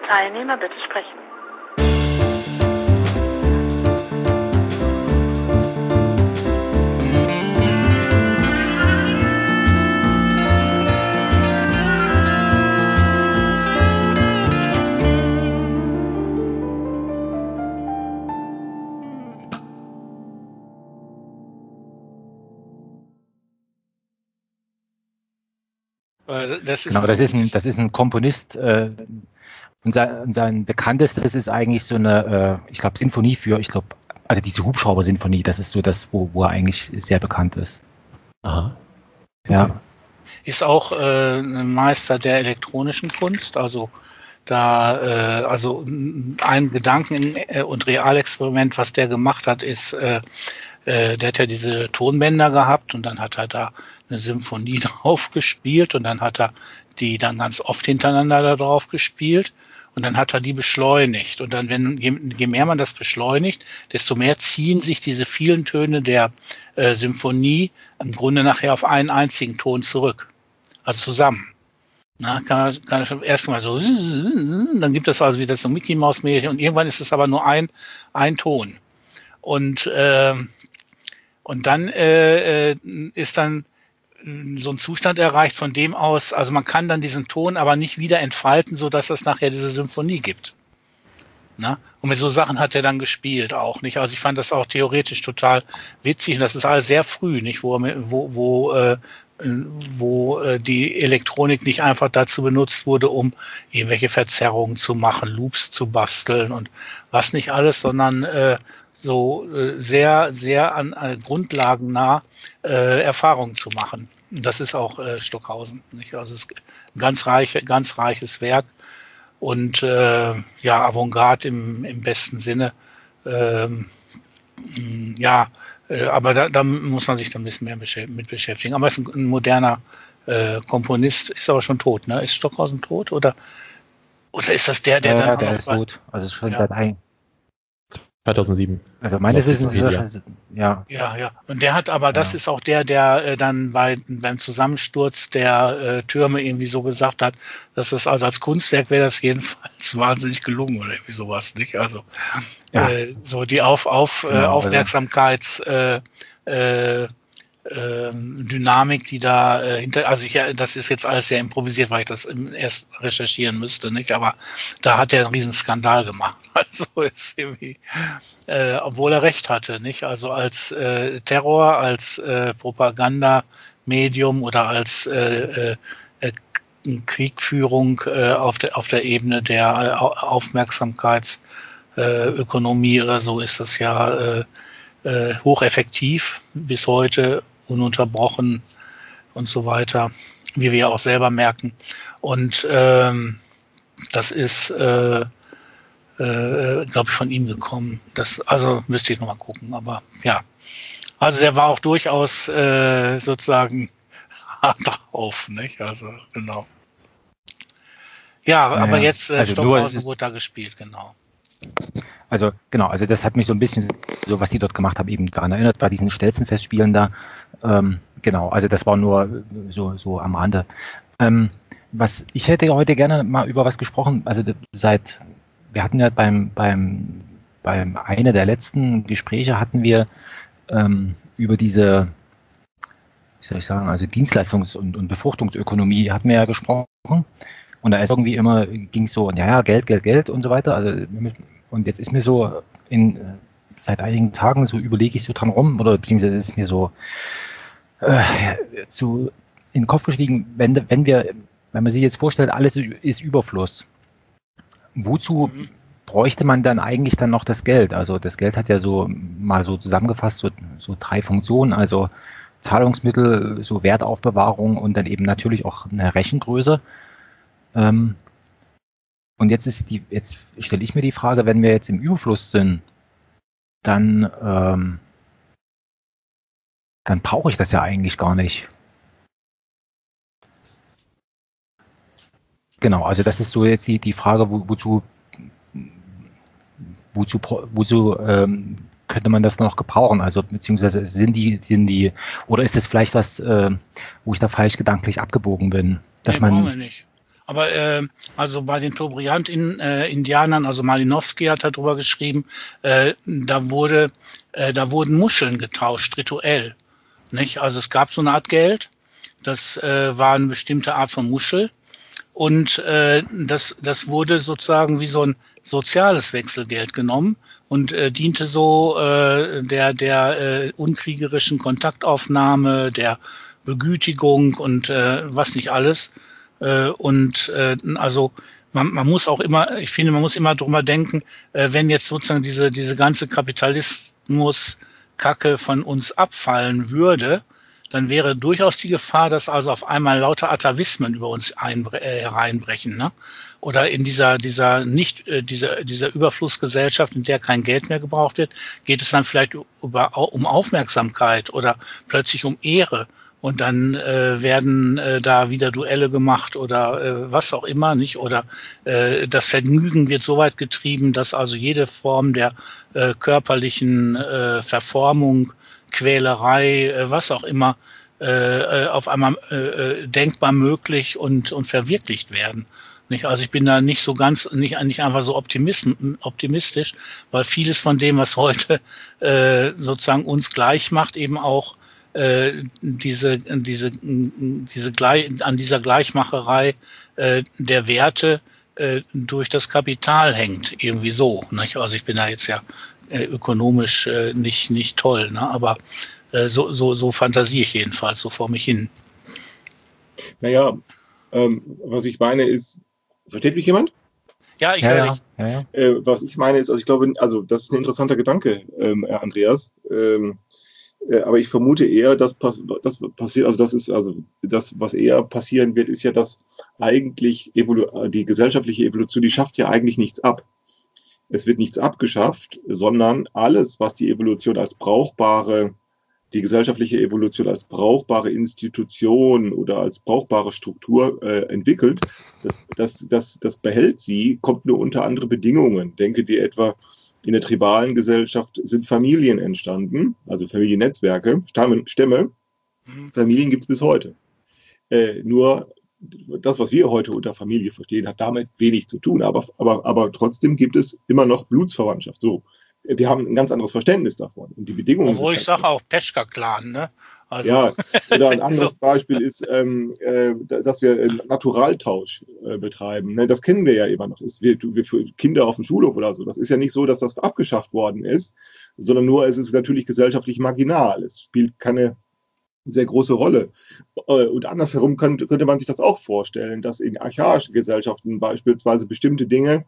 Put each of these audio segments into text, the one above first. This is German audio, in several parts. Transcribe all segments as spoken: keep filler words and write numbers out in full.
Teilnehmer bitte sprechen. Das ist genau, das ist ein, das ist ein Komponist. Äh, und sein, sein bekanntestes ist eigentlich so eine, äh, ich glaube, Sinfonie für, ich glaube, also diese Hubschrauber-Sinfonie. Das ist so das, wo, wo er eigentlich sehr bekannt ist. Aha. Okay. Ja. Ist auch äh, ein Meister der elektronischen Kunst, also da, äh, also ein Gedanken- und Realexperiment, was der gemacht hat, ist, äh, äh, der hat ja diese Tonbänder gehabt und dann hat er da eine Symphonie drauf gespielt und dann hat er die dann ganz oft hintereinander da drauf gespielt und dann hat er die beschleunigt und dann, wenn je, je mehr man das beschleunigt, desto mehr ziehen sich diese vielen Töne der äh, Symphonie im Grunde nachher auf einen einzigen Ton zurück, also zusammen. Na, kann, kann ich erstmal so, dann gibt es also wieder so Mickey Maus Märchen und irgendwann ist es aber nur ein, ein Ton. Und, äh, und dann äh, ist dann so ein Zustand erreicht, von dem aus, also man kann dann diesen Ton aber nicht wieder entfalten, sodass es nachher diese Symphonie gibt. Na? Und mit so Sachen hat er dann gespielt auch, nicht? Also ich fand das auch theoretisch total witzig und das ist alles sehr früh, nicht? Wo, wo, wo äh, wo äh, die Elektronik nicht einfach dazu benutzt wurde, um irgendwelche Verzerrungen zu machen, Loops zu basteln und was nicht alles, sondern äh, so äh, sehr, sehr an äh, grundlagennah äh, Erfahrungen zu machen. Und das ist auch äh, Stockhausen, nicht? Also es ist ein ganz, reiche, ganz reiches Werk und äh, ja, Avantgarde im, im besten Sinne. Ähm, ja, aber da, da muss man sich dann ein bisschen mehr beschäftigen, mit beschäftigen. Aber es ist ein, ein moderner äh, Komponist, ist aber schon tot, ne? Ist Stockhausen tot oder, oder ist das der, der ja, dann der noch ist tot, also schon ja. seit ein zweitausendsieben. Also meines Wissens ist er schon, ja. Ja, ja. Und der hat aber, das ja. ist auch der, der äh, dann bei, beim Zusammensturz der äh, Türme irgendwie so gesagt hat, dass das also als Kunstwerk wäre das jedenfalls wahnsinnig gelungen oder irgendwie sowas, nicht? Also ja. äh, so die auf, auf, genau, äh, Aufmerksamkeits äh, äh, Dynamik, die da äh, hinter, also ich, ja, das ist jetzt alles sehr improvisiert, weil ich das erst recherchieren müsste, nicht? Aber da hat er einen riesen Skandal gemacht. Also ist irgendwie, äh, obwohl er recht hatte, nicht? Also als äh, Terror, als äh, Propagandamedium oder als äh, äh, Kriegführung äh, auf der auf der Ebene der äh, Aufmerksamkeitsökonomie äh, oder so ist das ja äh, äh, hocheffektiv bis heute, ununterbrochen und so weiter, wie wir ja auch selber merken. Und ähm, das ist, äh, äh, glaube ich, von ihm gekommen. Das, also müsste ich nochmal gucken, aber ja. Also der war auch durchaus äh, sozusagen hart drauf, nicht? Also genau. Ja, ja aber jetzt äh, also Stockhausen wurde da gespielt, genau. Also genau, also das hat mich so ein bisschen, so was die dort gemacht haben, eben daran erinnert, bei diesen Stelzenfestspielen da. Ähm, genau, also das war nur so, so am Rande. Ähm, was ich hätte heute gerne mal über was gesprochen, also seit, wir hatten ja beim, beim, beim einer der letzten Gespräche hatten wir ähm, über diese, wie soll ich sagen, also Dienstleistungs- und, und Befruchtungsökonomie hatten wir ja gesprochen. Und da ist irgendwie immer, ging es so, ja, Geld, Geld, Geld und so weiter. Also, und jetzt ist mir so, in, seit einigen Tagen so überlege ich so dran rum, oder beziehungsweise ist mir so äh, zu, in den Kopf gestiegen, wenn, wenn wir, wenn man sich jetzt vorstellt, alles ist Überfluss. Wozu mhm. bräuchte man dann eigentlich dann noch das Geld? Also das Geld hat ja so mal so zusammengefasst so, so drei Funktionen, also Zahlungsmittel, so Wertaufbewahrung und dann eben natürlich auch eine Rechengröße. Ähm, und jetzt ist die, jetzt stelle ich mir die Frage, wenn wir jetzt im Überfluss sind, dann, ähm, dann brauche ich das ja eigentlich gar nicht. Genau, also das ist so jetzt die, die Frage, wo, wozu, wozu, wozu ähm, könnte man das noch gebrauchen? Also beziehungsweise sind die, sind die, oder ist das vielleicht was, äh, wo ich da falsch gedanklich abgebogen bin? Dass nee, man, brauchen wir nicht. Aber äh, also bei den Tobriant-Indianern, also Malinowski hat darüber geschrieben, äh, da wurde, äh, da wurden Muscheln getauscht, rituell. Nicht? Also es gab so eine Art Geld, das äh, war eine bestimmte Art von Muschel und äh, das, das wurde sozusagen wie so ein soziales Wechselgeld genommen und äh, diente so äh, der, der äh, unkriegerischen Kontaktaufnahme, der Begütigung und äh, was nicht alles. Äh, und äh, also man, man muss auch immer, ich finde, man muss immer drüber denken, äh, wenn jetzt sozusagen diese, diese ganze Kapitalismus-Kacke von uns abfallen würde, dann wäre durchaus die Gefahr, dass also auf einmal lauter Atavismen über uns einbre äh, hereinbrechen, ne? Oder in dieser dieser nicht äh, dieser dieser Überflussgesellschaft, in der kein Geld mehr gebraucht wird, geht es dann vielleicht über, um Aufmerksamkeit oder plötzlich um Ehre. Und dann äh, werden äh, da wieder Duelle gemacht oder äh, was auch immer, nicht? Oder äh, das Vergnügen wird so weit getrieben, dass also jede Form der äh, körperlichen äh, Verformung, Quälerei, äh, was auch immer, äh, auf einmal äh, denkbar möglich und, und verwirklicht werden. Nicht? Also ich bin da nicht so ganz, nicht, nicht einfach so optimistisch, weil vieles von dem, was heute äh, sozusagen uns gleich macht, eben auch äh, diese, diese, diese an dieser Gleichmacherei äh, der Werte äh, durch das Kapital hängt, irgendwie so. Nicht? Also ich bin da jetzt ja äh, ökonomisch äh, nicht, nicht toll, ne? Aber äh, so, so, so fantasiere ich jedenfalls so vor mich hin. Naja, ähm, was ich meine ist, versteht mich jemand? Ja, ich ja, höre ja, dich. Ja, ja. Äh, was ich meine ist, also ich glaube, also das ist ein interessanter Gedanke, ähm, Herr Andreas. Ähm, äh, aber ich vermute eher, dass das passiert, also das ist, also das, was eher passieren wird, ist ja, dass eigentlich Evolu- die gesellschaftliche Evolution, die schafft ja eigentlich nichts ab. Es wird nichts abgeschafft, sondern alles, was die Evolution als brauchbare, die gesellschaftliche Evolution als brauchbare Institution oder als brauchbare Struktur äh, entwickelt, das, das, das, das behält sie, kommt nur unter andere Bedingungen. Denke dir etwa, in der tribalen Gesellschaft sind Familien entstanden, also Familiennetzwerke, Stämme. Stämme. Mhm. Familien gibt es bis heute. Äh, nur das, was wir heute unter Familie verstehen, hat damit wenig zu tun, aber, aber, aber trotzdem gibt es immer noch Blutsverwandtschaft. So, wir haben ein ganz anderes Verständnis davon. Und die Bedingungen Obwohl ich sind sage auch Peschka-Clan, ne? Also, ja, oder ein anderes so. Beispiel ist, ähm, äh, dass wir äh, Naturaltausch äh, betreiben. Ne? Das kennen wir ja immer noch. Es wird, wir für Kinder auf dem Schulhof oder so. Das ist ja nicht so, dass das abgeschafft worden ist, sondern nur, es ist natürlich gesellschaftlich marginal. Es spielt keine sehr große Rolle. Und andersherum könnte, könnte man sich das auch vorstellen, dass in archaischen Gesellschaften beispielsweise bestimmte Dinge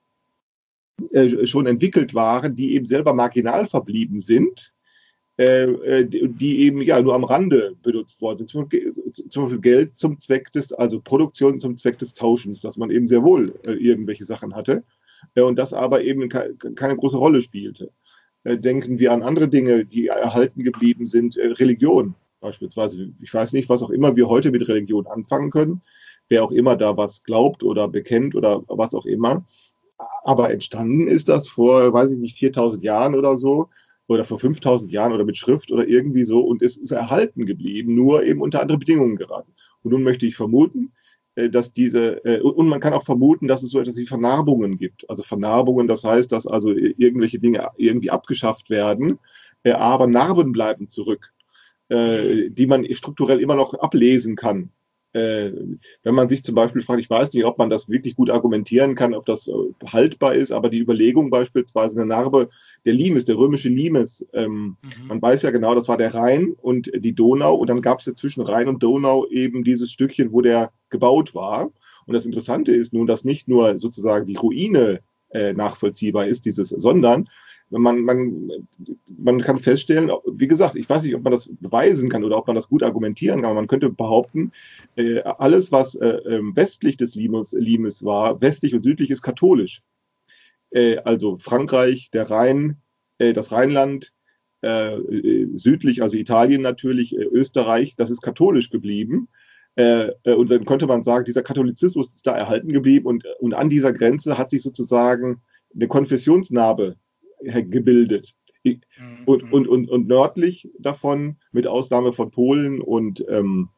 äh, schon entwickelt waren, die eben selber marginal verblieben sind, äh, die, die eben ja nur am Rande benutzt worden sind. Zum, zum Beispiel Geld zum Zweck des, also Produktion zum Zweck des Tauschens, dass man eben sehr wohl äh, irgendwelche Sachen hatte äh, und das aber eben ke keine große Rolle spielte. Äh, denken wir an andere Dinge, die erhalten geblieben sind, äh, Religion. Beispielsweise, ich weiß nicht, was auch immer wir heute mit Religion anfangen können, wer auch immer da was glaubt oder bekennt oder was auch immer. Aber entstanden ist das vor, weiß ich nicht, viertausend Jahren oder so oder vor fünftausend Jahren oder mit Schrift oder irgendwie so und es ist erhalten geblieben, nur eben unter andere Bedingungen geraten. Und nun möchte ich vermuten, dass diese, und man kann auch vermuten, dass es so etwas wie Vernarbungen gibt. Also Vernarbungen, das heißt, dass also irgendwelche Dinge irgendwie abgeschafft werden, aber Narben bleiben zurück, die man strukturell immer noch ablesen kann. Äh, wenn man sich zum Beispiel fragt, ich weiß nicht, ob man das wirklich gut argumentieren kann, ob das äh, haltbar ist, aber die Überlegung beispielsweise eine Narbe, der Limes, der römische Limes, ähm, mhm. man weiß ja genau, das war der Rhein und die Donau und dann gab es ja zwischen Rhein und Donau eben dieses Stückchen, wo der gebaut war. Und das Interessante ist nun, dass nicht nur sozusagen die Ruine äh, nachvollziehbar ist, dieses, sondern Man, man, man kann feststellen, wie gesagt, ich weiß nicht, ob man das beweisen kann oder ob man das gut argumentieren kann, aber man könnte behaupten, äh, alles, was äh, westlich des Limes, Limes war, westlich und südlich ist katholisch. Äh, also Frankreich, der Rhein, äh, das Rheinland, äh, südlich, also Italien natürlich, äh, Österreich, das ist katholisch geblieben. Äh, und dann könnte man sagen, dieser Katholizismus ist da erhalten geblieben und, und an dieser Grenze hat sich sozusagen eine Konfessionsnarbe gebildet. Und, und, und, und nördlich davon, mit Ausnahme von Polen und, ähm,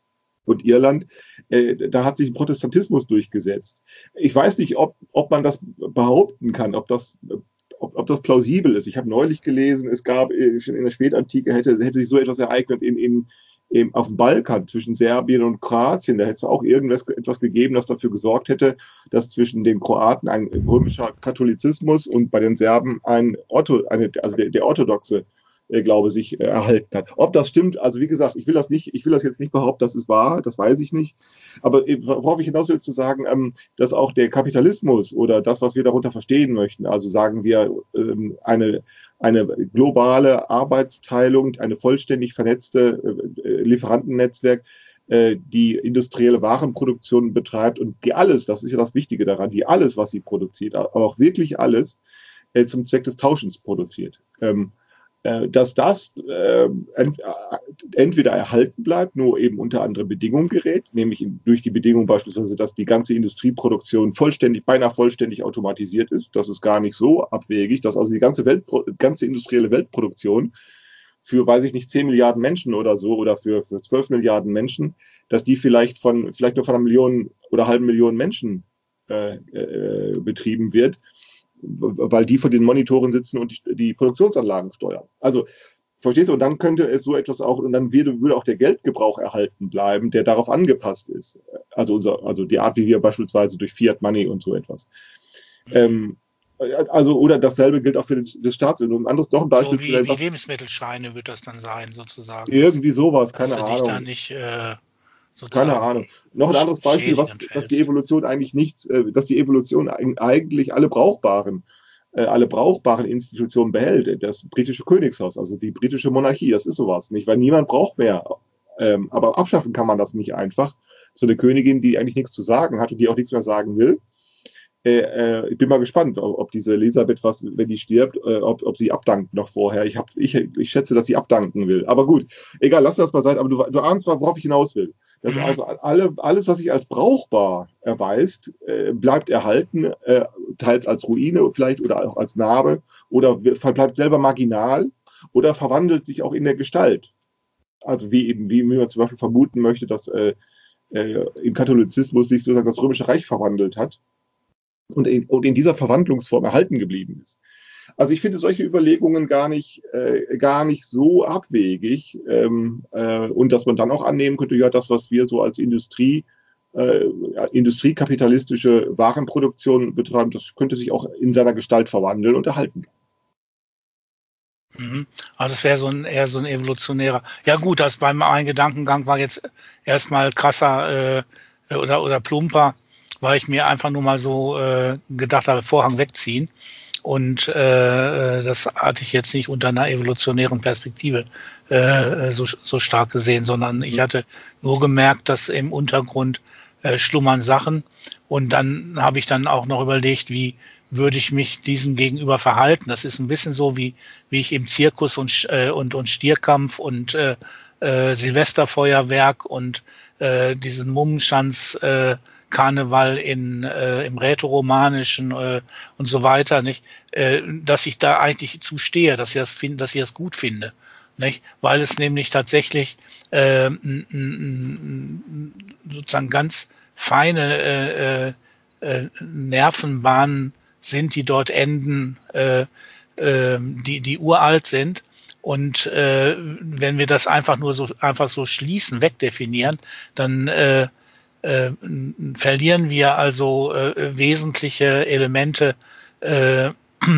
und Irland, äh, da hat sich ein Protestantismus durchgesetzt. Ich weiß nicht, ob, ob man das behaupten kann, ob das, ob, ob das plausibel ist. Ich habe neulich gelesen, es gab äh, schon in der Spätantike, hätte, hätte sich so etwas ereignet in, in, in, auf dem Balkan zwischen Serbien und Kroatien. Da hätte es auch irgendwas etwas gegeben, das dafür gesorgt hätte, dass zwischen den Kroaten ein römischer Katholizismus und bei den Serben ein Ortho, eine, also der, der orthodoxe äh, Glaube sich äh, erhalten hat. Ob das stimmt, also wie gesagt, ich will das nicht, ich will das jetzt nicht behaupten, dass es wahr, das weiß ich nicht. Aber äh, worauf ich hinaus will, ist zu sagen, ähm, dass auch der Kapitalismus oder das, was wir darunter verstehen möchten, also sagen wir ähm, eine eine globale Arbeitsteilung, eine vollständig vernetzte äh, Lieferantennetzwerk, äh, die industrielle Warenproduktion betreibt und die alles, das ist ja das Wichtige daran, die alles, was sie produziert, aber auch wirklich alles, äh, zum Zweck des Tauschens produziert. Ähm, äh, dass das äh, ent, äh, entweder erhalten bleibt, nur eben unter anderen Bedingungen gerät, nämlich in, durch die Bedingung beispielsweise, dass die ganze Industrieproduktion vollständig, beinahe vollständig automatisiert ist. Das ist gar nicht so abwegig, dass also die ganze Welt, ganze industrielle Weltproduktion für, weiß ich nicht, zehn Milliarden Menschen oder so oder für, für zwölf Milliarden Menschen, dass die vielleicht von, vielleicht nur von einer Million oder halben Million Menschen äh, äh, betrieben wird, weil die vor den Monitoren sitzen und die, die Produktionsanlagen steuern. Also, verstehst du? Und dann könnte es so etwas auch, und dann würde, würde auch der Geldgebrauch erhalten bleiben, der darauf angepasst ist. Also, unser, also die Art, wie wir beispielsweise durch Fiat Money und so etwas. Ähm, also, oder dasselbe gilt auch für den, das Staatsöl. Um ein anderes noch ein Beispiel. So wie, wie Lebensmittelscheine wird das dann sein, sozusagen. Irgendwie sowas, keine dass du Ahnung. Dich da nicht, äh, Keine Ahnung. Noch ein anderes Beispiel, was, dass die Evolution eigentlich nichts, äh, dass die Evolution eigentlich alle brauchbaren, äh, alle brauchbaren Institutionen behält. Das britische Königshaus, also die britische Monarchie, das ist sowas nicht, weil niemand braucht mehr. Ähm, aber abschaffen kann man das nicht einfach. So eine Königin, die eigentlich nichts zu sagen hat und die auch nichts mehr sagen will. Äh, äh, ich bin mal gespannt, ob, ob diese Elisabeth, was, wenn die stirbt, äh, ob, ob sie abdankt noch vorher. Ich, hab, ich, ich schätze, dass sie abdanken will. Aber gut, egal, lass das mal sein. Aber du, du ahnst mal, worauf ich hinaus will. Dass Mhm. also alle, alles, was sich als brauchbar erweist, äh, bleibt erhalten, äh, teils als Ruine vielleicht oder auch als Narbe oder bleibt selber marginal oder verwandelt sich auch in der Gestalt. Also wie eben, wie man zum Beispiel vermuten möchte, dass äh, äh, im Katholizismus sich sozusagen das Römische Reich verwandelt hat und in, und in dieser Verwandlungsform erhalten geblieben ist. Also ich finde solche Überlegungen gar nicht, äh, gar nicht so abwegig ähm, äh, und dass man dann auch annehmen könnte, ja, das, was wir so als Industrie, äh, industriekapitalistische Warenproduktion betreiben, das könnte sich auch in seiner Gestalt verwandeln und erhalten. Mhm. Also es wäre so ein eher so ein evolutionärer. Ja gut, das beim einen Gedankengang war jetzt erstmal krasser äh, oder oder plumper, weil ich mir einfach nur mal so äh, gedacht habe, Vorhang wegziehen. Und äh, das hatte ich jetzt nicht unter einer evolutionären Perspektive äh, so, so stark gesehen, sondern ich hatte nur gemerkt, dass im Untergrund äh, schlummern Sachen. Und dann habe ich dann auch noch überlegt, wie würde ich mich diesen gegenüber verhalten. Das ist ein bisschen so, wie, wie ich im Zirkus und, äh, und, und Stierkampf und äh, äh, Silvesterfeuerwerk und äh, diesen Mummenschanz äh, Karneval in, äh, im Rätoromanischen äh, und so weiter, nicht, äh, dass ich da eigentlich zustehe, dass ich das finde, dass ich das gut finde, nicht, weil es nämlich tatsächlich äh, n, n, sozusagen ganz feine äh, äh, Nervenbahnen sind, die dort enden, äh, äh, die die uralt sind. Und äh, wenn wir das einfach nur so einfach so schließen, wegdefinieren, dann äh, Äh, verlieren wir also äh, wesentliche Elemente, äh,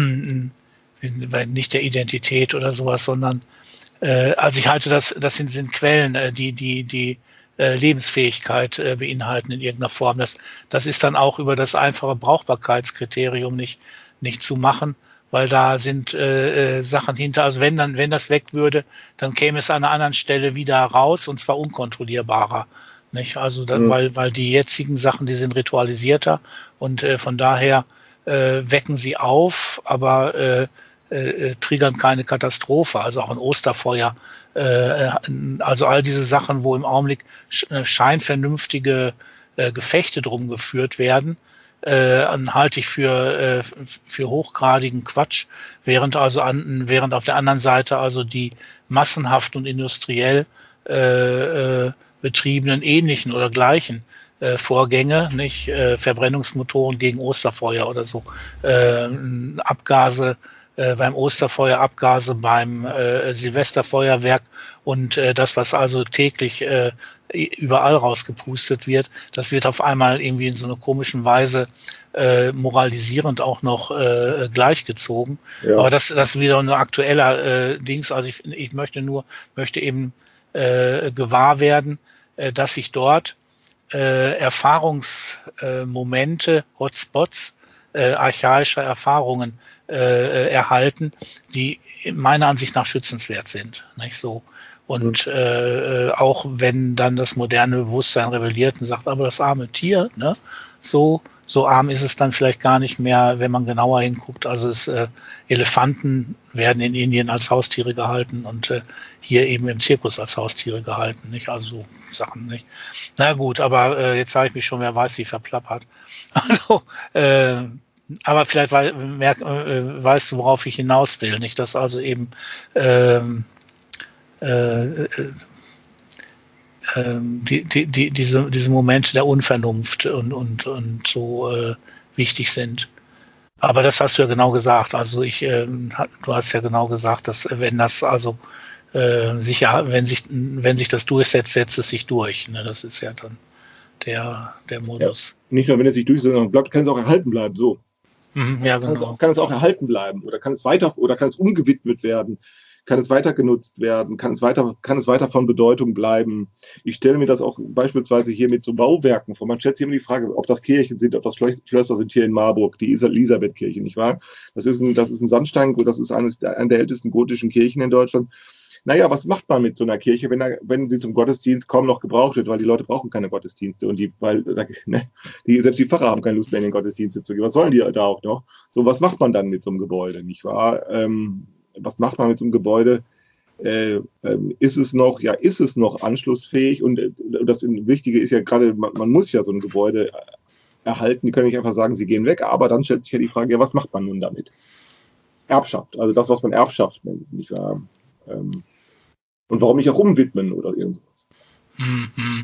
nicht der Identität oder sowas, sondern äh, also ich halte das, das sind, sind Quellen, äh, die die die äh, Lebensfähigkeit äh, beinhalten in irgendeiner Form. Das, das ist dann auch über das einfache Brauchbarkeitskriterium nicht nicht zu machen, weil da sind äh, äh, Sachen hinter. Also wenn dann, wenn das weg würde, dann käme es an einer anderen Stelle wieder raus und zwar unkontrollierbarer. Nicht? Also da, mhm. weil, weil die jetzigen Sachen, die sind ritualisierter und äh, von daher äh, wecken sie auf, aber äh, äh, triggern keine Katastrophe. Also auch ein Osterfeuer, äh, also all diese Sachen, wo im Augenblick scheinvernünftige äh, Gefechte drum geführt werden, äh, halte ich für, äh, für hochgradigen Quatsch, während also an, während auf der anderen Seite also die massenhaft und industriell äh, äh, betriebenen ähnlichen oder gleichen äh, Vorgänge, nicht äh, Verbrennungsmotoren gegen Osterfeuer oder so, äh, Abgase äh, beim Osterfeuer, Abgase beim äh, Silvesterfeuerwerk und äh, das, was also täglich äh, überall rausgepustet wird, das wird auf einmal irgendwie in so einer komischen Weise äh, moralisierend auch noch äh, gleichgezogen. Ja. Aber das, das ist wieder ein aktueller äh, Dings. Also ich, ich möchte nur, möchte eben äh, gewahr werden, äh, dass sich dort äh, Erfahrungsmomente, äh, Hotspots, äh, archaischer Erfahrungen äh, erhalten, die meiner Ansicht nach schützenswert sind. Nicht so. Und äh, auch wenn dann das moderne Bewusstsein rebelliert und sagt, aber das arme Tier, ne, so, so arm ist es dann vielleicht gar nicht mehr, wenn man genauer hinguckt. Also es, äh, Elefanten werden in Indien als Haustiere gehalten und äh, hier eben im Zirkus als Haustiere gehalten, nicht? Also so Sachen, nicht? Na gut, aber äh, jetzt sage ich mich schon, wer weiß, wie verplappert. Also, äh, aber vielleicht wei- merk, äh, weißt du, worauf ich hinaus will, nicht? Dass also eben ähm, Äh, äh, äh, die, die, die, diese, diese Momente der Unvernunft und, und, und so äh, wichtig sind. Aber das hast du ja genau gesagt. Also ich, äh, du hast ja genau gesagt, dass wenn das also äh, sich ja, wenn sich, wenn sich das durchsetzt, setzt es sich durch. Ne? Das ist ja dann der, der Modus. Ja, nicht nur, wenn es sich durchsetzt, sondern bleibt, kann es auch erhalten bleiben. So. Mhm, ja, kann, genau. es auch, kann es auch erhalten bleiben oder kann es weiter oder kann es umgewidmet werden. Kann es weiter genutzt werden, kann es weiter, kann es weiter von Bedeutung bleiben. Ich stelle mir das auch beispielsweise hier mit so Bauwerken vor. Man stellt sich immer die Frage, ob das Kirchen sind, ob das Schlösser sind hier in Marburg, die Elisabethkirche, nicht wahr? Das ist ein, das ist ein Sandstein, das ist eines der, eine der ältesten gotischen Kirchen in Deutschland. Naja, was macht man mit so einer Kirche, wenn, er, wenn sie zum Gottesdienst kaum noch gebraucht wird, weil die Leute brauchen keine Gottesdienste und die, weil, ne, die, selbst die Pfarrer haben keine Lust mehr in den Gottesdienste zu gehen. Was sollen die da auch noch? So, was macht man dann mit so einem Gebäude, nicht wahr? Ähm, was macht man mit so einem Gebäude? Äh, ähm, ist es noch, ja, ist es noch anschlussfähig? Und äh, das Wichtige ist ja gerade, man, man muss ja so ein Gebäude erhalten. Die können nicht einfach sagen, sie gehen weg, aber dann stellt sich ja die Frage, ja, was macht man nun damit? Erbschaft, also das, was man Erbschaft nennt, nicht wahr? Ähm, und warum nicht auch umwidmen oder irgendwas? Mhm.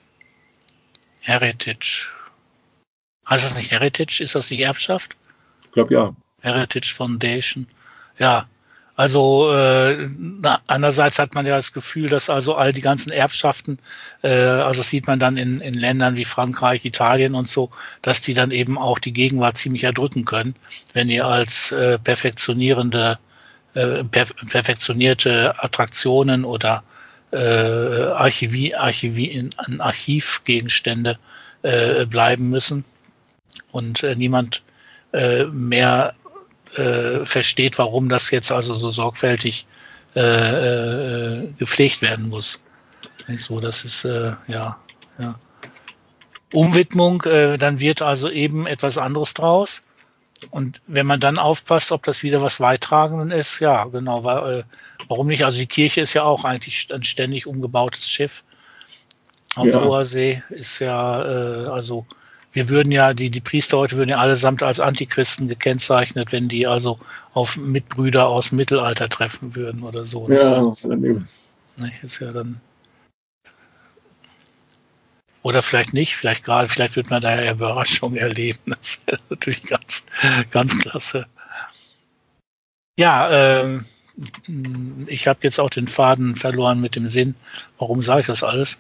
Heritage. Heißt das nicht Heritage? Ist das nicht Erbschaft? Ich glaube, ja. Heritage Foundation. Ja, also äh, na, einerseits hat man ja das Gefühl, dass also all die ganzen Erbschaften, äh, also das sieht man dann in, in Ländern wie Frankreich, Italien und so, dass die dann eben auch die Gegenwart ziemlich erdrücken können, wenn ihr als äh, perfektionierende, äh, perf perfektionierte Attraktionen oder äh, Archivi, Archivi in, an Archivgegenstände äh, bleiben müssen und äh, niemand äh, mehr Äh, versteht, warum das jetzt also so sorgfältig äh, äh, gepflegt werden muss. Nicht so, das ist äh, ja, ja. Umwidmung, äh, dann wird also eben etwas anderes draus. Und wenn man dann aufpasst, ob das wieder was Weittragendes ist, ja, genau, weil, äh, warum nicht? Also die Kirche ist ja auch eigentlich ein ständig umgebautes Schiff. Auf Ja. hoher See ist ja, äh, also wir würden ja, die, die Priester heute würden ja allesamt als Antichristen gekennzeichnet, wenn die also auf Mitbrüder aus dem Mittelalter treffen würden oder so. Ja, das ist, ne, ist ja dann. Oder vielleicht nicht, vielleicht gerade, vielleicht wird man da ja Überraschungen erleben. Das wäre natürlich ganz, ganz klasse. Ja, ähm, ich habe jetzt auch den Faden verloren mit dem Sinn. Warum sage ich das alles?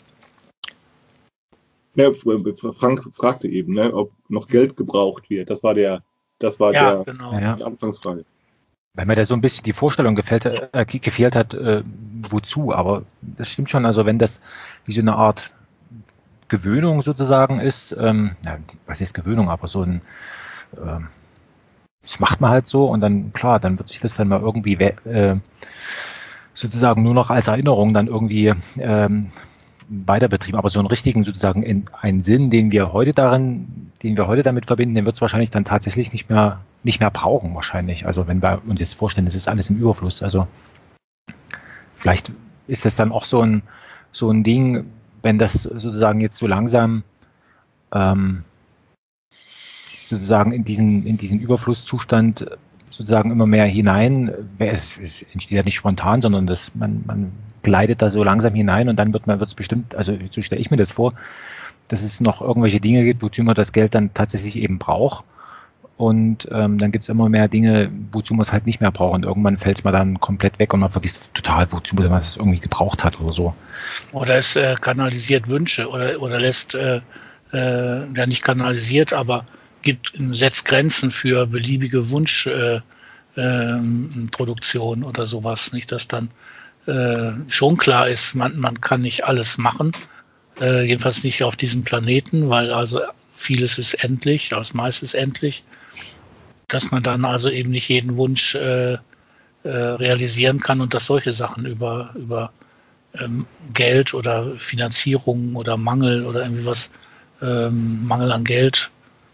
Ja, Frank fragte eben, ne, ob noch Geld gebraucht wird. Das war der, das war Ja, der, genau. die Ja. Anfangsfrage. Weil mir da so ein bisschen die Vorstellung gefällt, äh, ge- gefehlt hat, äh, wozu. Aber das stimmt schon. Also wenn das wie so eine Art Gewöhnung sozusagen ist, ähm, ja, was ist Gewöhnung, aber so ein, ähm, das macht man halt so und dann, klar, dann wird sich das dann mal irgendwie we- äh, sozusagen nur noch als Erinnerung dann irgendwie ähm, weiter betrieben. Aber so einen richtigen sozusagen in, einen Sinn, den wir heute darin, den wir heute damit verbinden, den wird es wahrscheinlich dann tatsächlich nicht mehr, nicht mehr brauchen wahrscheinlich. Also wenn wir uns jetzt vorstellen, das ist alles im Überfluss. Also vielleicht ist das dann auch so ein, so ein Ding, wenn das sozusagen jetzt so langsam ähm, sozusagen in diesen, in diesen Überflusszustand sozusagen immer mehr hinein. Es, es entsteht ja nicht spontan, sondern das, man, man gleitet da so langsam hinein und dann wird man, wird es bestimmt, also so stelle ich mir das vor, dass es noch irgendwelche Dinge gibt, wozu man das Geld dann tatsächlich eben braucht. Und ähm, dann gibt es immer mehr Dinge, wozu man es halt nicht mehr braucht. Und irgendwann fällt es mal dann komplett weg und man vergisst total, wozu man es irgendwie gebraucht hat oder so. Oder es äh, kanalisiert Wünsche oder, oder lässt, äh, äh, ja nicht kanalisiert, aber gibt, setzt Grenzen für beliebige Wunschproduktion äh, äh, oder sowas. Nicht, dass dann äh, schon klar ist, man, man kann nicht alles machen. Äh, jedenfalls nicht auf diesem Planeten, weil also vieles ist endlich, das meiste ist endlich. Dass man dann also eben nicht jeden Wunsch äh, äh, realisieren kann und dass solche Sachen über, über ähm, Geld oder Finanzierung oder Mangel oder irgendwie was, ähm, Mangel an Geld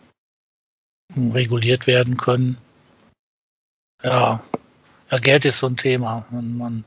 reguliert werden können. Ja, ja, Geld ist so ein Thema. Man, man,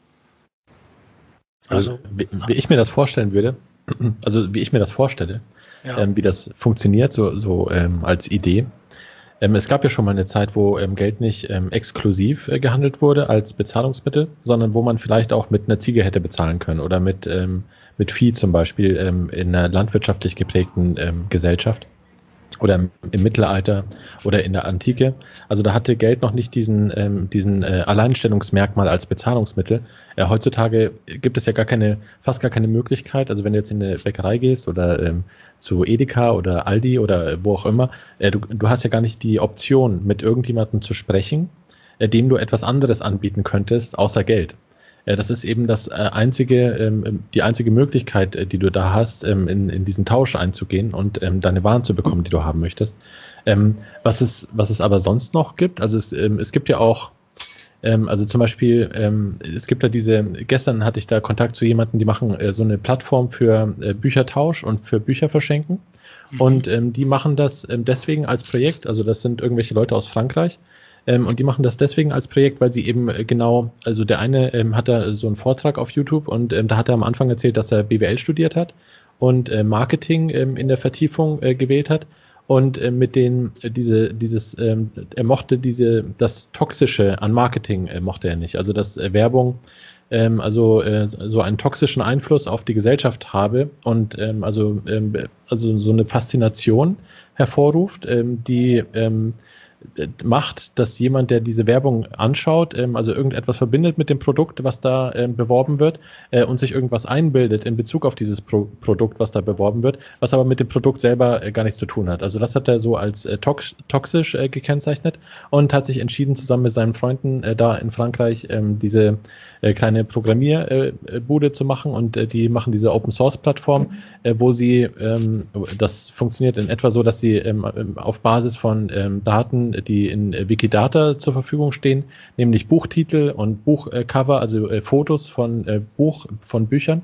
also, also wie, wie ich mir das vorstellen würde, also wie ich mir das vorstelle, ja. ähm, wie das funktioniert, so, so ähm, als Idee. Ähm, es gab ja schon mal eine Zeit, wo ähm, Geld nicht ähm, exklusiv äh, gehandelt wurde als Bezahlungsmittel, sondern wo man vielleicht auch mit einer Ziege hätte bezahlen können oder mit, ähm, mit Vieh zum Beispiel ähm, in einer landwirtschaftlich geprägten ähm, Gesellschaft oder im, im Mittelalter oder in der Antike. Also da hatte Geld noch nicht diesen, ähm, diesen äh, Alleinstellungsmerkmal als Bezahlungsmittel. Äh, heutzutage gibt es ja gar keine, fast gar keine Möglichkeit, also wenn du jetzt in eine Bäckerei gehst oder ähm, zu Edeka oder Aldi oder wo auch immer, äh, du, du hast ja gar nicht die Option, mit irgendjemandem zu sprechen, äh, dem du etwas anderes anbieten könntest, außer Geld. Das ist eben das einzige, die einzige Möglichkeit, die du da hast, in, in diesen Tausch einzugehen und deine Waren zu bekommen, die du haben möchtest. Was es, was es aber sonst noch gibt, also es, es gibt ja auch, also zum Beispiel, es gibt da diese, gestern hatte ich da Kontakt zu jemandem, die machen so eine Plattform für Büchertausch und für Bücher verschenken. Mhm. Und die machen das deswegen als Projekt, also das sind irgendwelche Leute aus Frankreich. Ähm, und die machen das deswegen als Projekt, weil sie eben äh, genau, also der eine ähm, hat da so einen Vortrag auf YouTube und ähm, da hat er am Anfang erzählt, dass er B W L studiert hat und äh, Marketing ähm, in der Vertiefung äh, gewählt hat und äh, mit den, äh, diese, dieses, ähm, er mochte diese, das Toxische an Marketing äh, mochte er nicht, also dass äh, Werbung ähm, also äh, so einen toxischen Einfluss auf die Gesellschaft habe und ähm, also, ähm, also so eine Faszination hervorruft, ähm, die ähm, macht, dass jemand, der diese Werbung anschaut, ähm, also irgendetwas verbindet mit dem Produkt, was da ähm, beworben wird äh, und sich irgendwas einbildet in Bezug auf dieses Pro- Produkt, was da beworben wird, was aber mit dem Produkt selber äh, gar nichts zu tun hat. Also das hat er so als äh, tox- toxisch äh, gekennzeichnet und hat sich entschieden, zusammen mit seinen Freunden äh, da in Frankreich ähm, diese äh, kleine Programmierbude äh, zu machen und äh, die machen diese Open-Source-Plattform, äh, wo sie, ähm, das funktioniert in etwa so, dass sie ähm, auf Basis von ähm, Daten, die in Wikidata zur Verfügung stehen, nämlich Buchtitel und Buchcover, also äh, Fotos von äh, Buch, von Büchern,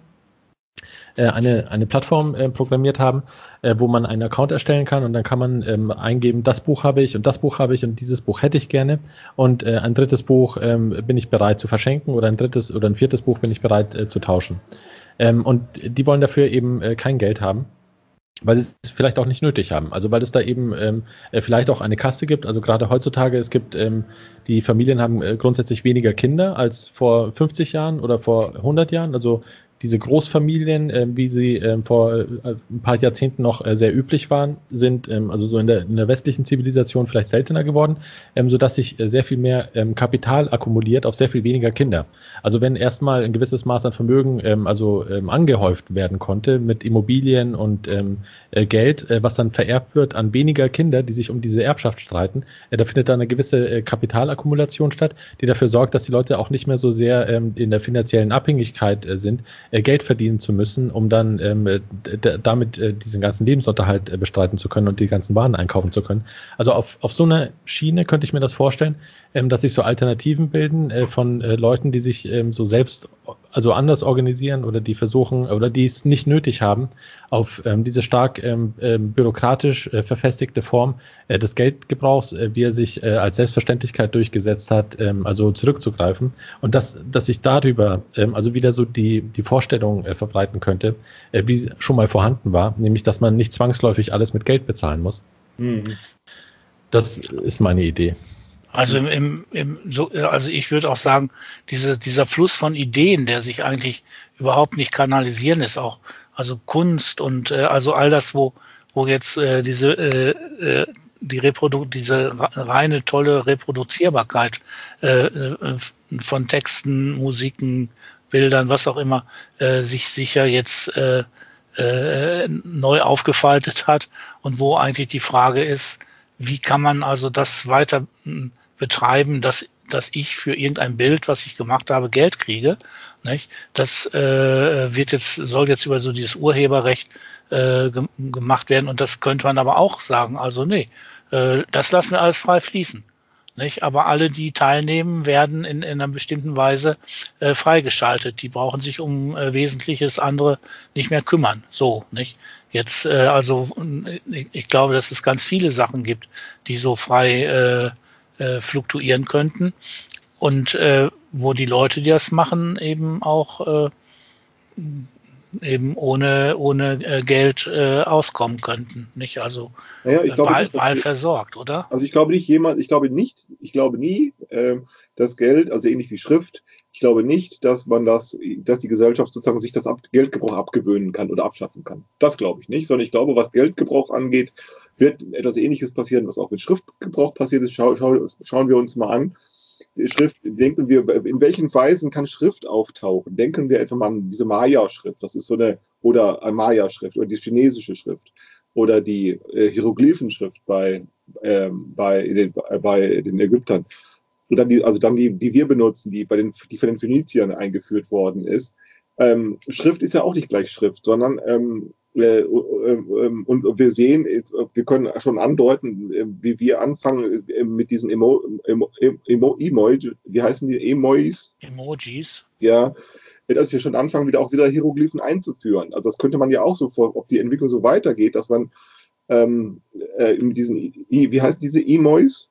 äh, eine, eine Plattform äh, programmiert haben, äh, wo man einen Account erstellen kann und dann kann man ähm, eingeben, das Buch habe ich und das Buch habe ich und dieses Buch hätte ich gerne und äh, ein drittes Buch ähm, bin ich bereit zu verschenken oder ein drittes oder ein viertes Buch bin ich bereit äh, zu tauschen. Ähm, und die wollen dafür eben äh, kein Geld haben, weil sie es vielleicht auch nicht nötig haben. Also weil es da eben ähm, vielleicht auch eine Kaste gibt. Also gerade heutzutage, es gibt, ähm, die Familien haben äh, grundsätzlich weniger Kinder als vor fünfzig Jahren oder vor hundert Jahren. Also diese Großfamilien, äh, wie sie äh, vor äh, ein paar Jahrzehnten noch äh, sehr üblich waren, sind ähm, also so in der, in der westlichen Zivilisation vielleicht seltener geworden, ähm, sodass sich äh, sehr viel mehr ähm, Kapital akkumuliert auf sehr viel weniger Kinder. Also wenn erstmal ein gewisses Maß an Vermögen ähm, also ähm, angehäuft werden konnte mit Immobilien und ähm, äh, Geld, äh, was dann vererbt wird an weniger Kinder, die sich um diese Erbschaft streiten, äh, da findet dann eine gewisse äh, Kapitalakkumulation statt, die dafür sorgt, dass die Leute auch nicht mehr so sehr ähm, in der finanziellen Abhängigkeit äh, sind, Geld verdienen zu müssen, um dann ähm, d- damit äh, diesen ganzen Lebensunterhalt äh, bestreiten zu können und die ganzen Waren einkaufen zu können. Also auf, auf so einer Schiene könnte ich mir das vorstellen, ähm, dass sich so Alternativen bilden äh, von äh, Leuten, die sich ähm, so selbst also anders organisieren oder die versuchen oder die es nicht nötig haben, auf ähm, diese stark ähm, ähm, bürokratisch äh, verfestigte Form äh, des Geldgebrauchs, äh, wie er sich äh, als Selbstverständlichkeit durchgesetzt hat, ähm, also zurückzugreifen und dass, dass sich darüber ähm, also wieder so die, die Vorstellung äh, verbreiten könnte, äh, wie schon mal vorhanden war, nämlich, dass man nicht zwangsläufig alles mit Geld bezahlen muss. Mhm. Das ist meine Idee. Also im, im, im so, also ich würde auch sagen, diese, dieser Fluss von Ideen, der sich eigentlich überhaupt nicht kanalisieren ist, auch also Kunst und äh, also all das, wo wo jetzt äh, diese äh, äh, die Reprodu diese reine tolle Reproduzierbarkeit äh, äh, von Texten, Musiken, Bildern, was auch immer, äh, sich sicher jetzt äh, äh, neu aufgefaltet hat und wo eigentlich die Frage ist, wie kann man also das weiter betreiben, dass, dass ich für irgendein Bild, was ich gemacht habe, Geld kriege. Nicht? Das äh, wird jetzt, soll jetzt über so dieses Urheberrecht äh, ge- gemacht werden und das könnte man aber auch sagen, also nee, äh, das lassen wir alles frei fließen. Nicht? Aber alle, die teilnehmen, werden in, in einer bestimmten Weise äh, freigeschaltet. Die brauchen sich um äh, Wesentliches andere nicht mehr kümmern. So, nicht? Jetzt, äh, also ich, ich glaube, dass es ganz viele Sachen gibt, die so frei äh, äh, fluktuieren könnten und äh, wo die Leute, die das machen, eben auch äh, eben ohne ohne äh, Geld äh, auskommen könnten, nicht? Also Naja, ich äh, glaube Wahl, nicht, dass Wahl wir- versorgt, oder? Also ich glaube nicht jemand, ich glaube nicht, ich glaube nie, ähm, dass Geld, also ähnlich wie Schrift, ich glaube nicht, dass man das, dass die Gesellschaft sozusagen sich das Ab Geldgebrauch abgewöhnen kann oder abschaffen kann. Das glaube ich nicht, sondern ich glaube, was Geldgebrauch angeht, wird etwas Ähnliches passieren, was auch mit Schriftgebrauch passiert ist. Schau, schau, schauen wir uns mal an. Die Schrift, denken wir, in welchen Weisen kann Schrift auftauchen? Denken wir etwa mal an diese Maya-Schrift, das ist so eine, oder eine Maya-Schrift oder die chinesische Schrift oder die äh, Hieroglyphenschrift bei, ähm, bei, den, äh, bei den Ägyptern. Und dann die, also dann die, die wir benutzen, die, bei den, die von den Phöniziern eingeführt worden ist. Ähm, Schrift ist ja auch nicht gleich Schrift, sondern ähm, äh, äh, äh, und wir sehen, wir können schon andeuten, äh, wie wir anfangen äh, mit diesen Emo, Emo, Emo, Emoji, wie heißen die Emojis? Emojis. Ja, dass wir schon anfangen, wieder auch wieder Hieroglyphen einzuführen. Also das könnte man ja auch so vor, ob die Entwicklung so weitergeht, dass man ähm, äh, mit diesen, I, wie heißen diese Emojis?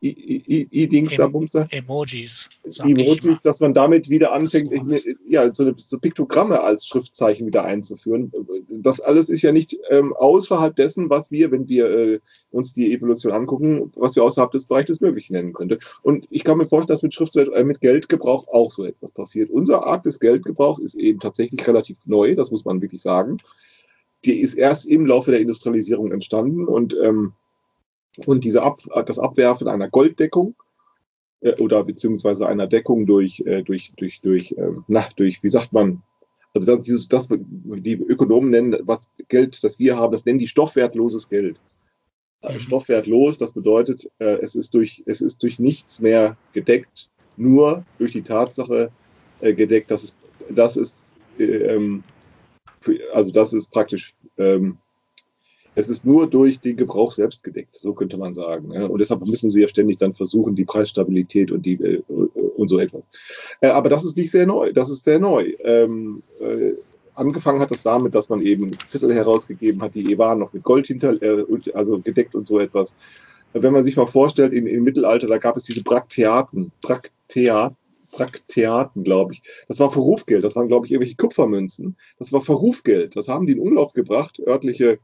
I-Dings da, Bumster? Emojis. sag ich Emojis, immer. dass man damit wieder anfängt, So alles. ja, so, so Piktogramme als Schriftzeichen wieder einzuführen. Das alles ist ja nicht ähm, außerhalb dessen, was wir, wenn wir äh, uns die Evolution angucken, was wir außerhalb des Bereichs des Möglichen nennen könnte. Und ich kann mir vorstellen, dass mit Schrift, äh, mit Geldgebrauch auch so etwas passiert. Unsere Art des Geldgebrauchs ist eben tatsächlich relativ neu, das muss man wirklich sagen. Die ist erst im Laufe der Industrialisierung entstanden und ähm, und diese Ab, das Abwerfen einer Golddeckung äh, oder beziehungsweise einer Deckung durch, äh, durch, durch, durch, ähm, na, durch, wie sagt man, also das, dieses, das, die Ökonomen nennen, was Geld, das wir haben, das nennen die stoffwertloses Geld. Äh, Mhm. Stoffwertlos, das bedeutet, äh, es ist durch, es ist durch nichts mehr gedeckt, nur durch die Tatsache äh, gedeckt, dass es, das ist, äh, ähm, für, also das ist praktisch, ähm, es ist nur durch den Gebrauch selbst gedeckt, so könnte man sagen. Ja. Und deshalb müssen sie ja ständig dann versuchen, die Preisstabilität und die äh, und so etwas. Äh, aber das ist nicht sehr neu. Das ist sehr neu. Ähm, äh, angefangen hat es damit, dass man eben Zettel herausgegeben hat, die waren noch mit Gold hinter, äh, also gedeckt und so etwas. Wenn man sich mal vorstellt, in, im Mittelalter, da gab es diese Brakteaten, Brakteaten, Brakteaten, glaube ich. Das war Verrufgeld. Das waren, glaube ich, irgendwelche Kupfermünzen. Das war Verrufgeld. Das haben die in Umlauf gebracht, örtliche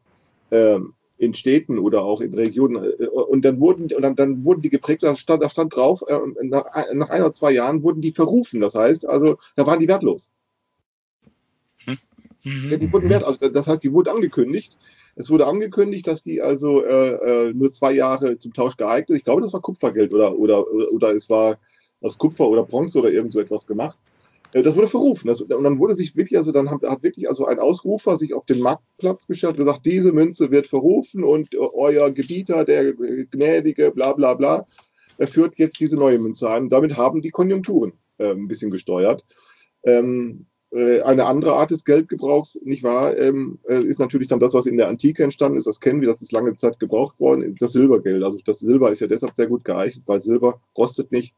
in Städten oder auch in Regionen und dann wurden und dann, dann wurden die geprägt, da stand, da stand drauf, äh, nach, nach ein oder zwei Jahren wurden die verrufen, das heißt, also da waren die wertlos. Mhm. Ja, die wurden wert, also das heißt, die wurden angekündigt. Es wurde angekündigt, dass die also äh, nur zwei Jahre zum Tausch geeignet. Ich glaube, das war Kupfergeld oder oder oder es war aus Kupfer oder Bronze oder irgend so etwas gemacht. Das wurde verrufen. Das, und dann wurde sich wirklich, also dann hat, hat wirklich also ein Ausrufer sich auf den Marktplatz gestellt und gesagt, diese Münze wird verrufen und euer Gebieter, der Gnädige, bla bla bla, er führt jetzt diese neue Münze ein. Und damit haben die Konjunkturen äh, ein bisschen gesteuert. Ähm, äh, eine andere Art des Geldgebrauchs, nicht wahr, ähm, äh, ist natürlich dann das, was in der Antike entstanden ist. Das kennen wir, das ist lange Zeit gebraucht worden, das Silbergeld. Also das Silber ist ja deshalb sehr gut geeignet, weil Silber rostet nicht.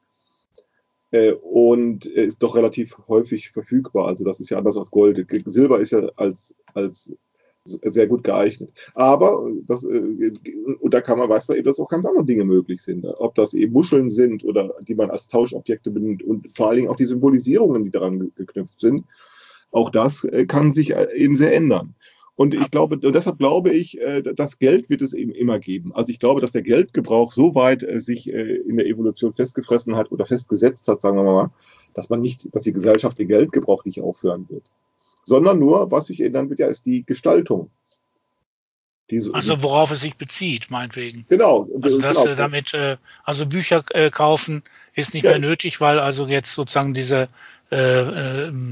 Und ist doch relativ häufig verfügbar. Also das ist ja anders als Gold. Silber ist ja als, als sehr gut geeignet. Aber das, und da kann man, weiß man eben, dass auch ganz andere Dinge möglich sind. Ob das eben Muscheln sind oder die man als Tauschobjekte benutzt und vor allen Dingen auch die Symbolisierungen, die daran geknüpft sind. Auch das kann sich eben sehr ändern. Und ich glaube, und deshalb glaube ich, das Geld wird es eben immer geben. Also ich glaube, dass der Geldgebrauch so weit sich in der Evolution festgefressen hat oder festgesetzt hat, sagen wir mal, dass man nicht, dass die Gesellschaft den Geldgebrauch nicht aufhören wird. Sondern nur, was sich ändern wird, ja, ist die Gestaltung. So, also worauf es sich bezieht, meinetwegen. Genau. Also dass genau. äh, damit, äh, also Bücher äh, kaufen ist nicht ja. mehr nötig, weil also jetzt sozusagen diese äh, äh,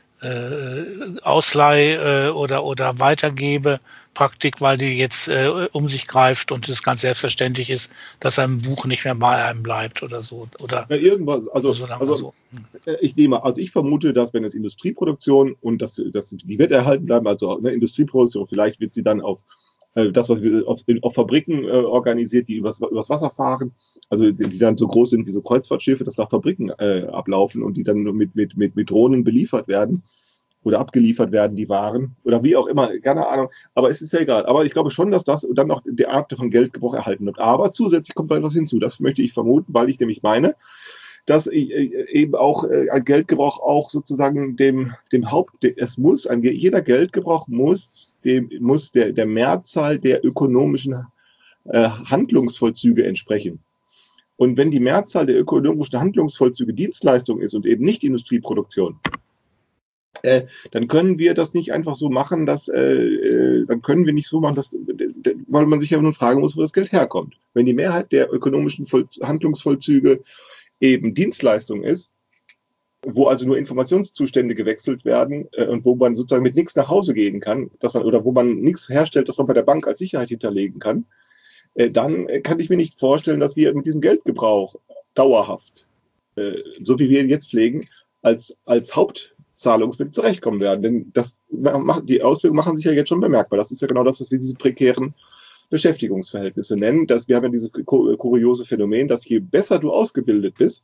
äh, Ausleih äh, oder oder Weitergebe Praktik, weil die jetzt äh, um sich greift und es ganz selbstverständlich ist, dass ein Buch nicht mehr bei einem bleibt oder so. Oder ja, irgendwas, also, so also so. ich nehme, also ich vermute, dass wenn es Industrieproduktion und das, das, die wird erhalten bleiben, also eine Industrieproduktion, vielleicht wird sie dann auf das, was wir auf, auf Fabriken äh, organisiert, die übers, übers Wasser fahren, also die, die dann so groß sind wie so Kreuzfahrtschiffe, dass da Fabriken äh, ablaufen und die dann mit, mit, mit, mit Drohnen beliefert werden oder abgeliefert werden, die Waren oder wie auch immer, keine Ahnung, aber es ist ja egal. Aber ich glaube schon, dass das dann noch die Art von Geldgebrauch erhalten wird. Aber zusätzlich kommt da etwas hinzu, das möchte ich vermuten, weil ich nämlich meine, dass ich, eben auch äh, ein Geldgebrauch auch sozusagen dem, dem Haupt, es muss, ein, jeder Geldgebrauch muss, dem, muss der, der Mehrzahl der ökonomischen äh, Handlungsvollzüge entsprechen. Und wenn die Mehrzahl der ökonomischen Handlungsvollzüge Dienstleistung ist und eben nicht Industrieproduktion, äh, dann können wir das nicht einfach so machen, dass, äh, dann können wir nicht so machen, dass, weil man sich ja nun fragen muss, wo das Geld herkommt. Wenn die Mehrheit der ökonomischen Voll, Handlungsvollzüge eben Dienstleistung ist, wo also nur Informationszustände gewechselt werden äh, und wo man sozusagen mit nichts nach Hause gehen kann, dass man oder wo man nichts herstellt, das man bei der Bank als Sicherheit hinterlegen kann, äh, dann äh, kann ich mir nicht vorstellen, dass wir mit diesem Geldgebrauch dauerhaft, äh, so wie wir ihn jetzt pflegen, als, als Hauptzahlungsmittel zurechtkommen werden. Denn das macht, die Auswirkungen machen sich ja jetzt schon bemerkbar. Das ist ja genau das, was wir diese prekären Beschäftigungsverhältnisse nennen. Dass wir haben ja dieses kuriose Phänomen, dass je besser du ausgebildet bist,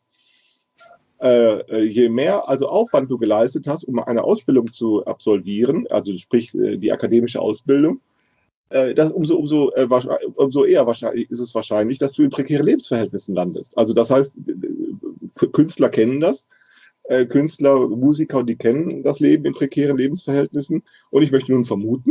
äh, je mehr also Aufwand du geleistet hast, um eine Ausbildung zu absolvieren, also sprich äh, die akademische Ausbildung, äh, das umso, umso, äh, umso eher wahrscheinlich, ist es wahrscheinlich, dass du in prekären Lebensverhältnissen landest. Also das heißt, äh, Künstler kennen das, äh, Künstler, Musiker, die kennen das Leben in prekären Lebensverhältnissen. Und ich möchte nun vermuten,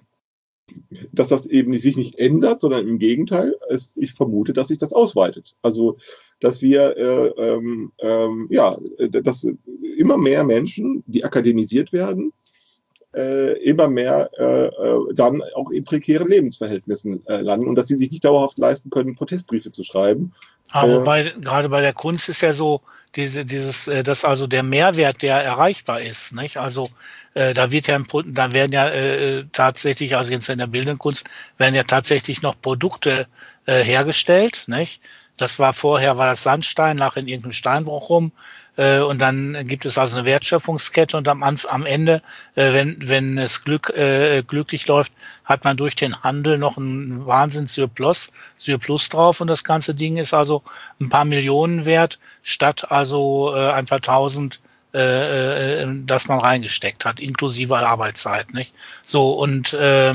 dass das eben sich nicht ändert, sondern im Gegenteil, es, ich vermute, dass sich das ausweitet. Also, dass wir, äh, ähm, ähm, ja, dass immer mehr Menschen, die akademisiert werden, äh, immer mehr äh, dann auch in prekären Lebensverhältnissen äh, landen und dass sie sich nicht dauerhaft leisten können, Protestbriefe zu schreiben. Aber äh, wobei, gerade bei der Kunst ist ja so, diese, dieses, dass also der Mehrwert, der erreichbar ist, nicht? Also äh, da wird ja, da werden ja äh, tatsächlich, also jetzt in der bildenden Kunst, werden ja tatsächlich noch Produkte äh, hergestellt, nicht? Das war vorher, war das Sandstein, nachher in irgendeinem Steinbruch rum. Äh, und dann gibt es also eine Wertschöpfungskette und am, am Ende, äh, wenn, wenn es Glück, äh, glücklich läuft, hat man durch den Handel noch einen Wahnsinns-Surplus, Surplus drauf und das ganze Ding ist also ein paar Millionen wert, statt also äh, ein paar tausend, äh, äh, das man reingesteckt hat, inklusive Arbeitszeit, nicht? So, und äh,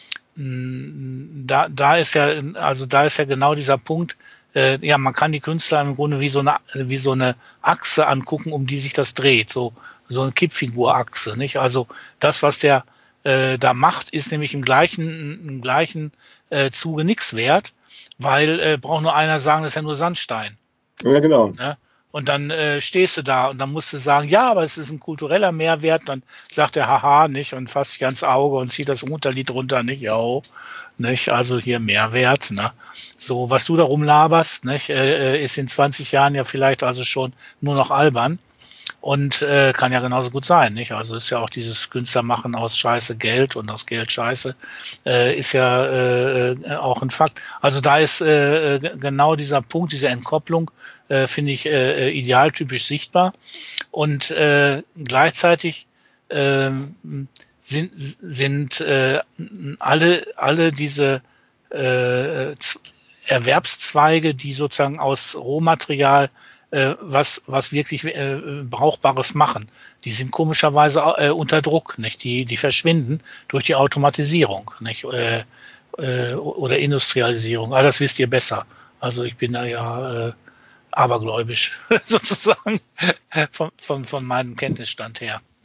da, da ist ja, also da ist ja genau dieser Punkt, Äh, ja, man kann die Künstler im Grunde wie so eine wie so eine Achse angucken, um die sich das dreht, so so eine Kippfigurachse, nicht? Also das, was der äh, da macht, ist nämlich im gleichen im gleichen äh, Zuge nichts wert, weil äh, braucht nur einer sagen, das ist ja nur Sandstein. Ja, genau. Ne? Und dann äh, stehst du da und dann musst du sagen, ja, aber es ist ein kultureller Mehrwert. Dann sagt er, haha, nicht, und fasst sich ans Auge und zieht das Unterlied runter, nicht, ja, nicht, also hier Mehrwert, ne. So, was du da rumlaberst, nicht, äh, ist in zwanzig Jahren ja vielleicht also schon nur noch albern und äh, kann ja genauso gut sein, nicht. Also ist ja auch dieses Künstlermachen aus Scheiße Geld und aus Geld Scheiße, äh, ist ja äh, auch ein Fakt. Also da ist äh, genau dieser Punkt, diese Entkopplung, äh, finde ich äh, idealtypisch sichtbar und äh, gleichzeitig äh, sind, sind äh, alle, alle diese äh, Erwerbszweige, die sozusagen aus Rohmaterial äh, was, was wirklich äh, Brauchbares machen, die sind komischerweise äh, unter Druck, nicht? Die, die verschwinden durch die Automatisierung, nicht? Äh, äh, oder Industrialisierung. Ah, das wisst ihr besser. Also ich bin da ja äh, abergläubisch sozusagen von, von, von meinem Kenntnisstand her.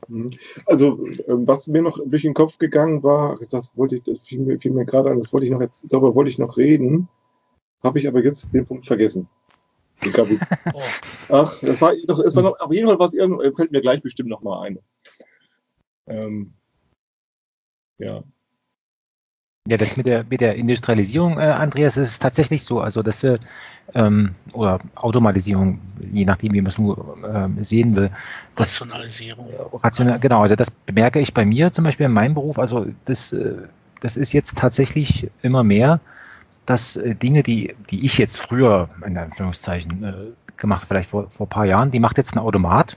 Also, was mir noch durch den Kopf gegangen war, das wollte ich, das fiel mir, fiel mir gerade an, das wollte ich noch jetzt, darüber wollte ich noch reden, habe ich aber jetzt den Punkt vergessen. Oh. Ach, das war doch, es war noch, auf jeden Fall was, fällt mir gleich bestimmt noch mal ein. Ähm, ja. Ja, das mit der, mit der Industrialisierung, äh, Andreas, ist tatsächlich so, also dass wir, ähm, oder Automatisierung, je nachdem, wie man es nur ähm, sehen will. Das, Rationalisierung. Äh, rational, genau, also das bemerke ich bei mir zum Beispiel in meinem Beruf, also das, äh, das ist jetzt tatsächlich immer mehr, dass äh, Dinge, die, die ich jetzt früher, in Anführungszeichen, äh, gemacht habe, vielleicht vor, vor ein paar Jahren, die macht jetzt ein Automat.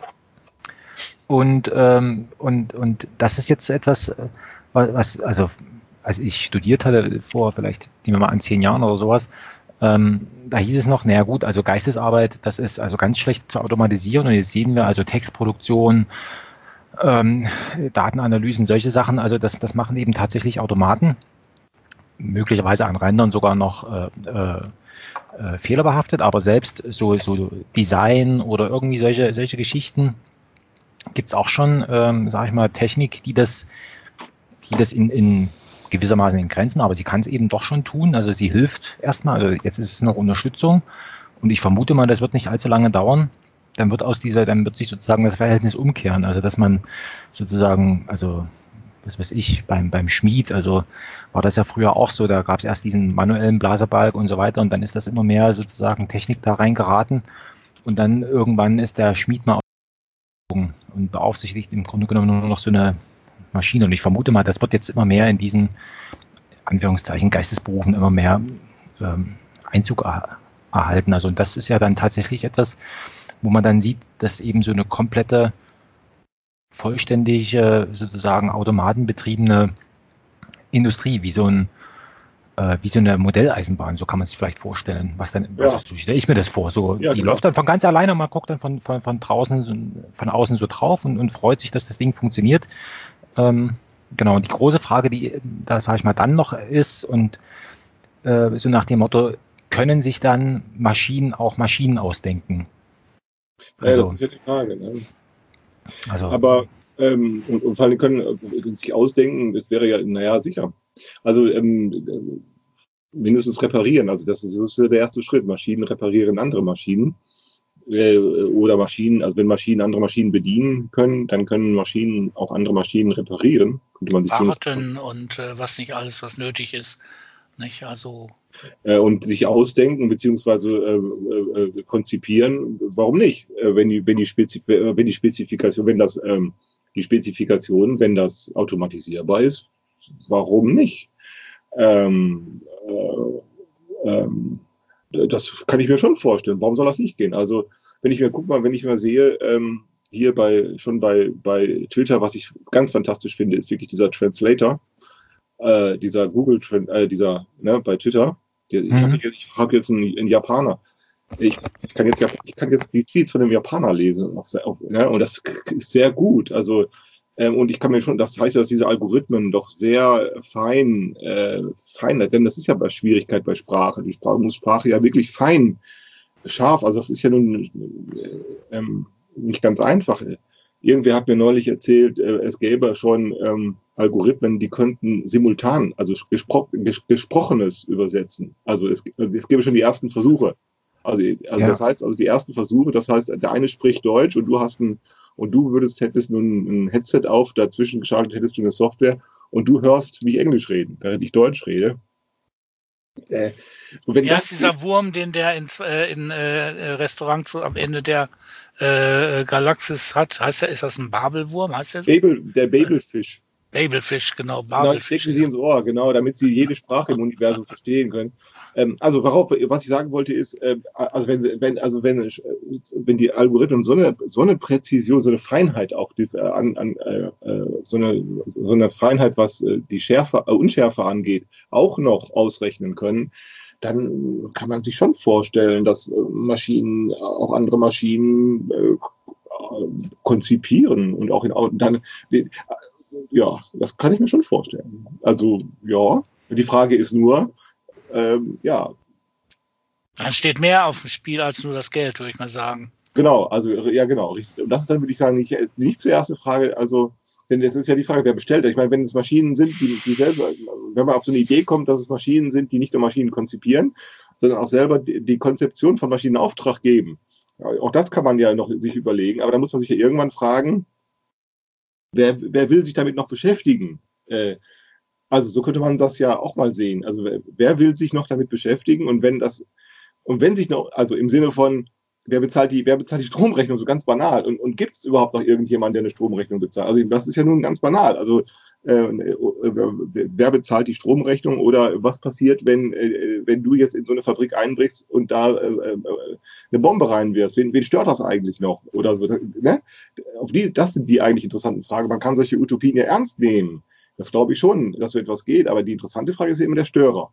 Und, ähm, und, und das ist jetzt etwas, was, also als ich studiert hatte, vor vielleicht, nehmen wir mal an, zehn Jahren oder sowas, ähm, da hieß es noch, naja gut, also Geistesarbeit, das ist also ganz schlecht zu automatisieren. Und jetzt sehen wir also Textproduktion, ähm, Datenanalysen, solche Sachen, also das, das machen eben tatsächlich Automaten, möglicherweise an Rändern sogar noch äh, äh, äh, fehlerbehaftet, aber selbst so, so Design oder irgendwie solche, solche Geschichten gibt es auch schon, ähm, sage ich mal, Technik, die das, die das in, in gewissermaßen in Grenzen, aber sie kann es eben doch schon tun. Also sie hilft erstmal, also jetzt ist es noch Unterstützung und ich vermute mal, das wird nicht allzu lange dauern. Dann wird aus dieser, dann wird sich sozusagen das Verhältnis umkehren. Also dass man sozusagen, also was weiß ich, beim, beim Schmied, also war das ja früher auch so, da gab es erst diesen manuellen Blasebalg und so weiter und dann ist das immer mehr sozusagen Technik da reingeraten und dann irgendwann ist der Schmied mal und beaufsichtigt im Grunde genommen nur noch so eine Maschine. Und ich vermute mal, das wird jetzt immer mehr in diesen Anführungszeichen Geistesberufen immer mehr ähm, Einzug er- erhalten. Also und das ist ja dann tatsächlich etwas, wo man dann sieht, dass eben so eine komplette, vollständige, sozusagen automatenbetriebene Industrie, wie so ein äh, wie so eine Modelleisenbahn, so kann man sich vielleicht vorstellen. Was dann, Ja. was, so stelle ich mir das vor. So, Ja, die genau. läuft dann von ganz alleine, man guckt dann von, von, von draußen, so- von außen so drauf und, und freut sich, dass das Ding funktioniert. Ähm, genau, und die große Frage, die da sage ich mal dann noch ist, und äh, so nach dem Motto, können sich dann Maschinen auch Maschinen ausdenken? Ja, Also, das ist ja die Frage. Ne? also Aber, ähm, und, und vor allem können äh, sich ausdenken, das wäre ja, naja, sicher. Also, ähm, äh, mindestens reparieren. Also, das ist, das ist der erste Schritt. Maschinen reparieren andere Maschinen. Äh, oder Maschinen, also wenn Maschinen andere Maschinen bedienen können, dann können Maschinen auch andere Maschinen reparieren. Könnte man sich Warten und äh, was nicht alles, was nötig ist. Nicht? Also äh, und sich ausdenken beziehungsweise äh, äh, konzipieren. Warum nicht? Äh, wenn die, wenn die, Spezif äh, wenn die Spezifikation, wenn das ähm, die Spezifikation, wenn das automatisierbar ist, warum nicht? Ähm, äh, ähm, das kann ich mir schon vorstellen. Warum soll das nicht gehen? Also wenn ich mir guck mal, wenn ich mal sehe, ähm, hier bei schon bei, bei Twitter, was ich ganz fantastisch finde, ist wirklich dieser Translator, äh, dieser Google, äh, dieser, ne, bei Twitter. Der, ich habe Mhm. jetzt, ich hab jetzt einen, einen Japaner. Ich, ich, kann jetzt, ich kann jetzt die Tweets von dem Japaner lesen. Auf, auf, ne, und das ist sehr gut. Also, ähm, und ich kann mir schon, das heißt ja, dass diese Algorithmen doch sehr fein, äh, fein, denn das ist ja bei Schwierigkeit bei Sprache. Die Sprache muss Sprache ja wirklich fein, scharf, also das ist ja nun äh, ähm, nicht ganz einfach. Irgendwer hat mir neulich erzählt, äh, es gäbe schon ähm, Algorithmen, die könnten simultan, also gespro ges Gesprochenes übersetzen. Also es, es gäbe schon die ersten Versuche. Also, also Ja. das heißt, also die ersten Versuche, das heißt, der eine spricht Deutsch und du hast ein, und du würdest, hättest nun ein Headset auf, dazwischen geschaltet hättest du eine Software und du hörst mich Englisch reden, während ich Deutsch rede. Äh, und wenn ja, ist dieser Wurm, den der in, äh, in äh, Restaurants am Ende der äh, Galaxis hat, heißt der, ist das ein Babelwurm? Heißt der so? Babel, der Babelfisch. Babelfisch, genau. Babelfisch. Stecken Sie ins Ohr, genau, damit Sie jede Sprache im Universum verstehen können. Ähm, also, worauf, was ich sagen wollte, ist, äh, also wenn, wenn, also wenn, äh, wenn die Algorithmen so eine, so eine Präzision, so eine Feinheit auch, die, äh, an, an, äh, so, eine, so eine Feinheit, was äh, die Schärfe, äh, Unschärfe angeht, auch noch ausrechnen können, dann kann man sich schon vorstellen, dass äh, Maschinen, auch andere Maschinen äh, konzipieren und auch in, dann, ja, das kann ich mir schon vorstellen. Also, ja, die Frage ist nur, ähm, ja. Dann steht mehr auf dem Spiel als nur das Geld, würde ich mal sagen. Genau, also ja genau. Und das ist dann, würde ich sagen, nicht, nicht zuerst eine Frage, also, denn es ist ja die Frage, wer bestellt. Ich meine, wenn es Maschinen sind, die, die selber, wenn man auf so eine Idee kommt, dass es Maschinen sind, die nicht nur Maschinen konzipieren, sondern auch selber die, die Konzeption von Maschinen in Auftrag geben. Ja, auch das kann man ja noch sich überlegen, aber da muss man sich ja irgendwann fragen, wer, wer will sich damit noch beschäftigen? Äh, also so könnte man das ja auch mal sehen. Also wer, wer will sich noch damit beschäftigen? Und wenn das, und wenn sich noch, also im Sinne von, wer bezahlt die, wer bezahlt die Stromrechnung, so ganz banal. Und, und gibt es überhaupt noch irgendjemanden, der eine Stromrechnung bezahlt? Also das ist ja nun ganz banal. Also äh, wer bezahlt die Stromrechnung oder was passiert, wenn, äh, wenn du jetzt in so eine Fabrik einbrichst und da äh, eine Bombe reinwirfst? Wen, wen stört das eigentlich noch? Oder so, ne? Auf die, das sind die eigentlich interessanten Fragen. Man kann solche Utopien ja ernst nehmen. Das glaube ich schon, dass so etwas geht. Aber die interessante Frage ist ja immer der Störer.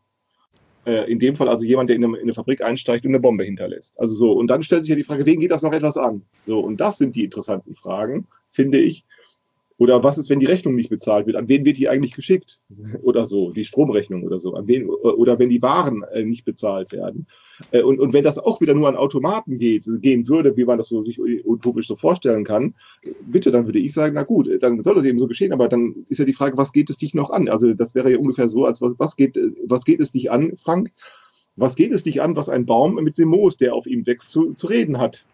In dem Fall also jemand, der in eine, in eine Fabrik einsteigt und eine Bombe hinterlässt. Also so, und dann stellt sich ja die Frage, wen geht das noch etwas an? So, und das sind die interessanten Fragen, finde ich. Oder was ist, wenn die Rechnung nicht bezahlt wird? An wen wird die eigentlich geschickt? Oder so, die Stromrechnung oder so. An wen, oder wenn die Waren äh, nicht bezahlt werden. Äh, und, und wenn das auch wieder nur an Automaten geht, gehen würde, wie man das so sich utopisch so vorstellen kann, bitte, dann würde ich sagen, na gut, dann soll das eben so geschehen. Aber dann ist ja die Frage, was geht es dich noch an? Also das wäre ja ungefähr so, als was, was geht, was geht es dich an, Frank? Was geht es dich an, was ein Baum mit dem Moos, der auf ihm wächst, zu, zu reden hat?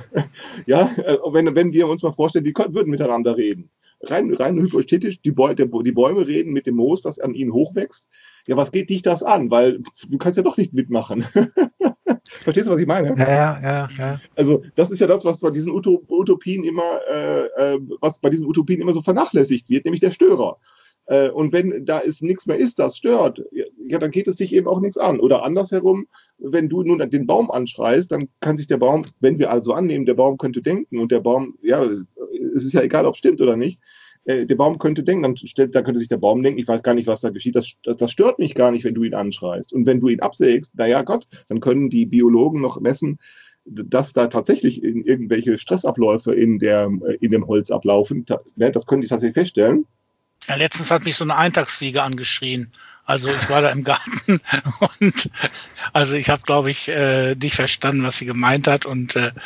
Ja, wenn, wenn wir uns mal vorstellen, die würden miteinander reden. Rein, rein hypothetisch, die, Bäu die Bäume reden mit dem Moos, das an ihnen hochwächst. Ja, was geht dich das an? Weil du kannst ja doch nicht mitmachen. Verstehst du, was ich meine? Ja, ja, ja, ja. Also das ist ja das, was bei diesen Utopien immer, äh, was bei diesen Utopien immer so vernachlässigt wird, nämlich der Störer. Äh, und wenn da ist nichts mehr ist, das stört, ja, dann geht es dich eben auch nichts an. Oder andersherum, wenn du nun den Baum anschreist, dann kann sich der Baum, wenn wir also annehmen, der Baum könnte denken und der Baum, ja, es ist ja egal, ob es stimmt oder nicht, äh, der Baum könnte denken, dann, stellt, dann könnte sich der Baum denken, ich weiß gar nicht, was da geschieht, das, das, das stört mich gar nicht, wenn du ihn anschreist. Und wenn du ihn absägst, naja Gott, dann können die Biologen noch messen, dass da tatsächlich in irgendwelche Stressabläufe in, der, in dem Holz ablaufen. Das können die tatsächlich feststellen. Ja, letztens hat mich so eine Eintagsfliege angeschrien. Also ich war da im Garten und also ich habe, glaube ich, äh, nicht verstanden, was sie gemeint hat und äh,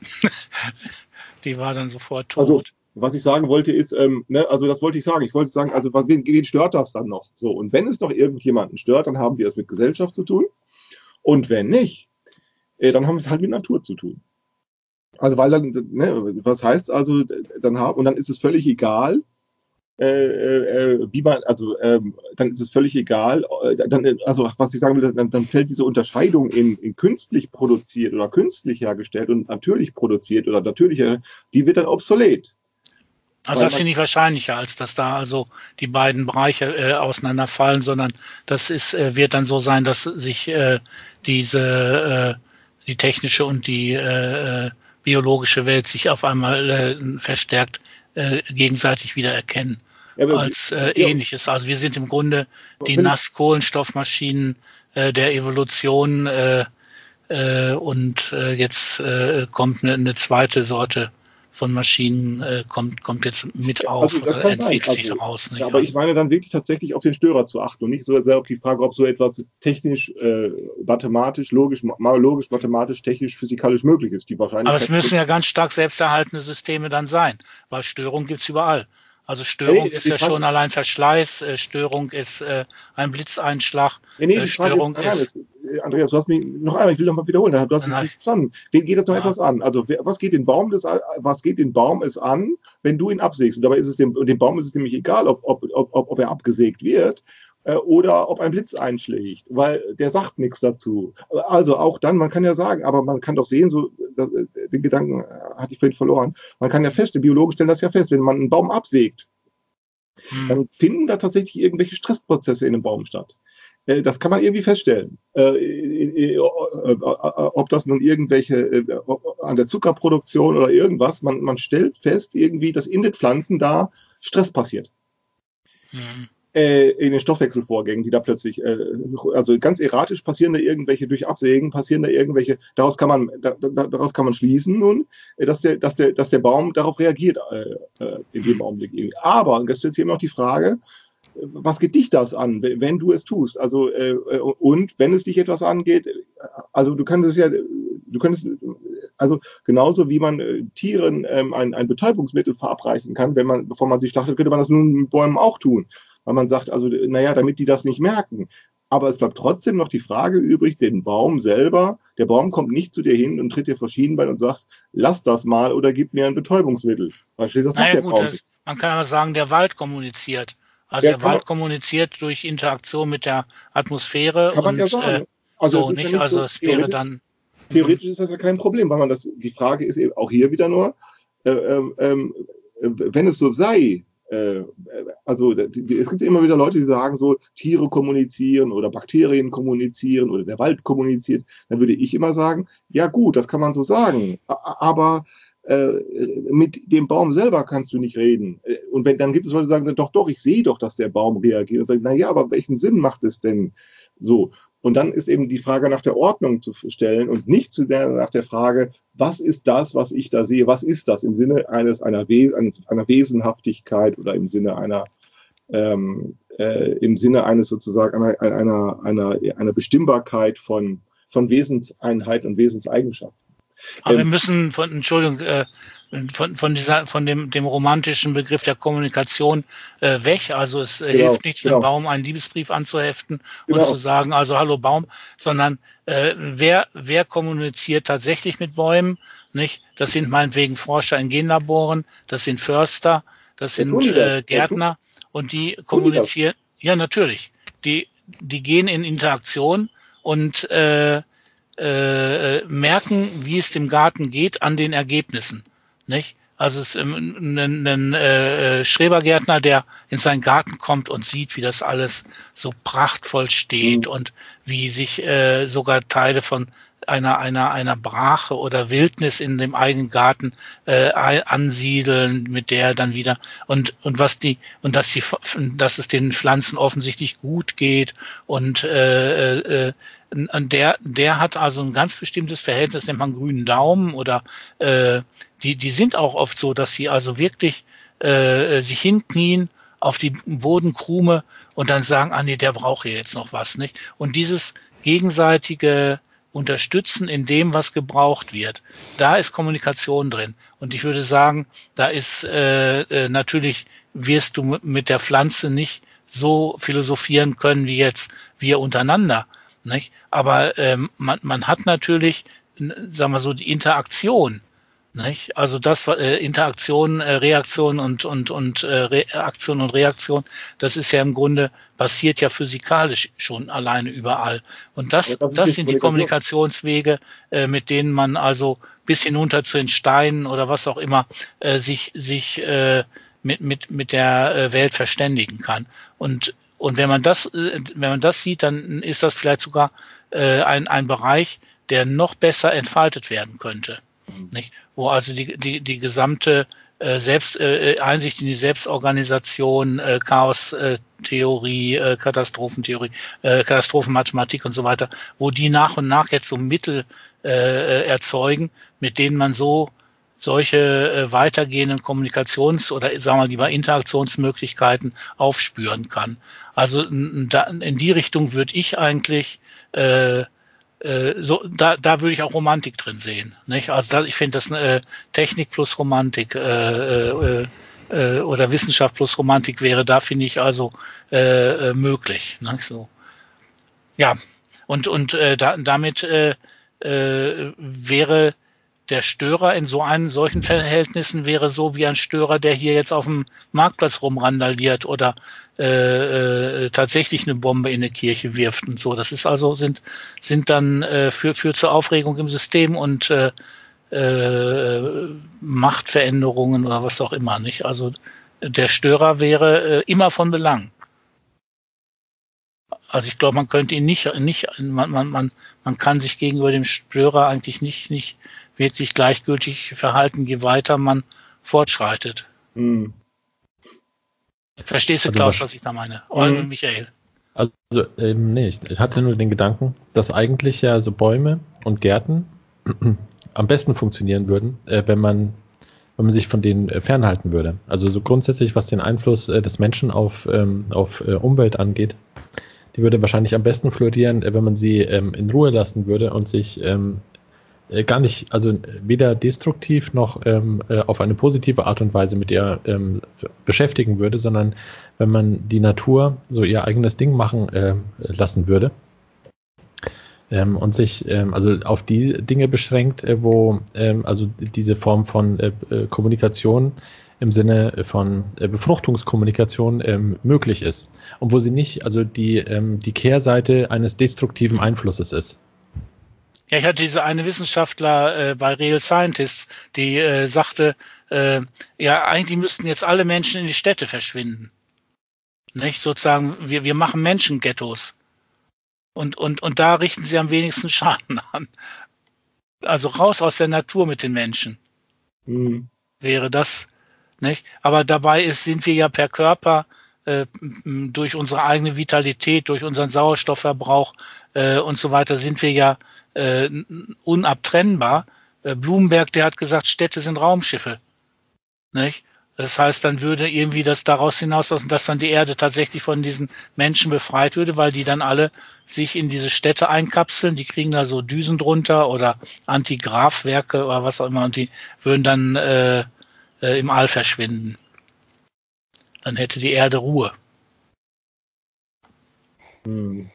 die war dann sofort tot. Also, was ich sagen wollte ist, ähm, ne, also das wollte ich sagen. Ich wollte sagen, also was, wen, wen stört das dann noch? So, und wenn es doch irgendjemanden stört, dann haben wir es mit Gesellschaft zu tun. Und wenn nicht, äh, dann haben wir es halt mit Natur zu tun. Also weil dann, ne, was heißt also, dann haben, und dann ist es völlig egal, Äh, äh, wie man, also ähm, dann ist es völlig egal, äh, dann, also was ich sagen will, dann, dann fällt diese Unterscheidung in, in künstlich produziert oder künstlich hergestellt und natürlich produziert oder natürlich, die wird dann obsolet. Also das finde ich wahrscheinlicher, als dass da also die beiden Bereiche äh, auseinanderfallen, sondern das ist, äh, wird dann so sein, dass sich äh, diese, äh, die technische und die äh, biologische Welt sich auf einmal äh, verstärkt äh, gegenseitig wieder erkennen. Ja, als äh, ja. Ähnliches. Also wir sind im Grunde die Nass-Kohlenstoffmaschinen äh, der Evolution äh, äh, und äh, jetzt äh, kommt eine, eine zweite Sorte von Maschinen, äh, kommt, kommt jetzt mit auf, also, oder entwickelt sich also, daraus. Nicht? Ja, aber ich meine dann wirklich tatsächlich auf den Störer zu achten und nicht so sehr auf die Frage, ob so etwas technisch, äh, mathematisch, logisch, ma logisch, mathematisch, technisch, physikalisch möglich ist. Die Wahrscheinlichkeit. Aber es müssen ja ganz stark selbsterhaltende Systeme dann sein, weil Störung gibt es überall. Also Störung nee, ist ja schon allein Verschleiß, äh, Störung ist äh, ein Blitzeinschlag, nee, nee, äh, Störung ist... ist Andreas, du hast mich noch einmal, ich will noch mal wiederholen, du hast es nicht verstanden. Wen geht das noch ja. etwas an? Also was geht den Baum des, was geht den Baum es an, wenn du ihn absägst? Und dabei ist es dem, dem Baum ist es nämlich egal, ob, ob, ob, ob er abgesägt wird äh, oder ob ein Blitz einschlägt, weil der sagt nichts dazu. Also auch dann, man kann ja sagen, aber man kann doch sehen, so das, den Gedanken hatte ich vorhin verloren, man kann ja feststellen, Biologen stellen das ja fest, wenn man einen Baum absägt, hm. dann finden da tatsächlich irgendwelche Stressprozesse in dem Baum statt. Das kann man irgendwie feststellen. Äh, ob das nun irgendwelche äh, an der Zuckerproduktion oder irgendwas, man, man stellt fest, irgendwie, dass in den Pflanzen da Stress passiert. Mhm. Äh, in den Stoffwechselvorgängen, die da plötzlich, äh, also ganz erratisch passieren da irgendwelche, durch Absägen passieren da irgendwelche, daraus kann man, da, daraus kann man schließen nun, dass der, dass der, dass der Baum darauf reagiert äh, in dem Augenblick. Aber, und jetzt stellt sich immer noch die Frage, was geht dich das an, wenn du es tust? Also äh, und wenn es dich etwas angeht, also du könntest ja, du könntest, also genauso wie man äh, Tieren ähm, ein, ein Betäubungsmittel verabreichen kann, wenn man, bevor man sie schlachtet, könnte man das nun mit Bäumen auch tun. Weil man sagt, also, naja, damit die das nicht merken. Aber es bleibt trotzdem noch die Frage übrig, den Baum selber, der Baum kommt nicht zu dir hin und tritt dir vor Schienbein und sagt, lass das mal oder gib mir ein Betäubungsmittel. Verstehst du, das naja, macht der gut, Baum nicht. Man kann aber sagen, der Wald kommuniziert. Also ja, der Wald kommuniziert durch Interaktion mit der Atmosphäre. Kann man und, ja sagen. Also so, es, ist nicht? Ja nicht also so, es wäre dann. Theoretisch ist das ja kein Problem, weil man das, die Frage ist eben auch hier wieder nur, äh, äh, wenn es so sei, äh, also es gibt immer wieder Leute, die sagen so, Tiere kommunizieren oder Bakterien kommunizieren oder der Wald kommuniziert, dann würde ich immer sagen, ja gut, das kann man so sagen, aber äh, mit dem Baum selber kannst du nicht reden. Und wenn, dann gibt es Leute, die sagen, doch, doch, ich sehe doch, dass der Baum reagiert. Und sagen, naja, aber welchen Sinn macht es denn so? Und dann ist eben die Frage nach der Ordnung zu stellen und nicht zu der, nach der Frage, was ist das, was ich da sehe? Was ist das im Sinne eines einer, Wes eines, einer Wesenhaftigkeit oder im Sinne einer ähm, äh, im Sinne eines sozusagen einer, einer, einer, einer Bestimmbarkeit von, von Wesenseinheit und Wesenseigenschaften. Aber ähm, wir müssen von, Entschuldigung, äh, von, von dieser, von dem, dem romantischen Begriff der Kommunikation äh, weg. Also es äh, genau, hilft nichts, genau. dem Baum einen Liebesbrief anzuheften genau. und zu sagen, also hallo Baum, sondern äh, wer, wer kommuniziert tatsächlich mit Bäumen, nicht? Das sind meinetwegen Forscher in Genlaboren, das sind Förster, das sind äh, Gärtner und die kommunizieren, ja natürlich, die, die gehen in Interaktion und äh, äh, merken, wie es dem Garten geht an den Ergebnissen. Nicht? Also es ist ein, ein, ein äh, Schrebergärtner, der in seinen Garten kommt und sieht, wie das alles so prachtvoll steht mhm. und wie sich äh, sogar Teile von einer einer einer Brache oder Wildnis in dem eigenen Garten äh, ansiedeln, mit der dann wieder und und was die und dass die dass es den Pflanzen offensichtlich gut geht und äh, äh, der der hat also ein ganz bestimmtes Verhältnis, nennt man grünen Daumen oder äh, die die sind auch oft so, dass sie also wirklich äh, sich hinknien auf die Bodenkrume und dann sagen, ah nee, der braucht hier jetzt noch was, nicht? Und dieses gegenseitige Unterstützen in dem, was gebraucht wird. Da ist Kommunikation drin. Und ich würde sagen, da ist äh, äh, natürlich, wirst du mit der Pflanze nicht so philosophieren können wie jetzt wir untereinander. Nicht? Aber ähm, man, man hat natürlich, sagen wir so, die Interaktion. Nicht? Also das war äh, Interaktion, äh, Reaktion und und und äh, Re Aktion und Reaktion, das ist ja im Grunde passiert ja physikalisch schon alleine überall. Und das das, das sind die Kommunikationswege, äh, mit denen man also bis hinunter zu den Steinen oder was auch immer äh, sich sich äh, mit mit mit der äh, Welt verständigen kann. Und und wenn man das äh, wenn man das sieht, dann ist das vielleicht sogar äh, ein ein Bereich, der noch besser entfaltet werden könnte. Nicht? Wo also die, die, die gesamte äh, Selbst, äh, Einsicht in die Selbstorganisation, äh, Chaos-Theorie, äh, Katastrophentheorie, äh, Katastrophenmathematik und so weiter, wo die nach und nach jetzt so Mittel äh, erzeugen, mit denen man so solche äh, weitergehenden Kommunikations- oder sagen wir lieber Interaktionsmöglichkeiten aufspüren kann. Also in, in die Richtung würde ich eigentlich äh, So, da, da würde ich auch Romantik drin sehen. Nicht? Also da, ich finde das äh, Technik plus Romantik äh, äh, äh, oder Wissenschaft plus Romantik wäre da, finde ich, also äh, äh, möglich. Ne? So. Ja, und, und äh, da, damit äh, äh, wäre der Störer in so einem solchen Verhältnissen wäre so wie ein Störer, der hier jetzt auf dem Marktplatz rumrandaliert oder äh, äh, tatsächlich eine Bombe in eine Kirche wirft und so. Das ist also sind sind dann äh, für für zur Aufregung im System und äh, äh, Machtveränderungen oder was auch immer, nicht? Also der Störer wäre äh, immer von Belang. Also ich glaube, man könnte ihn nicht nicht man man man man kann sich gegenüber dem Störer eigentlich nicht nicht wirklich gleichgültig verhalten, je weiter man fortschreitet. Hm. Verstehst du, also Klaus, was, was ich da meine? Oder hm. Michael? Also, ähm, nee, ich, ich hatte nur den Gedanken, dass eigentlich ja so Bäume und Gärten am besten funktionieren würden, äh, wenn man wenn man sich von denen äh, fernhalten würde. Also so grundsätzlich, was den Einfluss äh, des Menschen auf, ähm, auf äh, Umwelt angeht, die würde wahrscheinlich am besten florieren, äh, wenn man sie ähm, in Ruhe lassen würde und sich ähm, äh, gar nicht, also weder destruktiv noch ähm, äh, auf eine positive Art und Weise mit ihr ähm, beschäftigen würde, sondern wenn man die Natur so ihr eigenes Ding machen äh, lassen würde ähm, und sich ähm, also auf die Dinge beschränkt, äh, wo ähm, also diese Form von äh, Kommunikation im Sinne von äh, Befruchtungskommunikation ähm, möglich ist und wo sie nicht also die, ähm, die Kehrseite eines destruktiven Einflusses ist. Ja, ich hatte diese eine Wissenschaftler äh, bei Real Scientists, die äh, sagte, äh, ja, eigentlich müssten jetzt alle Menschen in die Städte verschwinden. Nicht? Sozusagen, wir, wir machen Menschenghettos. Und, und, und da richten sie am wenigsten Schaden an. Also raus aus der Natur mit den Menschen. Mhm. Wäre das, nicht? Aber dabei ist, sind wir ja per Körper äh, durch unsere eigene Vitalität, durch unseren Sauerstoffverbrauch äh, und so weiter, sind wir ja äh, unabtrennbar. Äh, Blumenberg, der hat gesagt, Städte sind Raumschiffe. Nicht? Das heißt, dann würde irgendwie das daraus hinauslaufen, dass dann die Erde tatsächlich von diesen Menschen befreit würde, weil die dann alle sich in diese Städte einkapseln, die kriegen da so Düsen drunter oder Antigrafwerke oder was auch immer und die würden dann äh, äh, im All verschwinden. Dann hätte die Erde Ruhe. Hm.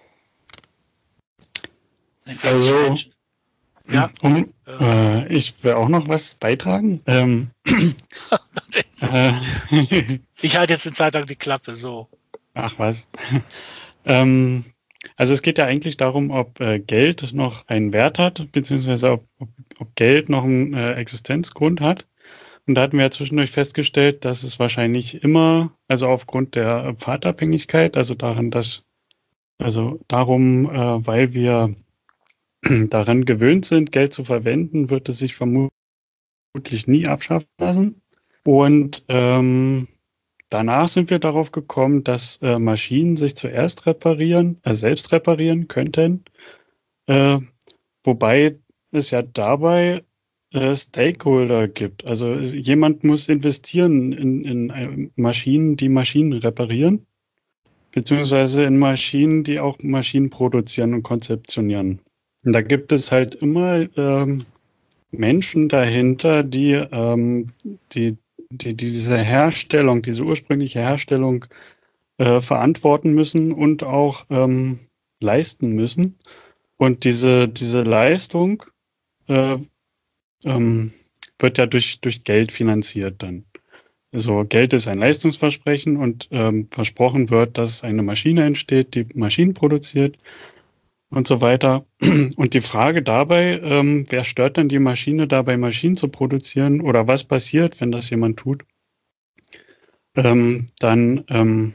Also, ja. Um, äh, ich will auch noch was beitragen. Ähm, äh, ich halte jetzt eine Zeit lang die Klappe, so. Ach was. ähm, also es geht ja eigentlich darum, ob äh, Geld noch einen Wert hat, beziehungsweise ob, ob, ob Geld noch einen äh, Existenzgrund hat. Und da hatten wir ja zwischendurch festgestellt, dass es wahrscheinlich immer, also aufgrund der Pfadabhängigkeit, also daran, dass, also darum, äh, weil wir daran gewöhnt sind, Geld zu verwenden, wird es sich vermutlich nie abschaffen lassen. Und ähm, danach sind wir darauf gekommen, dass äh, Maschinen sich zuerst reparieren, äh, selbst reparieren könnten, äh, wobei es ja dabei äh, Stakeholder gibt. Also jemand muss investieren in, in äh, Maschinen, die Maschinen reparieren, beziehungsweise in Maschinen, die auch Maschinen produzieren und konzeptionieren. Und da gibt es halt immer ähm, Menschen dahinter, die, ähm, die, die, die diese Herstellung, diese ursprüngliche Herstellung äh, verantworten müssen und auch ähm, leisten müssen. Und diese, diese Leistung äh, ähm, wird ja durch, durch Geld finanziert dann. Also Geld ist ein Leistungsversprechen und ähm, versprochen wird, dass eine Maschine entsteht, die Maschinen produziert. Und so weiter. Und die Frage dabei, ähm, wer stört denn die Maschine dabei, Maschinen zu produzieren oder was passiert, wenn das jemand tut, ähm, dann ähm,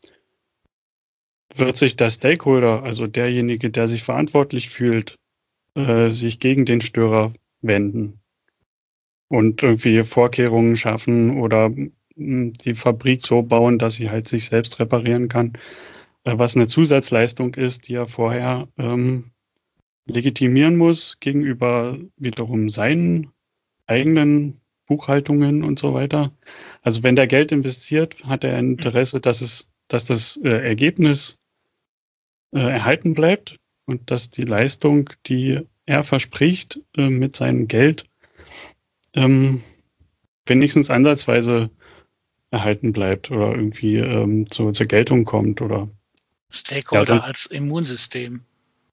wird sich der Stakeholder, also derjenige, der sich verantwortlich fühlt, äh, sich gegen den Störer wenden und irgendwie Vorkehrungen schaffen oder mh, die Fabrik so bauen, dass sie halt sich selbst reparieren kann. Was eine Zusatzleistung ist, die er vorher ähm, legitimieren muss gegenüber wiederum seinen eigenen Buchhaltungen und so weiter. Also wenn der Geld investiert, hat er ein Interesse, dass es, dass das äh, Ergebnis äh, erhalten bleibt und dass die Leistung, die er verspricht, äh, mit seinem Geld ähm, wenigstens ansatzweise erhalten bleibt oder irgendwie ähm, zu, zur Geltung kommt oder Stakeholder ja, sonst, als Immunsystem.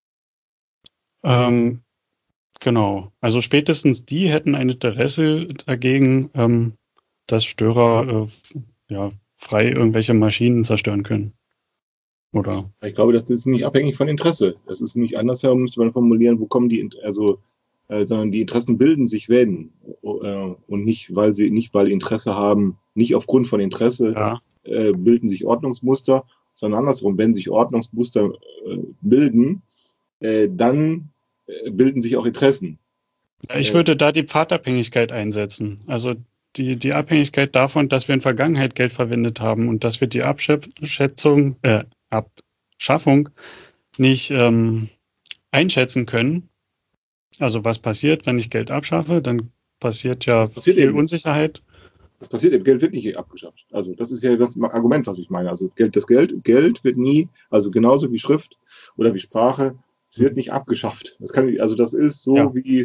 Ähm, genau. Also spätestens die hätten ein Interesse dagegen, ähm, dass Störer äh, ja, frei irgendwelche Maschinen zerstören können. Oder? Ich glaube, das ist nicht abhängig von Interesse. Das ist nicht andersherum, müsste man formulieren, wo kommen die, also, äh, sondern die Interessen bilden sich, wenn, äh, und nicht, weil sie, nicht weil Interesse haben, nicht aufgrund von Interesse, ja. äh, bilden sich Ordnungsmuster, sondern andersrum, wenn sich Ordnungsmuster äh, bilden, äh, dann äh, bilden sich auch Interessen. Ich würde da die Pfadabhängigkeit einsetzen. Also die, die Abhängigkeit davon, dass wir in Vergangenheit Geld verwendet haben und dass wir die Abschätzung, äh, Abschaffung nicht ähm, einschätzen können. Also was passiert, wenn ich Geld abschaffe? Dann passiert ja passiert viel eben. Unsicherheit. Das passiert eben, Geld wird nicht abgeschafft. Also das ist ja das Argument, was ich meine. Also Geld, das Geld, Geld wird nie, also genauso wie Schrift oder wie Sprache, es wird nicht abgeschafft. Das kann, also das ist so ja. wie,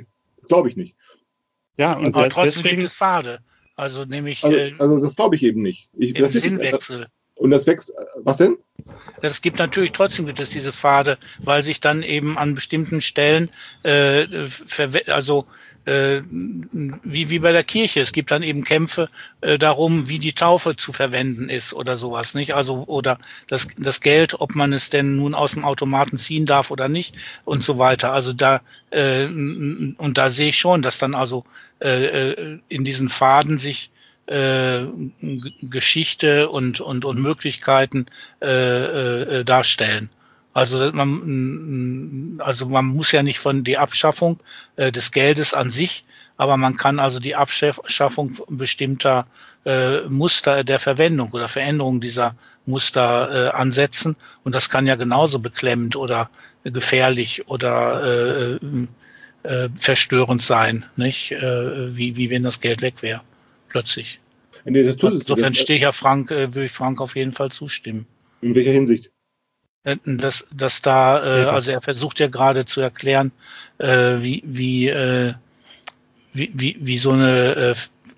Das glaube ich nicht. Ja, und aber trotzdem deswegen, gibt es Pfade. Also nämlich. Also, also das glaube ich eben nicht. Ich, Im Sinnwechsel. Und das wächst, was denn? Es gibt natürlich trotzdem gibt es diese Pfade, weil sich dann eben an bestimmten Stellen, äh, also äh, wie, wie bei der Kirche, es gibt dann eben Kämpfe äh, darum, wie die Taufe zu verwenden ist oder sowas, nicht? Also oder das, das Geld, ob man es denn nun aus dem Automaten ziehen darf oder nicht und so weiter. Also da äh, und da sehe ich schon, dass dann also äh, in diesen Pfaden sich Äh, Geschichte und, und, und Möglichkeiten äh, äh, darstellen. Also man, also man muss ja nicht von der Abschaffung äh, des Geldes an sich, aber man kann also die Abschaffung bestimmter äh, Muster der Verwendung oder Veränderung dieser Muster äh, ansetzen. Und das kann ja genauso beklemmend oder gefährlich oder äh, äh, verstörend sein, nicht? Äh, wie, wie wenn das Geld weg wäre. Plötzlich. Nee, das tut es. Insofern stehe ich ja Frank, äh, würde ich Frank auf jeden Fall zustimmen. In welcher Hinsicht? Dass, dass da, äh, also er versucht ja gerade zu erklären, äh, wie, wie, äh, wie, wie, wie so eine äh,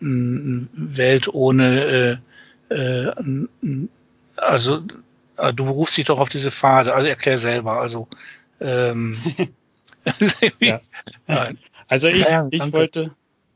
Welt ohne, äh, äh, also du berufst dich doch auf diese Pfade, also erklär selber, also ähm, ja. Also ich, ja, ich wollte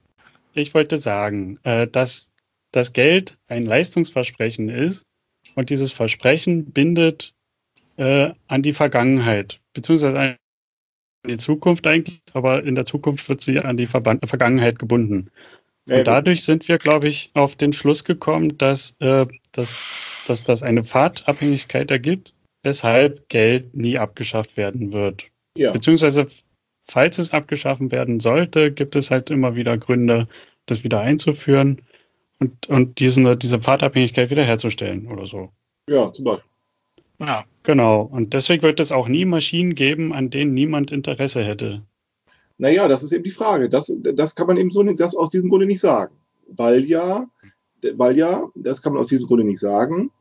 Ich wollte sagen, äh, dass das Geld ein Leistungsversprechen ist und dieses Versprechen bindet äh, an die Vergangenheit, beziehungsweise an die Zukunft eigentlich, aber in der Zukunft wird sie an die Verban- Vergangenheit gebunden. Und dadurch sind wir, glaube ich, auf den Schluss gekommen, dass, äh, dass, dass das eine Pfadabhängigkeit ergibt, weshalb Geld nie abgeschafft werden wird. Ja. Beziehungsweise falls es abgeschaffen werden sollte, gibt es halt immer wieder Gründe, das wieder einzuführen und, und diesen, diese Pfadabhängigkeit wiederherzustellen oder so. Ja, zum Beispiel. Ja. Genau. Und deswegen wird es auch nie Maschinen geben, an denen niemand Interesse hätte. Naja, das ist eben die Frage. Das, das kann man eben so das aus diesem Grunde nicht sagen. Weil ja, weil ja, das kann man aus diesem Grunde nicht sagen,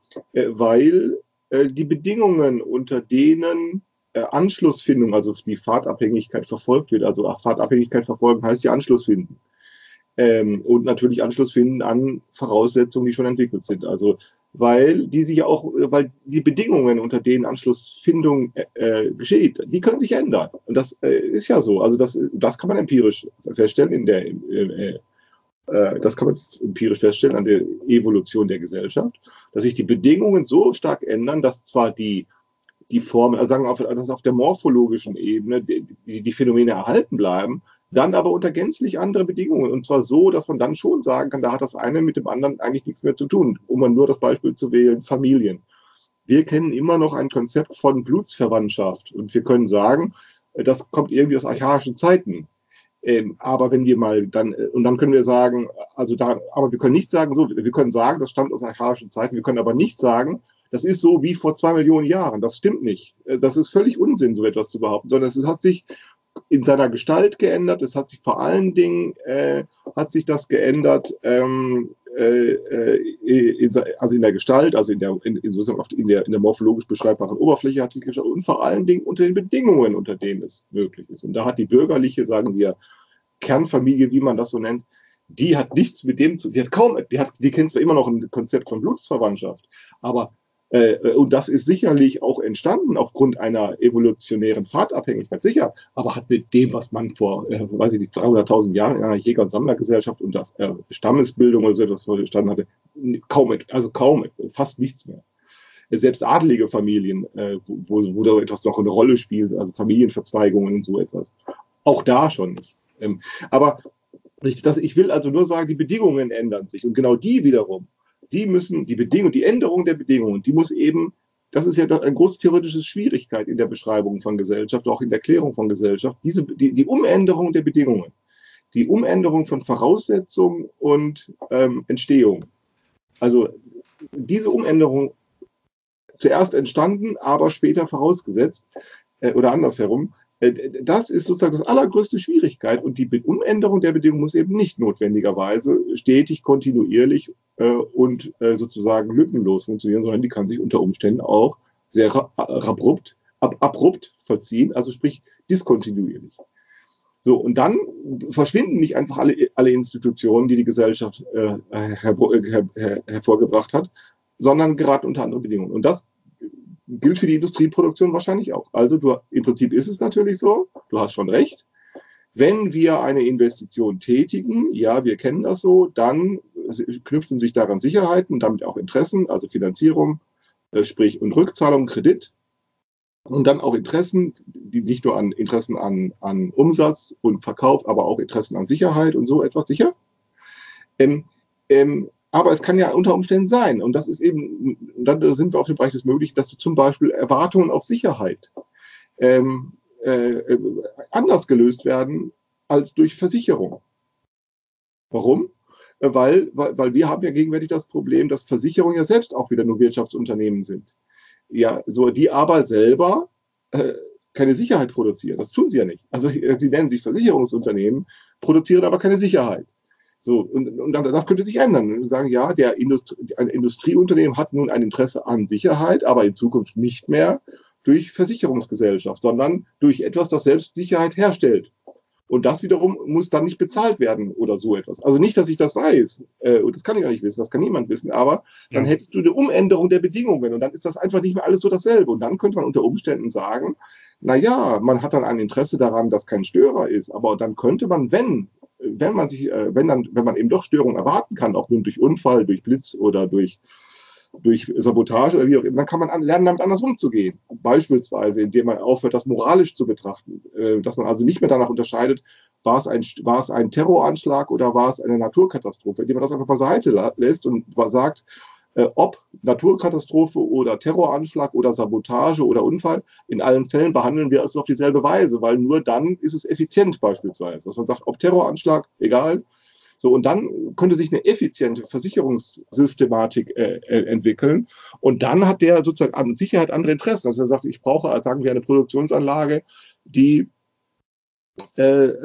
weil äh, die Bedingungen, unter denen Äh, Anschlussfindung, also die Pfadabhängigkeit verfolgt wird. Also ach, Pfadabhängigkeit verfolgen heißt ja Anschluss finden. Ähm, und natürlich Anschluss finden an Voraussetzungen, die schon entwickelt sind. Also weil die sich auch, weil die Bedingungen, unter denen Anschlussfindung äh, geschieht, die können sich ändern. Und das äh, ist ja so. Also das, das kann man empirisch feststellen in der äh, äh, das kann man empirisch feststellen an der Evolution der Gesellschaft, dass sich die Bedingungen so stark ändern, dass zwar die die Formen, also sagen wir, dass auf der morphologischen Ebene die, die, die Phänomene erhalten bleiben, dann aber unter gänzlich andere Bedingungen. Und zwar so, dass man dann schon sagen kann, da hat das eine mit dem anderen eigentlich nichts mehr zu tun. Um mal nur das Beispiel zu wählen, Familien. Wir kennen immer noch ein Konzept von Blutsverwandtschaft. Und wir können sagen, das kommt irgendwie aus archaischen Zeiten. Ähm, aber wenn wir mal dann, und dann können wir sagen, also da, aber wir können nicht sagen, so, wir können sagen, das stammt aus archaischen Zeiten. Wir können aber nicht sagen, das ist so wie vor zwei Millionen Jahren. Das stimmt nicht. Das ist völlig Unsinn, so etwas zu behaupten, sondern es hat sich in seiner Gestalt geändert. Es hat sich vor allen Dingen, äh, hat sich das geändert, ähm, äh, in, also in der Gestalt, also in der, in, in, in, der, in der morphologisch beschreibbaren Oberfläche hat sich geschaut und vor allen Dingen unter den Bedingungen, unter denen es möglich ist. Und da hat die bürgerliche, sagen wir, Kernfamilie, wie man das so nennt, die hat nichts mit dem zu, die hat kaum, die hat, die kennt zwar immer noch ein Konzept von Blutsverwandtschaft, aber Äh, und das ist sicherlich auch entstanden aufgrund einer evolutionären Pfadabhängigkeit, sicher, aber hat mit dem, was man vor, äh, weiß ich nicht, dreihunderttausend Jahren in einer Jäger- und Sammlergesellschaft unter äh, Stammesbildung oder so etwas verstanden hatte, kaum, also kaum, fast nichts mehr. Selbst adelige Familien, äh, wo, wo da etwas noch eine Rolle spielt, also Familienverzweigungen und so etwas, auch da schon nicht. Ähm, aber ich, das, ich will also nur sagen, die Bedingungen ändern sich und genau die wiederum, die müssen, die Bedingungen, die Änderung der Bedingungen, die muss eben, das ist ja eine große theoretische Schwierigkeit in der Beschreibung von Gesellschaft, auch in der Erklärung von Gesellschaft, diese, die, die Umänderung der Bedingungen, die Umänderung von Voraussetzungen und ähm, Entstehung. Also diese Umänderung zuerst entstanden, aber später vorausgesetzt, äh, oder andersherum, das ist sozusagen das allergrößte Schwierigkeit und die Umänderung der Bedingungen muss eben nicht notwendigerweise stetig, kontinuierlich äh, und äh, sozusagen lückenlos funktionieren, sondern die kann sich unter Umständen auch sehr abrupt, ab, abrupt vollziehen, also sprich diskontinuierlich. So, und dann verschwinden nicht einfach alle, alle Institutionen, die die Gesellschaft äh, her, her, her, hervorgebracht hat, sondern geraten unter andere Bedingungen. Und das gilt für die Industrieproduktion wahrscheinlich auch. Also du, im Prinzip ist es natürlich so, du hast schon recht, wenn wir eine Investition tätigen, ja, wir kennen das so, dann knüpfen sich daran Sicherheiten und damit auch Interessen, also Finanzierung, äh, sprich und Rückzahlung, Kredit. Und dann auch Interessen, die nicht nur an Interessen an, an Umsatz und Verkauf, aber auch Interessen an Sicherheit und so etwas sicher. Ähm, ähm, aber es kann ja unter Umständen sein, und das ist eben, dann sind wir auf dem Bereich des Möglichen, dass du zum Beispiel Erwartungen auf Sicherheit ähm, äh, anders gelöst werden als durch Versicherung. Warum? Weil, weil, weil wir haben ja gegenwärtig das Problem, dass Versicherungen ja selbst auch wieder nur Wirtschaftsunternehmen sind. Ja, so, die aber selber äh, keine Sicherheit produzieren. Das tun sie ja nicht. Also sie nennen sich Versicherungsunternehmen, produzieren aber keine Sicherheit. So, und, und das könnte sich ändern. Und sagen, ja, der Industrie, ein Industrieunternehmen hat nun ein Interesse an Sicherheit, aber in Zukunft nicht mehr durch Versicherungsgesellschaft, sondern durch etwas, das selbst Sicherheit herstellt. Und das wiederum muss dann nicht bezahlt werden oder so etwas. Also nicht, dass ich das weiß, äh, und das kann ich auch nicht wissen, das kann niemand wissen, aber dann ja. hättest du eine Umänderung der Bedingungen und dann ist das einfach nicht mehr alles so dasselbe. Und dann könnte man unter Umständen sagen, na ja, man hat dann ein Interesse daran, dass kein Störer ist, aber dann könnte man, wenn, wenn man sich, äh, wenn dann, wenn man eben doch Störungen erwarten kann, auch nun durch Unfall, durch Blitz oder durch durch Sabotage oder wie auch immer, dann kann man an, lernen, damit anders umzugehen. Beispielsweise, indem man aufhört, das moralisch zu betrachten. Äh, dass man also nicht mehr danach unterscheidet, war es ein, war es ein Terroranschlag oder war es eine Naturkatastrophe. Indem man das einfach beiseite lässt und sagt, äh, ob Naturkatastrophe oder Terroranschlag oder Sabotage oder Unfall, in allen Fällen behandeln wir es auf dieselbe Weise, weil nur dann ist es effizient beispielsweise. Dass man sagt, ob Terroranschlag, egal. So, und dann könnte sich eine effiziente Versicherungssystematik äh, entwickeln. Und dann hat der sozusagen an Sicherheit andere Interessen. Also er sagt, ich brauche, sagen wir, eine Produktionsanlage, die äh,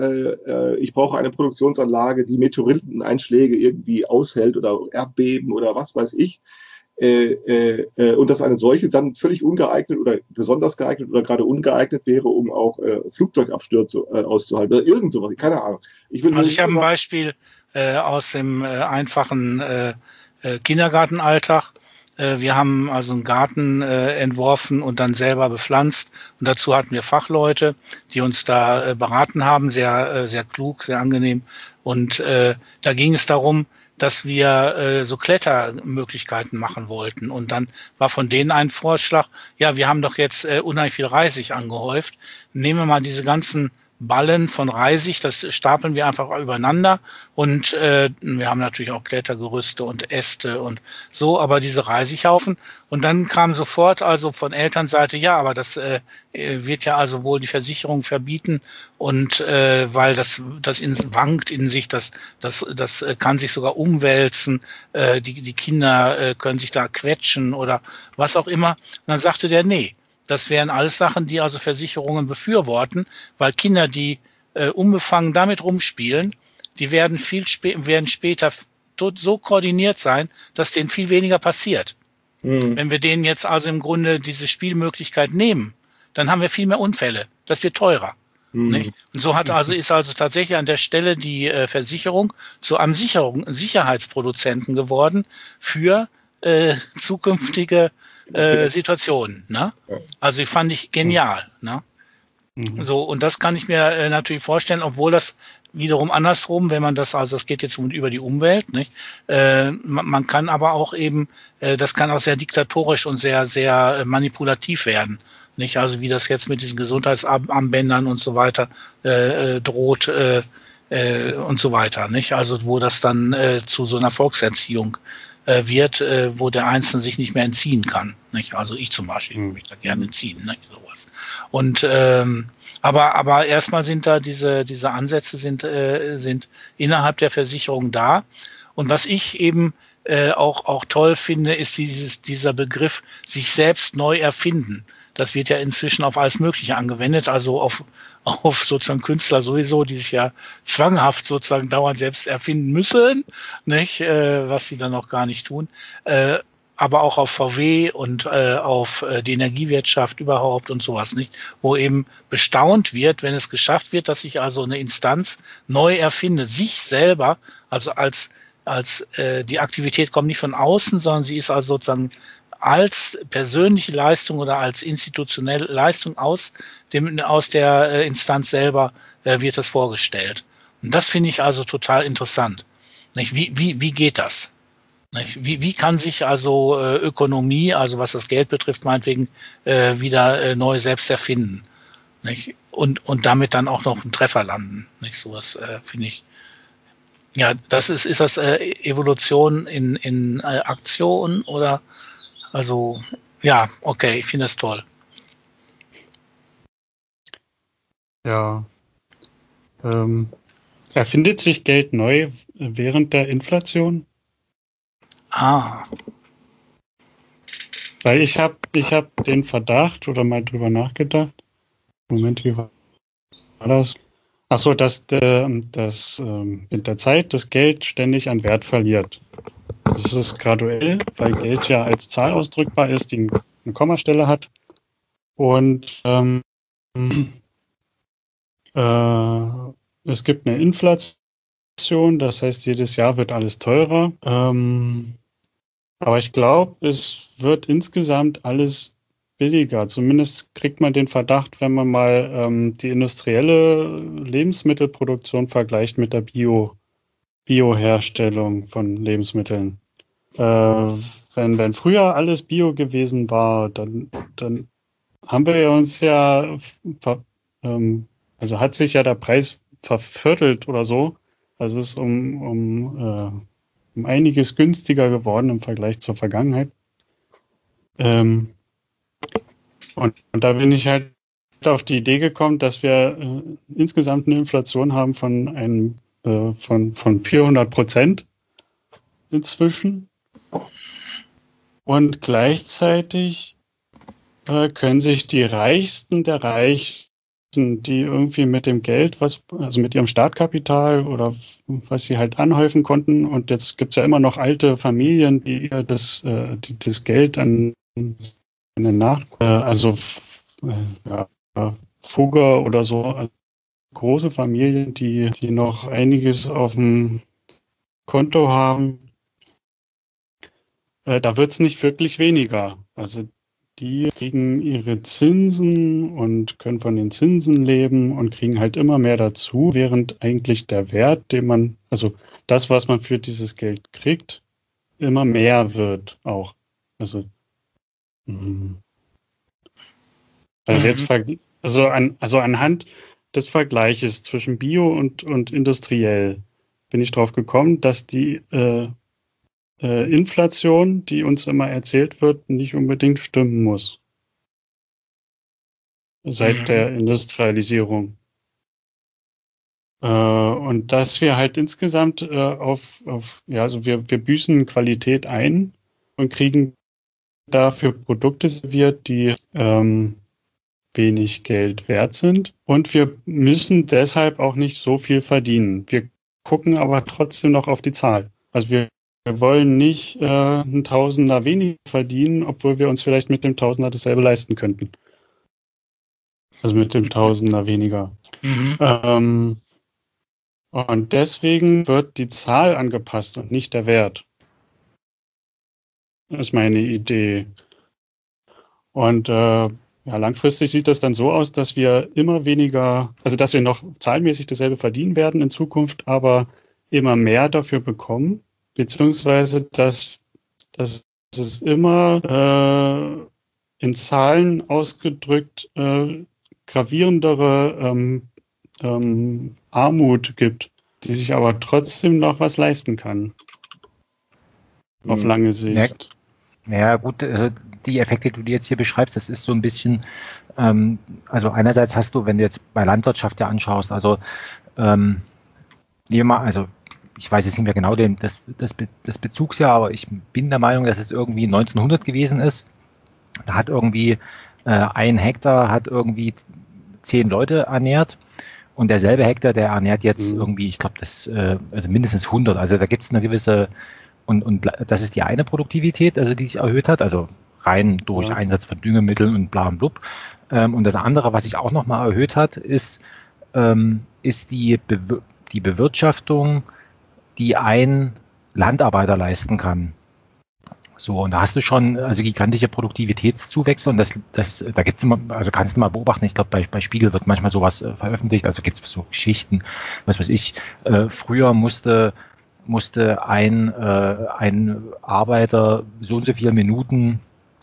äh, ich brauche eine Produktionsanlage, die Meteoriteneinschläge irgendwie aushält oder Erdbeben oder was weiß ich. Äh, äh, und dass eine solche dann völlig ungeeignet oder besonders geeignet oder gerade ungeeignet wäre, um auch äh, Flugzeugabstürze äh, auszuhalten oder irgend sowas, keine Ahnung. Ich will also ich habe ein Beispiel äh, aus dem äh, einfachen äh, äh, Kindergartenalltag. Äh, wir haben also einen Garten äh, entworfen und dann selber bepflanzt und dazu hatten wir Fachleute, die uns da äh, beraten haben, sehr, äh, sehr klug, sehr angenehm und äh, da ging es darum, dass wir äh, so Klettermöglichkeiten machen wollten. Und dann war von denen ein Vorschlag, ja, wir haben doch jetzt äh, unheimlich viel Reisig angehäuft. Nehmen wir mal diese ganzen Ballen von Reisig, das stapeln wir einfach übereinander. Und äh, wir haben natürlich auch Klettergerüste und Äste und so, aber diese Reisighaufen. Und dann kam sofort also von Elternseite, ja, aber das äh, wird ja also wohl die Versicherung verbieten und äh, weil das das in, wankt in sich, das das das äh, kann sich sogar umwälzen, äh, die die Kinder äh, können sich da quetschen oder was auch immer. Und dann sagte der, nee, das wären alles Sachen, die also Versicherungen befürworten, weil Kinder, die äh, unbefangen damit rumspielen, die werden viel spä- werden später so koordiniert sein, dass denen viel weniger passiert. Mhm. Wenn wir denen jetzt also im Grunde diese Spielmöglichkeit nehmen, dann haben wir viel mehr Unfälle. Das wird teurer. Mhm. Nicht? Und so hat also ist also tatsächlich an der Stelle die äh, Versicherung zu einem Sicherung, Sicherheitsproduzenten geworden für äh, zukünftige äh, Situationen. Ne? Also die fand ich genial. Ne? Mhm. So, und das kann ich mir äh, natürlich vorstellen, obwohl das wiederum andersrum, wenn man das, also das geht jetzt über die Umwelt, nicht? Äh, man, man kann aber auch eben, äh, das kann auch sehr diktatorisch und sehr, sehr äh, manipulativ werden. Nicht? Also wie das jetzt mit diesen Gesundheitsarmbändern und so weiter äh, droht äh, äh, und so weiter. Nicht? Also wo das dann äh, zu so einer Volkserziehung äh, wird, äh, wo der Einzelne sich nicht mehr entziehen kann. Nicht? Also ich zum Beispiel würde mich da gerne entziehen, nicht? Sowas. Und ähm, aber aber erstmal sind da diese diese Ansätze sind äh, sind innerhalb der Versicherung da. Und was ich eben äh, auch auch toll finde, ist dieses dieser Begriff sich selbst neu erfinden. Das wird ja inzwischen auf alles Mögliche angewendet, also auf auf sozusagen Künstler sowieso, die sich ja zwanghaft sozusagen dauernd selbst erfinden müssen, nicht, äh, was sie dann auch gar nicht tun. Äh, aber auch auf V W und äh, auf äh, die Energiewirtschaft überhaupt und sowas, nicht? Wo eben bestaunt wird, wenn es geschafft wird, dass sich also eine Instanz neu erfindet, sich selber, also als, als äh, die Aktivität kommt nicht von außen, sondern sie ist also sozusagen als persönliche Leistung oder als institutionelle Leistung aus dem, aus der äh, Instanz selber äh, wird das vorgestellt. Und das finde ich also total interessant. Nicht? Wie, wie, wie geht das? Wie, wie kann sich also äh, Ökonomie, also was das Geld betrifft, meinetwegen äh, wieder äh, neu selbst erfinden, nicht? Und, und damit dann auch noch einen Treffer landen. Nicht? Sowas äh, finde ich. Ja, das ist, ist das äh, Evolution in, in äh, Aktion oder also ja, okay, ich finde das toll. Ja. Ähm, erfindet sich Geld neu während der Inflation? Ah. Weil ich habe ich hab den Verdacht oder mal drüber nachgedacht. Moment, wie war das? Ach so, dass, äh, dass äh, mit der Zeit das Geld ständig an Wert verliert. Das ist graduell, weil Geld ja als Zahl ausdrückbar ist, die eine Kommastelle hat. Und ähm, äh, es gibt eine Inflation, das heißt, jedes Jahr wird alles teurer. Ähm, Aber ich glaube, es wird insgesamt alles billiger. Zumindest kriegt man den Verdacht, wenn man mal ähm, die industrielle Lebensmittelproduktion vergleicht mit der Bio, Bioherstellung von Lebensmitteln. Äh, wenn, wenn früher alles Bio gewesen war, dann, dann haben wir uns ja, ver, ähm, also hat sich ja der Preis verviertelt oder so. Also es ist um, um äh, um einiges günstiger geworden im Vergleich zur Vergangenheit. Ähm, und, und da bin ich halt auf die Idee gekommen, dass wir äh, insgesamt eine Inflation haben von einem äh, von, von vierhundert Prozent inzwischen. Und gleichzeitig äh, können sich die Reichsten der Reichen, die irgendwie mit dem Geld, was, also mit ihrem Startkapital oder was sie halt anhäufen konnten, und jetzt gibt es ja immer noch alte Familien, die ihr das, äh, die, das Geld an, an den Nach, äh, also äh, ja, Fugger oder so, also große Familien, die, die noch einiges auf dem Konto haben, äh, da wird es nicht wirklich weniger. Also die kriegen ihre Zinsen und können von den Zinsen leben und kriegen halt immer mehr dazu, während eigentlich der Wert, den man, also das, was man für dieses Geld kriegt, immer mehr wird auch. Also, mh. also jetzt, also, an, also anhand des Vergleiches zwischen Bio und, und industriell bin ich drauf gekommen, dass die äh, äh, Inflation, die uns immer erzählt wird, nicht unbedingt stimmen muss. Seit mhm. der Industrialisierung. Äh, und dass wir halt insgesamt äh, auf, auf, ja, also wir, wir büßen Qualität ein und kriegen dafür Produkte serviert, die ähm, wenig Geld wert sind. Und wir müssen deshalb auch nicht so viel verdienen. Wir gucken aber trotzdem noch auf die Zahl. Also wir Wir wollen nicht äh, einen Tausender weniger verdienen, obwohl wir uns vielleicht mit dem Tausender dasselbe leisten könnten. Also mit dem Tausender weniger. Mhm. Ähm, und deswegen wird die Zahl angepasst und nicht der Wert. Das ist meine Idee. Und äh, ja, langfristig sieht das dann so aus, dass wir immer weniger, also dass wir noch zahlenmäßig dasselbe verdienen werden in Zukunft, aber immer mehr dafür bekommen. Beziehungsweise, dass, dass es immer äh, in Zahlen ausgedrückt äh, gravierendere ähm, ähm, Armut gibt, die sich aber trotzdem noch was leisten kann. Auf lange Sicht. Ja, ja gut, also die Effekte, die du jetzt hier beschreibst, das ist so ein bisschen, ähm, also einerseits hast du, wenn du jetzt bei Landwirtschaft ja anschaust, also ähm, nehmen wir mal, also ich weiß jetzt nicht mehr genau den, das, das, das Bezugsjahr, aber ich bin der Meinung, dass es irgendwie neunzehnhundert gewesen ist. Da hat irgendwie äh, ein Hektar hat irgendwie zehn Leute ernährt und derselbe Hektar, der ernährt jetzt mhm. irgendwie, ich glaube, das äh, also mindestens hundert. Also da gibt es eine gewisse Und, und das ist die eine Produktivität, also die sich erhöht hat, also rein durch ja. Einsatz von Düngemitteln und bla und blub. Ähm, und das andere, was sich auch nochmal erhöht hat, ist, ähm, ist die, Be- die Bewirtschaftung, die ein Landarbeiter leisten kann. So, und da hast du schon also gigantische Produktivitätszuwächse und das, das, da gibt's immer, also kannst du mal beobachten, ich glaube, bei, bei Spiegel wird manchmal sowas äh, veröffentlicht, also gibt's so Geschichten, was weiß ich, äh, früher musste, musste ein, äh, ein Arbeiter so und so viele Minuten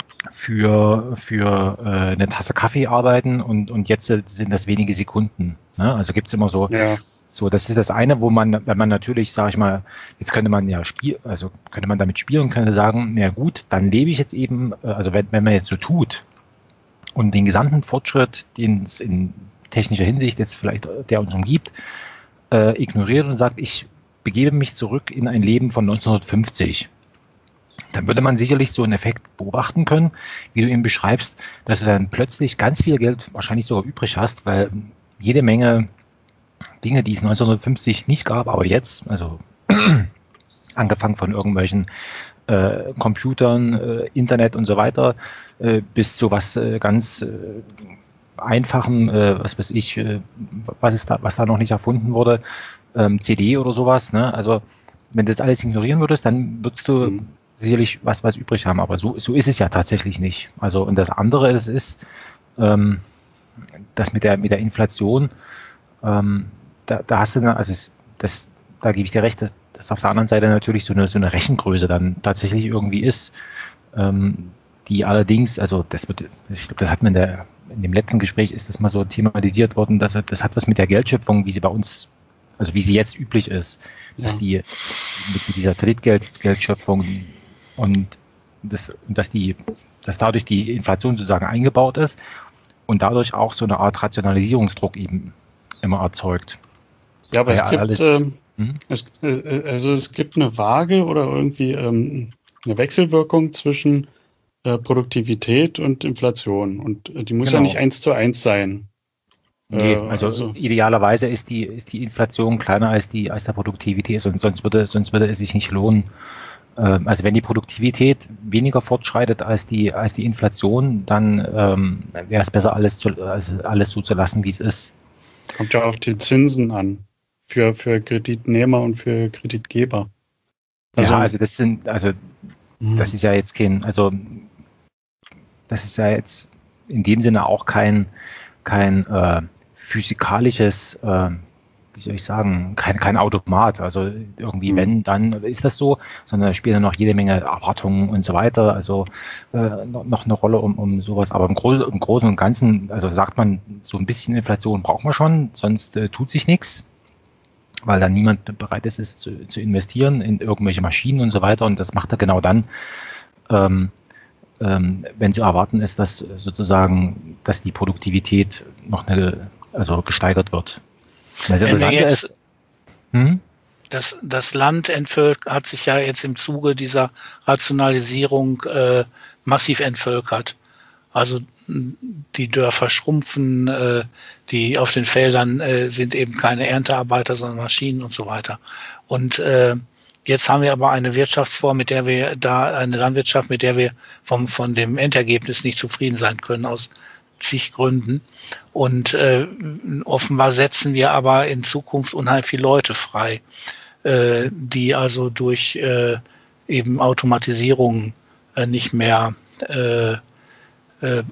für, für äh, eine Tasse Kaffee arbeiten und, und jetzt sind das wenige Sekunden. Ne? Also gibt's immer so, ja. So, das ist das eine, wo man, wenn man natürlich, sage ich mal, jetzt könnte man ja spielen, also könnte man damit spielen und könnte sagen, na gut, dann lebe ich jetzt eben, also wenn, wenn man jetzt so tut und den gesamten Fortschritt, den es in technischer Hinsicht jetzt vielleicht, der uns umgibt, äh, ignoriert und sagt, ich begebe mich zurück in ein Leben von neunzehnhundertfünfzig, dann würde man sicherlich so einen Effekt beobachten können, wie du eben beschreibst, dass du dann plötzlich ganz viel Geld wahrscheinlich sogar übrig hast, weil jede Menge Dinge, die es neunzehnhundertfünfzig nicht gab, aber jetzt, also angefangen von irgendwelchen äh, Computern, äh, Internet und so weiter, äh, bis zu was äh, ganz äh, einfachen, äh, was weiß ich, äh, was ist da, was da noch nicht erfunden wurde, ähm, C D oder sowas. Ne? Also wenn du das alles ignorieren würdest, dann würdest du mhm. sicherlich was, was übrig haben. Aber so, so ist es ja tatsächlich nicht. Also und das andere ist, ist ähm, das mit der mit der Inflation. Ähm, da, da hast du dann, also es, das, da gebe ich dir recht, dass das auf der anderen Seite natürlich so eine, so eine Rechengröße dann tatsächlich irgendwie ist, ähm, die allerdings, also das wird, ich glaube, das hat man in, der, in dem letzten Gespräch ist das mal so thematisiert worden, dass das hat was mit der Geldschöpfung, wie sie bei uns, also wie sie jetzt üblich ist, ja. dass die mit dieser Kreditgeldschöpfung und das, dass die, dass dadurch die Inflation sozusagen eingebaut ist und dadurch auch so eine Art Rationalisierungsdruck eben immer erzeugt. Ja, aber ja, es gibt, alles, ähm, hm? es, äh, also es gibt eine Waage oder irgendwie ähm, eine Wechselwirkung zwischen äh, Produktivität und Inflation und äh, die muss genau. ja nicht eins zu eins sein. Nee, äh, also, also idealerweise ist die, ist die Inflation kleiner als die als der Produktivität, sonst, sonst würde sonst würde es sich nicht lohnen. Ähm, also wenn die Produktivität weniger fortschreitet als die als die Inflation, dann ähm, wäre es besser alles zu, also alles so zu lassen, wie es ist. Kommt ja auf die Zinsen an, für, für Kreditnehmer und für Kreditgeber. Also, ja, also das sind, also mh. das ist ja jetzt kein, also das ist ja jetzt in dem Sinne auch kein, kein äh, physikalisches, äh, wie soll ich sagen, kein, kein Automat. Also irgendwie, mhm. wenn, dann ist das so, sondern da spielen noch jede Menge Erwartungen und so weiter. Also äh, noch, noch eine Rolle um, um sowas. Aber im, Groß, im Großen und Ganzen, also sagt man, so ein bisschen Inflation braucht man schon, sonst äh, tut sich nichts, weil dann niemand bereit ist, es zu, zu investieren in irgendwelche Maschinen und so weiter. Und das macht er genau dann, ähm, ähm, wenn zu erwarten ist, dass sozusagen, dass die Produktivität noch eine, also gesteigert wird. Das Interessante ist, hm? das, das Land entvölkert, hat sich ja jetzt im Zuge dieser Rationalisierung äh, massiv entvölkert. Also die Dörfer schrumpfen, äh, die auf den Feldern äh, sind eben keine Erntearbeiter, sondern Maschinen und so weiter. Und äh, jetzt haben wir aber eine Wirtschaftsform, mit der wir da, eine Landwirtschaft, mit der wir vom, von dem Endergebnis nicht zufrieden sein können, aus zig Gründen. Und äh, offenbar setzen wir aber in Zukunft unheimlich viele Leute frei, äh, die also durch äh, eben Automatisierung äh, nicht mehr äh, äh,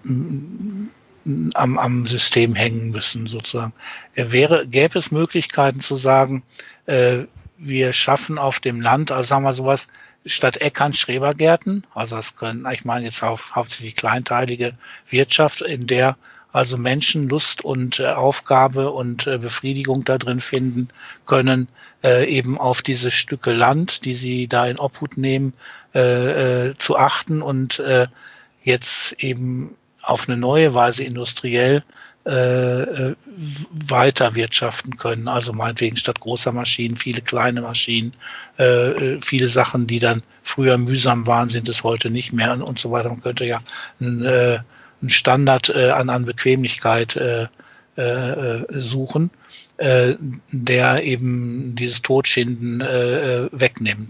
am, am System hängen müssen, sozusagen. Äh, wäre, gäbe es Möglichkeiten zu sagen, äh, wir schaffen auf dem Land, also sagen wir sowas, statt Äckern Schrebergärten, also das können, ich meine jetzt auf, hauptsächlich kleinteilige Wirtschaft, in der also Menschen Lust und äh, Aufgabe und äh, Befriedigung da drin finden können, äh, eben auf diese Stücke Land, die sie da in Obhut nehmen, äh, äh, zu achten und äh, jetzt eben auf eine neue Weise industriell äh, weiter wirtschaften können. Also meinetwegen statt großer Maschinen viele kleine Maschinen, äh, viele Sachen, die dann früher mühsam waren, sind es heute nicht mehr und, und so weiter. Man könnte ja ein, äh, einen Standard äh, an, an Bequemlichkeit äh, äh, suchen, äh, der eben dieses Todschinden äh, wegnimmt.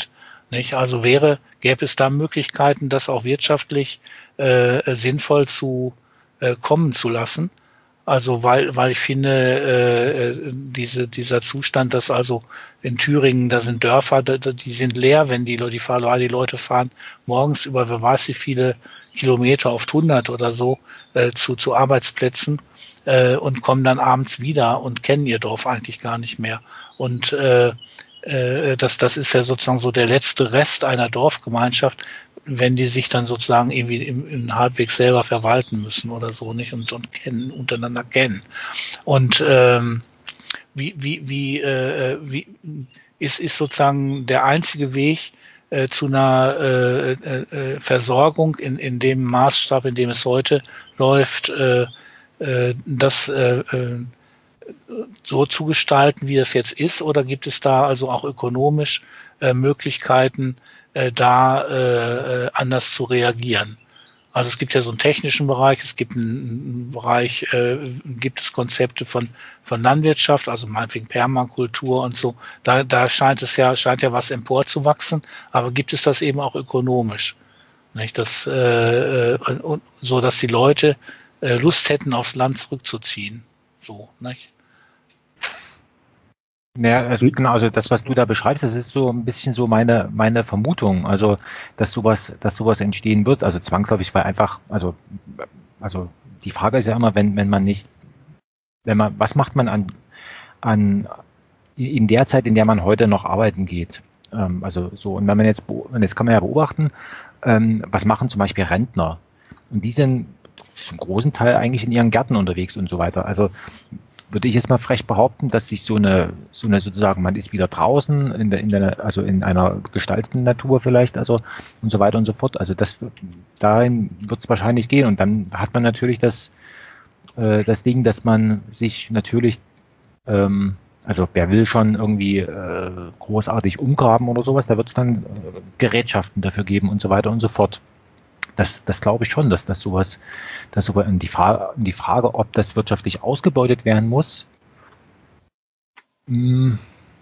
Nicht? Also wäre, gäbe es da Möglichkeiten, das auch wirtschaftlich äh, sinnvoll zu äh, kommen zu lassen. Also weil, weil ich finde, äh, diese, dieser Zustand, dass also in Thüringen, da sind Dörfer, die sind leer, wenn die, die, die Leute fahren morgens über, wer weiß wie viele Kilometer, oft hundert oder so, äh, zu, zu Arbeitsplätzen äh, und kommen dann abends wieder und kennen ihr Dorf eigentlich gar nicht mehr. Und äh, äh, das, das ist ja sozusagen so der letzte Rest einer Dorfgemeinschaft, wenn die sich dann sozusagen irgendwie im, im halbwegs selber verwalten müssen oder so, nicht, und, und kennen, untereinander kennen. Und ähm, wie, wie, wie, äh, wie ist, ist sozusagen der einzige Weg äh, zu einer äh, äh, Versorgung in, in dem Maßstab, in dem es heute läuft, äh, äh, das äh, äh, so zu gestalten, wie es jetzt ist, oder gibt es da also auch ökonomisch äh, Möglichkeiten, äh, da äh, anders zu reagieren? Also es gibt ja so einen technischen Bereich, es gibt einen, einen Bereich, äh, gibt es Konzepte von von Landwirtschaft, also meinetwegen Permakultur und so. Da da scheint es ja scheint ja was emporzuwachsen, aber gibt es das eben auch ökonomisch, nicht? Das äh, und, so, dass die Leute äh, Lust hätten, aufs Land zurückzuziehen, so, nicht? Ja, also genau, also das, was du da beschreibst, das ist so ein bisschen so meine, meine Vermutung, also dass sowas, dass sowas entstehen wird, also zwangsläufig, weil einfach, also, also die Frage ist ja immer, wenn, wenn man nicht, wenn man, was macht man an, an, in der Zeit, in der man heute noch arbeiten geht? Ähm, also so, und wenn man jetzt, jetzt kann man ja beobachten, ähm, was machen zum Beispiel Rentner? Und die sind zum großen Teil eigentlich in ihren Gärten unterwegs und so weiter. Also würde ich jetzt mal frech behaupten, dass sich so eine, so eine sozusagen, man ist wieder draußen, in der, in der, also in einer gestalteten Natur vielleicht, also und so weiter und so fort. Also das, dahin wird es wahrscheinlich gehen. Und dann hat man natürlich das, äh, das Ding, dass man sich natürlich, ähm, also wer will schon irgendwie äh, großartig umgraben oder sowas, da wird es dann äh, Gerätschaften dafür geben und so weiter und so fort. Das, das glaube ich schon, dass das sowas, dass sowas in die Frage, in die Frage, ob das wirtschaftlich ausgebeutet werden muss. Hm,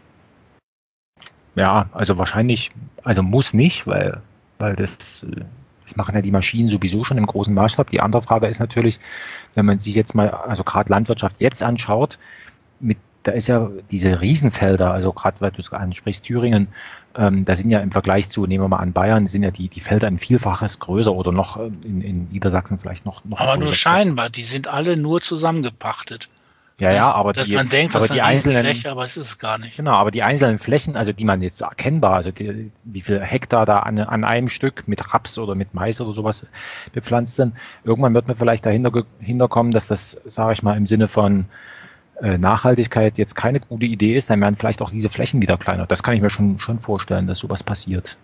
ja, also wahrscheinlich, also muss nicht, weil, weil das, das machen ja die Maschinen sowieso schon im großen Maßstab. Die andere Frage ist natürlich, wenn man sich jetzt mal, also gerade Landwirtschaft jetzt anschaut, mit da ist ja diese Riesenfelder, also gerade weil du es ansprichst, Thüringen, ähm, da sind ja im Vergleich zu, nehmen wir mal an Bayern, sind ja die, die Felder ein Vielfaches größer oder noch in, in Niedersachsen vielleicht noch, noch aber nur scheinbar, die sind alle nur zusammengepachtet. Ja, ja, aber dass die, man denkt, aber das die ist eine einzelnen Fläche, aber es ist es gar nicht. Genau, aber die einzelnen Flächen, also die man jetzt erkennbar, also die, wie viel Hektar da an, an einem Stück mit Raps oder mit Mais oder sowas bepflanzt sind, irgendwann wird man vielleicht dahinter hinterkommen, dass das, sage ich mal, im Sinne von Nachhaltigkeit jetzt keine gute Idee ist, dann werden vielleicht auch diese Flächen wieder kleiner. Das kann ich mir schon, schon vorstellen, dass sowas passiert.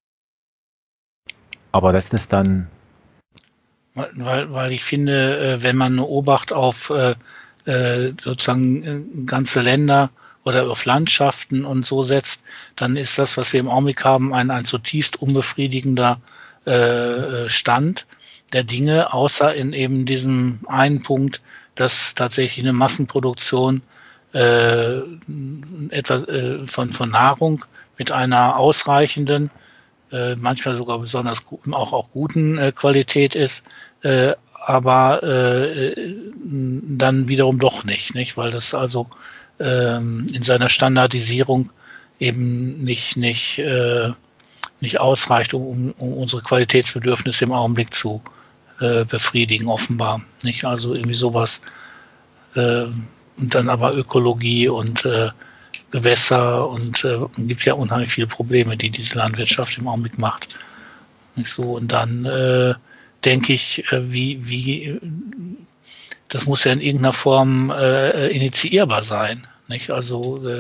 Aber das ist dann... Weil, weil ich finde, wenn man eine Obacht auf sozusagen ganze Länder oder auf Landschaften und so setzt, dann ist das, was wir im Augenblick haben, ein, ein zutiefst unbefriedigender Stand der Dinge, außer in eben diesem einen Punkt, dass tatsächlich eine Massenproduktion äh, etwas äh, von, von Nahrung mit einer ausreichenden, äh, manchmal sogar besonders guten, auch, auch guten äh, Qualität ist, äh, aber äh, dann wiederum doch nicht, nicht, weil das also äh, in seiner Standardisierung eben nicht, nicht, äh, nicht ausreicht, um, um unsere Qualitätsbedürfnisse im Augenblick zu Äh, befriedigen, offenbar. Nicht? Also irgendwie sowas. Äh, und dann aber Ökologie und äh, Gewässer und äh, gibt ja unheimlich viele Probleme, die diese Landwirtschaft im Augenblick macht. Nicht so? Und dann äh, denke ich, äh, wie, wie, das muss ja in irgendeiner Form äh, initiierbar sein. Nicht? Also, äh,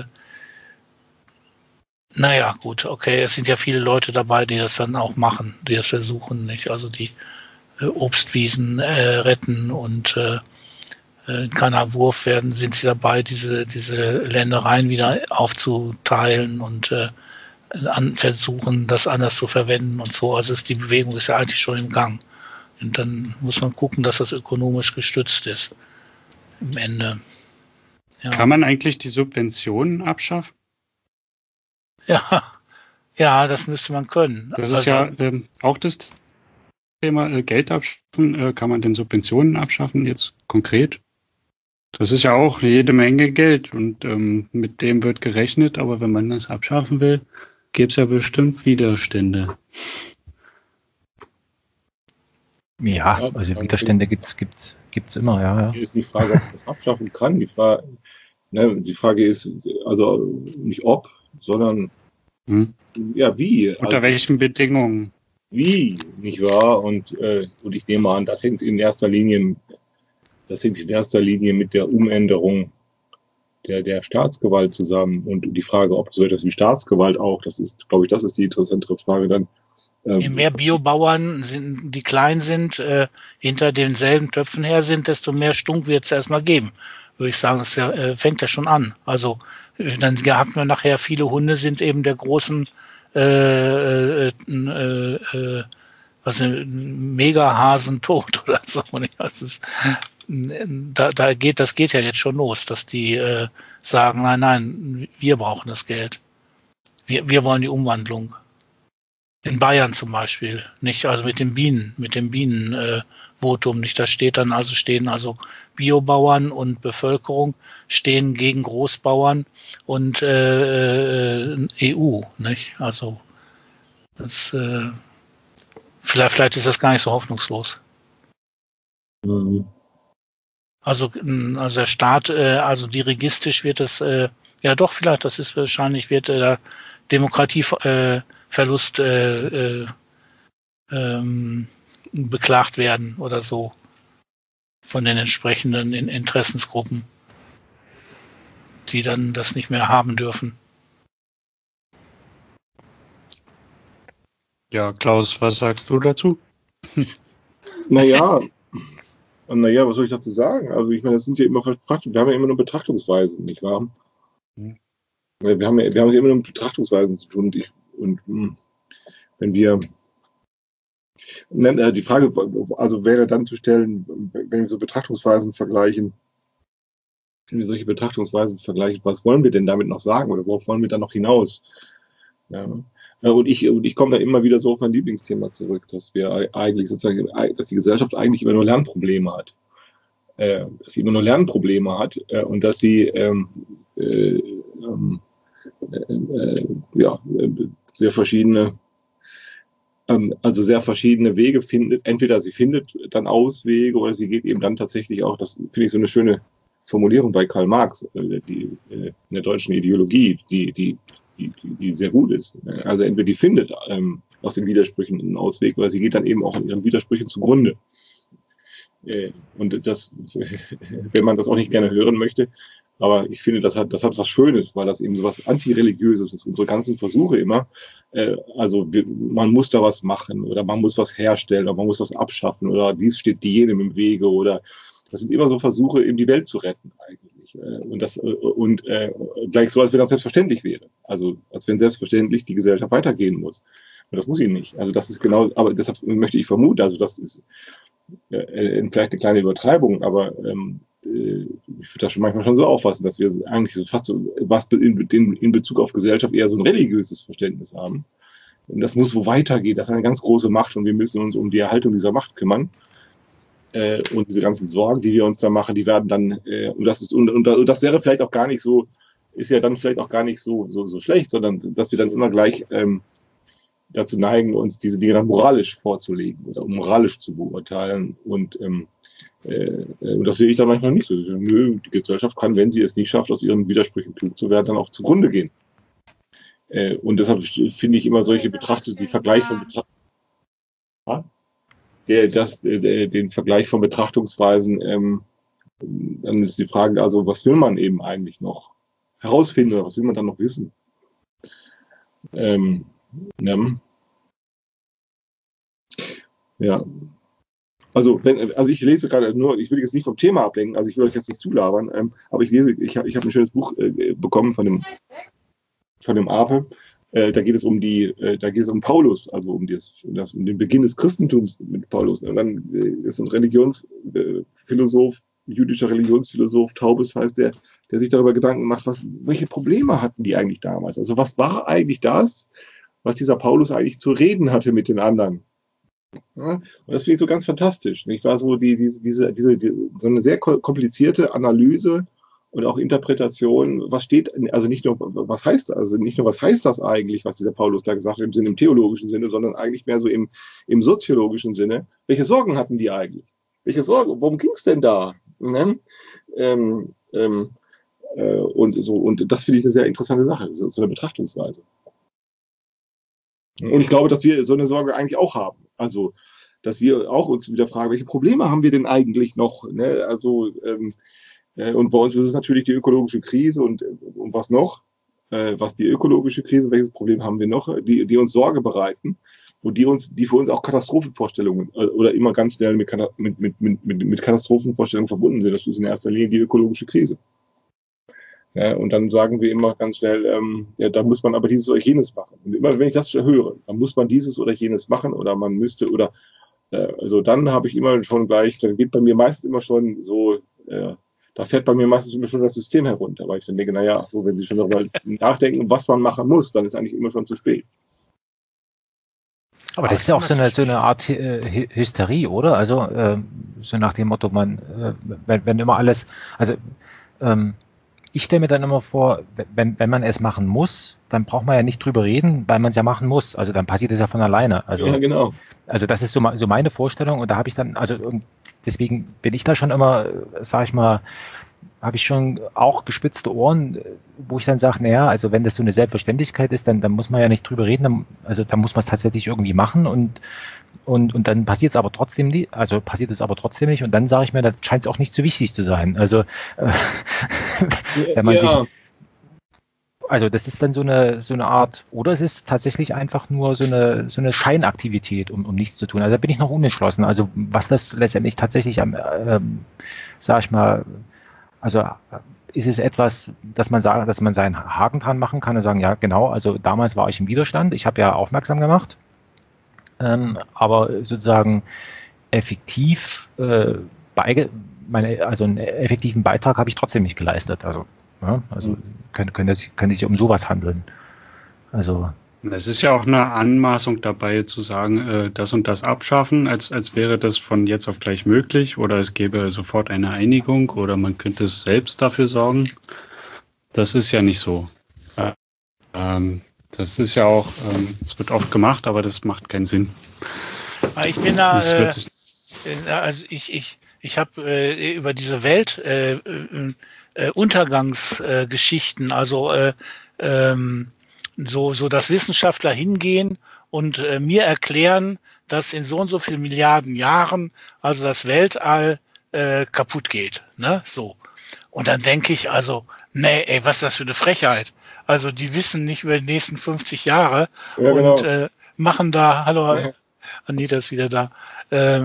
naja, gut, okay, es sind ja viele Leute dabei, die das dann auch machen, die das versuchen, nicht? Also die Obstwiesen äh, retten und äh, in keiner Wurf werden, sind sie dabei, diese, diese Ländereien wieder aufzuteilen und äh, an, versuchen, das anders zu verwenden und so. Also ist die Bewegung ist ja eigentlich schon im Gang. Und dann muss man gucken, dass das ökonomisch gestützt ist. Im Ende. Ja. Kann man eigentlich die Subventionen abschaffen? Ja, Ja, das müsste man können. Das ist also, ja ähm, auch das Thema äh, Geld abschaffen. Äh, kann man denn Subventionen abschaffen jetzt konkret? Das ist ja auch jede Menge Geld und ähm, mit dem wird gerechnet, aber wenn man das abschaffen will, gäbe es ja bestimmt Widerstände. Ja, also Widerstände gibt es gibt's, gibt's immer, ja, ja. Hier ist die Frage, ob man das abschaffen kann. Die Frage, ne, die Frage ist also nicht ob, sondern hm. ja, wie. Unter also, welchen Bedingungen? Wie, nicht wahr? Und, äh, und ich nehme an, das hängt in erster Linie, das hängt in erster Linie mit der Umänderung der, der Staatsgewalt zusammen. Und die Frage, ob so etwas wie Staatsgewalt auch, das ist, glaube ich, das ist die interessantere Frage dann. Je mehr Biobauern, sind, die klein sind, äh, hinter denselben Töpfen her sind, desto mehr Stunk wird es erstmal geben. Würde ich sagen, das ja, äh, fängt ja schon an. Also dann hat man nachher viele Hunde sind eben der großen äh, äh, äh, äh, was Megahasen tot oder so. Das ist, da, da geht, das geht ja jetzt schon los, dass die äh, sagen, nein, nein, wir brauchen das Geld. Wir, wir wollen die Umwandlung. In Bayern zum Beispiel, nicht, also mit den Bienen, mit dem Bienenvotum, äh, nicht, da steht dann, also stehen also Biobauern und Bevölkerung stehen gegen Großbauern und äh, E U, nicht, also das, äh, vielleicht, vielleicht ist das gar nicht so hoffnungslos. Mhm. Also, also der Staat, äh, also dirigistisch wird es, äh, ja doch, vielleicht, das ist wahrscheinlich, wird der Demokratieverlust äh, äh, ähm, beklagt werden oder so von den entsprechenden Interessensgruppen, die dann das nicht mehr haben dürfen. Ja, Klaus, was sagst du dazu? Naja, naja, was soll ich dazu sagen? Also ich meine, das sind ja immer Betrachtungen, wir haben ja immer nur Betrachtungsweisen, nicht wahr? Hm. Wir haben ja, wir haben es ja immer nur mit Betrachtungsweisen zu tun und, ich, und wenn wir die Frage, also wäre dann zu stellen, wenn wir so Betrachtungsweisen vergleichen, wenn wir solche Betrachtungsweisen vergleichen, was wollen wir denn damit noch sagen oder worauf wollen wir dann noch hinaus? Ja. Und ich, und ich komme da immer wieder so auf mein Lieblingsthema zurück, dass wir eigentlich sozusagen, dass die Gesellschaft eigentlich immer nur Lernprobleme hat. Dass sie immer nur Lernprobleme hat und dass sie ähm, äh, ähm, äh, ja, sehr verschiedene, ähm, also sehr verschiedene Wege findet. Entweder sie findet dann Auswege oder sie geht eben dann tatsächlich auch, das finde ich so eine schöne Formulierung bei Karl Marx, äh, die, äh, in der deutschen Ideologie, die, die, die, die sehr gut ist. Also entweder die findet ähm, aus den Widersprüchen einen Ausweg oder sie geht dann eben auch in ihren Widersprüchen zugrunde. Äh, und das, wenn man das auch nicht gerne hören möchte, aber ich finde, das hat, das hat was Schönes, weil das eben so was Antireligiöses ist. Unsere ganzen Versuche immer, äh, also wir, man muss da was machen oder man muss was herstellen oder man muss was abschaffen oder dies steht jenem im Wege oder das sind immer so Versuche, eben die Welt zu retten eigentlich. Äh, und das äh, und äh, gleich so, als wenn das selbstverständlich wäre. Also als wenn selbstverständlich die Gesellschaft weitergehen muss. Und das muss sie nicht. Also das ist genau, aber deshalb möchte ich vermuten, also das ist äh, vielleicht eine kleine Übertreibung, aber ähm, ich würde das schon manchmal schon so auffassen, dass wir eigentlich so fast so, was in, in, in Bezug auf Gesellschaft eher so ein religiöses Verständnis haben. Und das muss wo weitergehen, das ist eine ganz große Macht und wir müssen uns um die Erhaltung dieser Macht kümmern. Äh, und diese ganzen Sorgen, die wir uns da machen, die werden dann, äh, und das ist, und, und, und das wäre vielleicht auch gar nicht so, ist ja dann vielleicht auch gar nicht so, so, so schlecht, sondern dass wir dann immer gleich ähm, dazu neigen, uns diese Dinge dann moralisch vorzulegen oder moralisch zu beurteilen und ähm, Äh, und das sehe ich dann manchmal nicht so. Nö, die Gesellschaft kann, wenn sie es nicht schafft, aus ihren Widersprüchen klug zu werden, dann auch zugrunde gehen. Äh, und deshalb finde ich immer solche Betrachtungen, die Vergleich von Betracht ja? der, das, der, den Vergleich von Betrachtungsweisen, ähm, dann ist die Frage, also was will man eben eigentlich noch herausfinden oder was will man dann noch wissen? Ähm, ja. ja. Also, wenn, also ich lese gerade nur, ich will jetzt nicht vom Thema ablenken, also ich will euch jetzt nicht zulabern, ähm, aber ich lese, ich habe ich hab ein schönes Buch äh, bekommen von dem, von dem Ape. Äh, da geht es um die, äh, da geht es um Paulus, also um, das, das, um den Beginn des Christentums mit Paulus. Und dann äh, ist ein Religionsphilosoph, äh, jüdischer Religionsphilosoph, Taubes heißt der, der sich darüber Gedanken macht, was, welche Probleme hatten die eigentlich damals? Also was war eigentlich das, was dieser Paulus eigentlich zu reden hatte mit den anderen. Ja, und das finde ich so ganz fantastisch. Nicht wahr? So die, diese, diese, diese, die, so eine sehr komplizierte Analyse und auch Interpretation, was steht, also nicht nur, was heißt, also nicht nur, was heißt das eigentlich, was dieser Paulus da gesagt hat, im Sinne, im theologischen Sinne, sondern eigentlich mehr so im, im soziologischen Sinne. Welche Sorgen hatten die eigentlich? Welche Sorgen? Worum ging es denn da? Ne? Ähm, ähm, äh, und so, und das finde ich eine sehr interessante Sache, so, so eine Betrachtungsweise. Und ich glaube, dass wir so eine Sorge eigentlich auch haben. Also, dass wir auch uns wieder fragen, welche Probleme haben wir denn eigentlich noch? Ne? Also, ähm, äh, und bei uns ist es natürlich die ökologische Krise und, und was noch? Äh, was die ökologische Krise, welches Problem haben wir noch, die, die uns Sorge bereiten und die uns, die für uns auch Katastrophenvorstellungen äh, oder immer ganz schnell mit, mit, mit, mit, mit Katastrophenvorstellungen verbunden sind. Das ist in erster Linie die ökologische Krise. Ja, und dann sagen wir immer ganz schnell, ähm, ja, da muss man aber dieses oder jenes machen. Und immer wenn ich das höre, dann muss man dieses oder jenes machen oder man müsste oder äh, also dann habe ich immer schon gleich, dann geht bei mir meistens immer schon so, äh, da fährt bei mir meistens immer schon das System herunter, weil ich dann denke, naja, so wenn Sie schon darüber nachdenken, was man machen muss, dann ist eigentlich immer schon zu spät. Aber das ist ja auch so eine, so eine Art äh, Hysterie, oder? Also äh, so nach dem Motto, man, äh, wenn, wenn immer alles, also ähm, ich stelle mir dann immer vor, wenn, wenn man es machen muss, dann braucht man ja nicht drüber reden, weil man es ja machen muss. Also dann passiert es ja von alleine. Also, ja, genau. Also das ist so, so meine Vorstellung und da habe ich dann, also und deswegen bin ich da schon immer, sage ich mal, habe ich schon auch gespitzte Ohren, wo ich dann sage, naja, also wenn das so eine Selbstverständlichkeit ist, dann, dann muss man ja nicht drüber reden, dann, also dann muss man es tatsächlich irgendwie machen und Und, und dann passiert es aber trotzdem nicht, also passiert es aber trotzdem nicht und dann sage ich mir, das scheint es auch nicht so wichtig zu sein. Also äh, wenn man ja. sich, also das ist dann so eine so eine Art, oder es ist tatsächlich einfach nur so eine so eine Scheinaktivität, um, um nichts zu tun. Also da bin ich noch unentschlossen. Also was das letztendlich tatsächlich am, ähm, sag ich mal, also ist es etwas, dass man sagt, dass man seinen Haken dran machen kann und sagen, ja genau, also damals war ich im Widerstand, ich habe ja aufmerksam gemacht. Ähm, aber sozusagen effektiv, äh, beige, meine, also einen effektiven Beitrag habe ich trotzdem nicht geleistet. Also, ja, also mhm. könnte, könnte, es, könnte sich um sowas handeln. Also es ist ja auch eine Anmaßung dabei zu sagen, äh, das und das abschaffen, als, als wäre das von jetzt auf gleich möglich oder es gäbe sofort eine Einigung oder man könnte es selbst dafür sorgen. Das ist ja nicht so. Äh, ähm, Das ist ja auch, ähm, es wird oft gemacht, aber das macht keinen Sinn. Ich bin da, äh, also ich, ich, ich habe äh, über diese Welt äh, äh, Untergangsgeschichten, äh, also äh, ähm, so, so, dass Wissenschaftler hingehen und äh, mir erklären, dass in so und so vielen Milliarden Jahren also das Weltall äh, kaputt geht, ne, so. Und dann denke ich also, nee, ey, was ist das für eine Frechheit? Also die wissen nicht über die nächsten fünfzig Jahre ja, und genau. äh, machen da, hallo, ja. Anita ist wieder da, äh,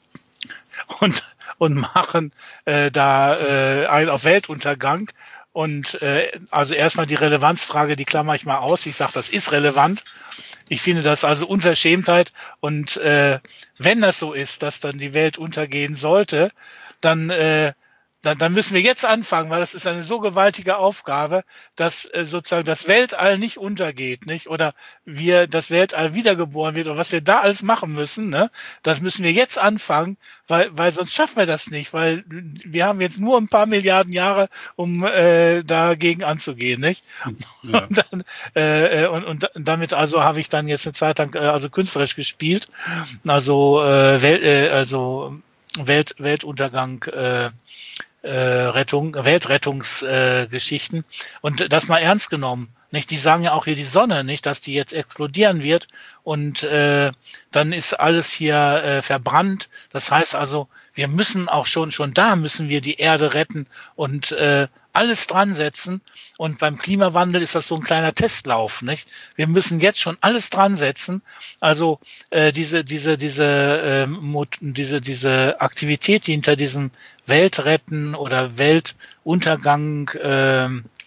und, und machen äh, da äh, einen auf Weltuntergang. Und äh, also erstmal die Relevanzfrage, die klammer ich mal aus. Ich sage, das ist relevant. Ich finde das also Unverschämtheit. Und äh, wenn das so ist, dass dann die Welt untergehen sollte, dann äh, Dann, dann müssen wir jetzt anfangen, weil das ist eine so gewaltige Aufgabe, dass äh, sozusagen das Weltall nicht untergeht, nicht? Oder wir das Weltall wiedergeboren wird oder was wir da alles machen müssen, ne? Das müssen wir jetzt anfangen, weil, weil sonst schaffen wir das nicht, weil wir haben jetzt nur ein paar Milliarden Jahre, um äh, dagegen anzugehen, nicht? Ja. Und, dann, äh, und, und damit also habe ich dann jetzt eine Zeit lang äh, also künstlerisch gespielt, also äh, Welt, äh, also Welt, Weltuntergang. Äh, Äh, Rettung, Weltrettungsgeschichten äh, und das mal ernst genommen. Nicht? Die sagen ja auch hier die Sonne, nicht, dass die jetzt explodieren wird und äh, dann ist alles hier äh, verbrannt. Das heißt also, wir müssen auch schon schon da müssen wir die Erde retten und äh, alles dran setzen. Und beim Klimawandel ist das so ein kleiner Testlauf, nicht? Wir müssen jetzt schon alles dran setzen. Also äh, diese diese diese äh, Mut, diese diese Aktivität, die hinter diesem Weltretten oder Weltuntergang äh,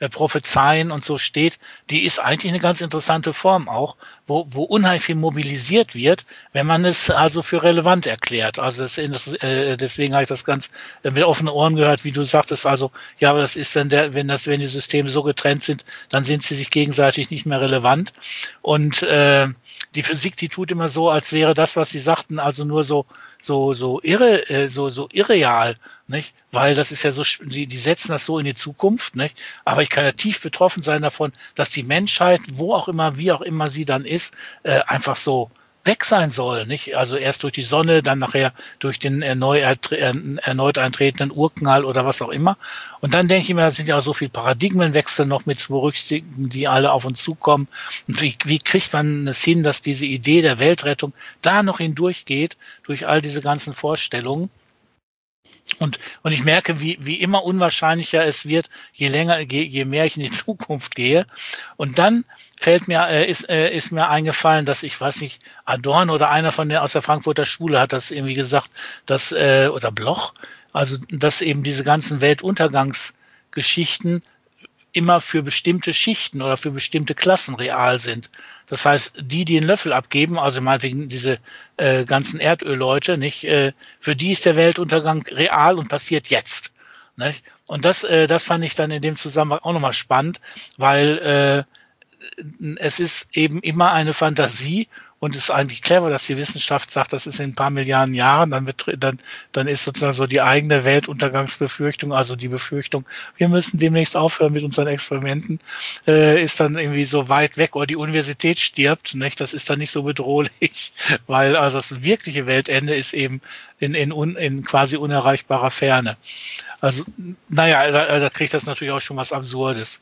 äh, Prophezeien und so steht, die ist eigentlich eine ganz interessante Form auch, wo, wo unheimlich viel mobilisiert wird, wenn man es also für relevant erklärt. Also das, äh, deswegen habe ich das ganz äh, mit offenen Ohren gehört, wie du sagtest, also ja, aber das ist dann der, wenn das, wenn die Systeme so getrennt sind, dann sind sie sich gegenseitig nicht mehr relevant. Und äh, die Physik, die tut immer so, als wäre das, was sie sagten, also nur so so so irre, äh, so so irreal, nicht? Weil das ist ja so, die, die setzen das so in die Zukunft, nicht? Aber ich kann ja tief betroffen sein davon, dass die Menschheit, wo auch immer, wie auch immer sie dann ist, äh, einfach so weg sein soll, nicht? Also erst durch die Sonne, dann nachher durch den erneut, erneut eintretenden Urknall oder was auch immer. Und dann denke ich mir, da sind ja auch so viele Paradigmenwechsel noch mit zu berücksichtigen, die alle auf uns zukommen. Und wie, wie kriegt man es hin, dass diese Idee der Weltrettung da noch hindurchgeht, durch all diese ganzen Vorstellungen? Und, und ich merke, wie, wie immer unwahrscheinlicher es wird, je länger, je, je mehr ich in die Zukunft gehe. Und dann fällt mir, äh, ist, äh, ist mir eingefallen, dass ich weiß nicht, Adorno oder einer von der aus der Frankfurter Schule hat das irgendwie gesagt, dass, äh, oder Bloch, also, dass eben diese ganzen Weltuntergangsgeschichten immer für bestimmte Schichten oder für bestimmte Klassen real sind. Das heißt, die, die einen Löffel abgeben, also meinetwegen diese äh, ganzen Erdölleute, nicht, äh, für die ist der Weltuntergang real und passiert jetzt. Nicht? Und das, äh, das fand ich dann in dem Zusammenhang auch nochmal spannend, weil äh, es ist eben immer eine Fantasie und es ist eigentlich clever, dass die Wissenschaft sagt, das ist in ein paar Milliarden Jahren, dann, wird, dann, dann ist sozusagen so die eigene Weltuntergangsbefürchtung, also die Befürchtung, wir müssen demnächst aufhören mit unseren Experimenten, äh, ist dann irgendwie so weit weg oder die Universität stirbt, nicht? Das ist dann nicht so bedrohlich, weil also das wirkliche Weltende ist eben in, in, un, in quasi unerreichbarer Ferne. Also, naja, da, da kriegt das natürlich auch schon was Absurdes.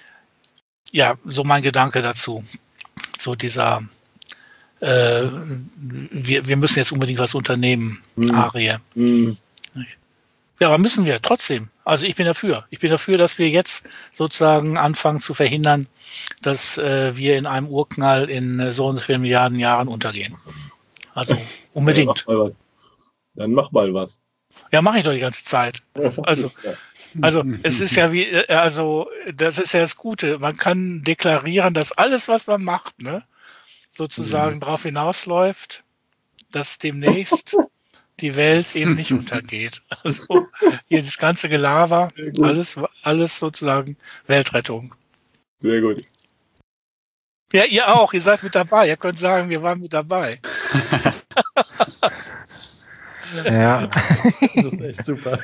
Ja, so mein Gedanke dazu, so dieser äh, wir, wir müssen jetzt unbedingt was unternehmen, hm. Arie. Hm. Ja, aber müssen wir trotzdem. Also ich bin dafür. Ich bin dafür, dass wir jetzt sozusagen anfangen zu verhindern, dass äh, wir in einem Urknall in äh, so und so vielen Milliarden Jahren untergehen. Also unbedingt. Ja, mach Dann mach mal was. Ja, mache ich doch die ganze Zeit. Also, also es ist ja wie, also das ist ja das Gute. Man kann deklarieren, dass alles, was man macht, ne, sozusagen mhm. darauf hinausläuft, dass demnächst die Welt eben nicht untergeht. Also hier das ganze Gelaber, alles, alles sozusagen Weltrettung. Sehr gut. Ja, ihr auch, ihr seid mit dabei. Ihr könnt sagen, wir waren mit dabei. Ja. Das ist echt super.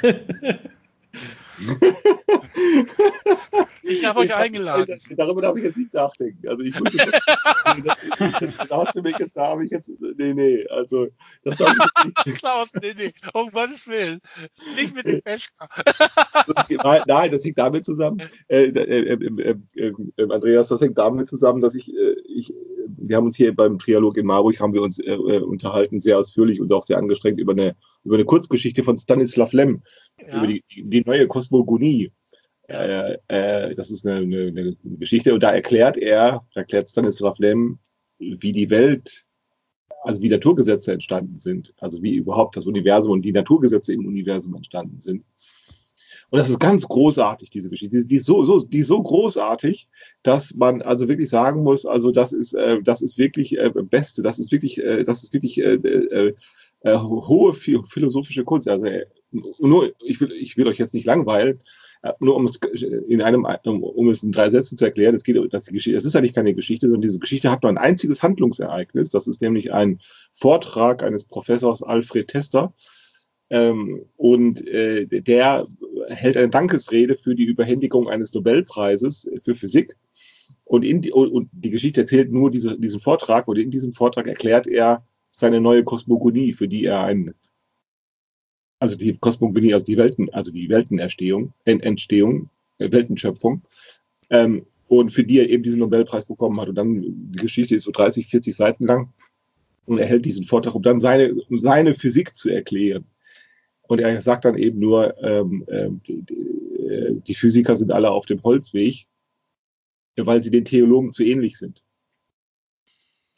Ich habe euch eingeladen. Darüber darf ich jetzt nicht nachdenken. Also ich muss jetzt, da hast du mich jetzt, da habe ich jetzt, nee, nee, also das darf ich jetzt nicht. Klaus, nee, nee, um Gottes Willen, nicht mit dem Peschka. Nein, das hängt damit zusammen, äh, äh, äh, äh, äh, Andreas, das hängt damit zusammen, dass ich, äh, ich, wir haben uns hier beim Trialog in Marburg, haben wir uns äh, unterhalten, sehr ausführlich und auch sehr angestrengt über eine, über eine Kurzgeschichte von Stanislav Lem, ja. über die, die neue Kosmogonie. Äh, äh, das ist eine, eine, eine Geschichte und da erklärt er, da erklärt Stanislav Lem, wie die Welt, also wie Naturgesetze entstanden sind, also wie überhaupt das Universum und die Naturgesetze im Universum entstanden sind. Und das ist ganz großartig, diese Geschichte. Die, die, ist, so, so, die ist so großartig, dass man also wirklich sagen muss, also das ist, äh, das ist wirklich äh, Beste, das ist wirklich, äh, das ist wirklich äh, äh, äh, hohe philosophische Kunst. Also äh, nur, ich will, ich will euch jetzt nicht langweilen, nur um es in einem, um, um es in drei Sätzen zu erklären, es geht, dass die Geschichte, es ist eigentlich keine Geschichte, sondern diese Geschichte hat nur ein einziges Handlungsereignis. Das ist nämlich ein Vortrag eines Professors Alfred Tester. Ähm, und äh, der hält eine Dankesrede für die Überhändigung eines Nobelpreises für Physik. Und, in die, und die Geschichte erzählt nur diese, diesen Vortrag, und in diesem Vortrag erklärt er seine neue Kosmogonie, für die er ein also die Kosmogonie, also die Welten, also die Weltenentstehung, Entstehung, äh, Weltenschöpfung, ähm, und für die er eben diesen Nobelpreis bekommen hat. Und dann, die Geschichte ist so dreißig, vierzig Seiten lang und er hält diesen Vortrag, um dann seine, um seine Physik zu erklären. Und er sagt dann eben nur, ähm, äh, die, die, die Physiker sind alle auf dem Holzweg, weil sie den Theologen zu ähnlich sind.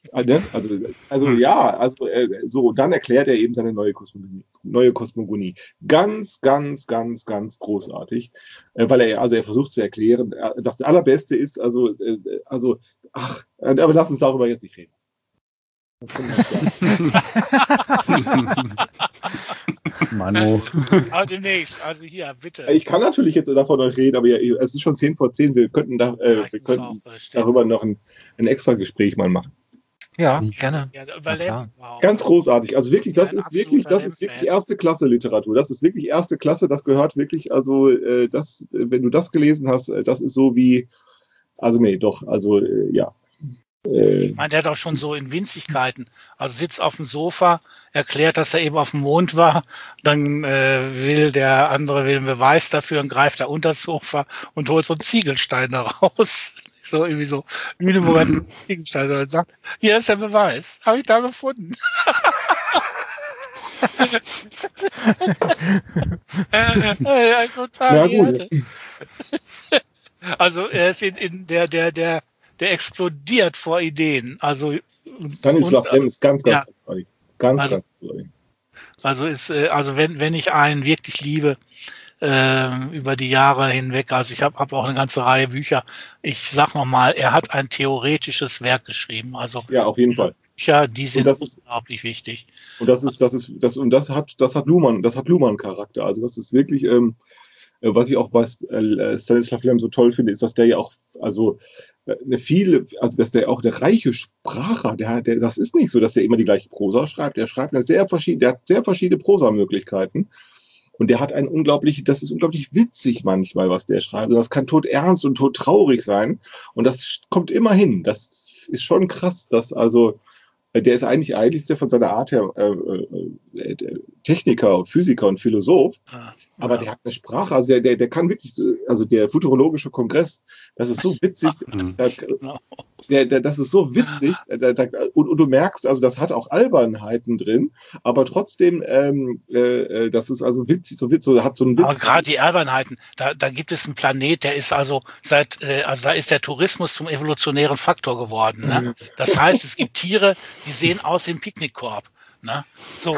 Ne? Also, also ja, also äh, so, dann erklärt er eben seine neue Kosmogonie. Neue Kosmogonie. Ganz, ganz, ganz, ganz großartig, äh, weil er, also er versucht zu erklären, äh, das Allerbeste ist, also, äh, also, ach, äh, aber lass uns darüber jetzt nicht reden. Manu. Aber demnächst, also hier, bitte. Ich kann natürlich jetzt davon noch reden, aber ja, es ist schon zehn vor zehn, wir könnten, da, äh, ja, wir könnten darüber noch ein, ein extra Gespräch mal machen. Ja, gerne. Ja, ja, ganz großartig. Also wirklich, das ist wirklich, das ist wirklich erste Klasse Literatur. Das ist wirklich erste Klasse. Das gehört wirklich, also äh, das, wenn du das gelesen hast, äh, das ist so wie, also nee, doch, also äh, ja. Äh, ich meine, der hat auch schon so in Winzigkeiten. Also sitzt auf dem Sofa, erklärt, dass er eben auf dem Mond war. Dann äh, will der andere will einen Beweis dafür und greift da unter das Sofa und holt so einen Ziegelstein da raus. So irgendwie so Lüneburger Ziegelstein und sagt, hier ist der Beweis, habe ich da gefunden. äh, total ja, gut. Also er ist in, in der der der der explodiert vor Ideen. Also Stanislav Lem ist ganz ganz ja. ganz also, ganz toll. Also ist also wenn wenn ich einen wirklich liebe äh, über die Jahre hinweg, also ich habe hab auch eine ganze Reihe Bücher. Ich sag noch mal, er hat ein theoretisches Werk geschrieben. Also ja, auf jeden Fall. Bücher, die sind das ist, unglaublich wichtig. Und das ist das ist das und das hat das hat Luhmann, das hat Luhmann Charakter. Also das ist wirklich ähm, was ich auch bei Stanislav Lem so toll finde, ist, dass der ja auch, also eine viele, also dass der auch eine reiche Sprache hat. Der, der, das ist nicht so, dass der immer die gleiche Prosa schreibt. Der schreibt eine sehr verschiedene, der hat sehr verschiedene Prosamöglichkeiten. Und der hat ein unglaublich, das ist unglaublich witzig manchmal, was der schreibt. Und das kann tot ernst und tot traurig sein. Und das kommt immer hin. Das ist schon krass, dass also der ist eigentlich eigentlich der von seiner Art her äh, äh, Techniker, Physiker und Philosoph, ah, aber ja. Der hat eine Sprache, also der, der, der kann wirklich, also der futurologische Kongress, das ist so witzig, da, der, der, das ist so witzig, da, da, und, und du merkst, also das hat auch Albernheiten drin, aber trotzdem, ähm, äh, das ist also witzig, so witzig, so hat so einen Witz. Aber gerade die Albernheiten, da, da gibt es einen Planet, der ist also seit, äh, also da ist der Tourismus zum evolutionären Faktor geworden. Ne? Das heißt, es gibt Tiere, die sehen aus wie ein Picknickkorb. Ne? So.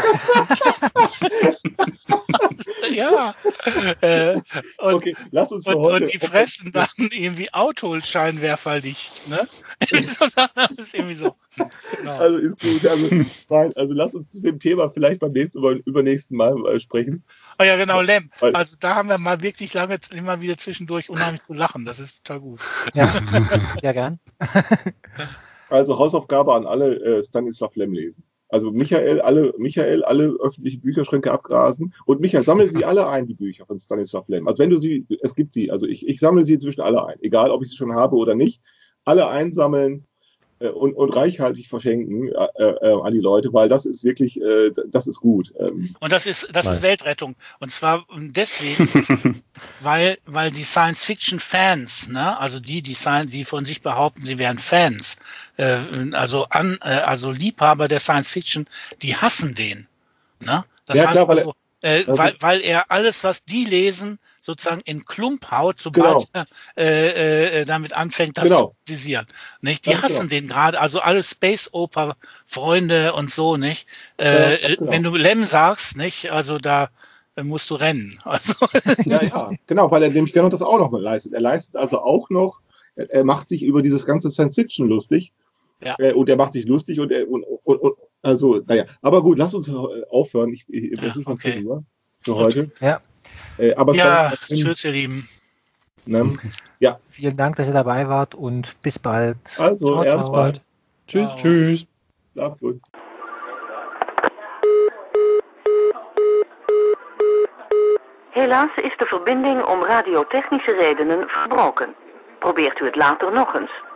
Ja. Äh, und, okay, lass uns für und, heute, und die fressen dann irgendwie Autoscheinwerferlicht. Ne? Das ist irgendwie so. Genau. Also ist gut. Also, also lass uns zu dem Thema vielleicht beim nächsten oder übernächsten Mal äh, sprechen. Ah ja, genau, Lem. Also da haben wir mal wirklich lange immer wieder zwischendurch unheimlich zu lachen. Das ist total gut. Ja, sehr gern. Also Hausaufgabe an alle, äh, Stanislav Lem lesen. Also Michael, alle, Michael, alle öffentlichen Bücherschränke abgrasen. Und Michael, sammle sie alle ein, die Bücher von Stanislav Lem. Also wenn du sie, es gibt sie, also ich, ich sammle sie inzwischen alle ein. Egal, ob ich sie schon habe oder nicht. Alle einsammeln äh, und, und reichhaltig verschenken äh, äh, an die Leute, weil das ist wirklich, äh, das ist gut. Ähm, und das ist, das ist Weltrettung. Und zwar deswegen, weil, weil die Science-Fiction-Fans, ne, also die, die, die von sich behaupten, sie wären Fans, äh, also an, äh, also Liebhaber der Science-Fiction, die hassen den. Ne? Das ja, heißt klar, weil also, äh, also, weil, weil er alles, was die lesen, sozusagen in Klump haut, sobald genau. er äh, damit anfängt, das genau. zu kritisieren. Nicht? Die ja, hassen genau. den gerade, also alle Space-Oper-Freunde und so, nicht? Äh, ja, genau. Wenn du Lem sagst, nicht? Also da musst du rennen. Also, ja, ja, genau, weil er nämlich genau das auch noch leistet. Er leistet also auch noch, er, er macht sich über dieses ganze Science-Fiction lustig. Ja. Äh, und er macht sich lustig und er, und, und, und also, naja, aber gut, lass uns aufhören. Ich, ich, ja, es ist schon okay. zehn Uhr für heute. Ja. Äh, aber ja, tschüss, ihr Lieben. Ne? Ja. Vielen Dank, dass ihr dabei wart und bis bald. Also, ciao, erst ciao. bald. Tschüss, ciao. Tschüss. Schlaf gut. Helaas is de verbinding om radiotechnische redenen verbroken. Probeert u het later nog eens.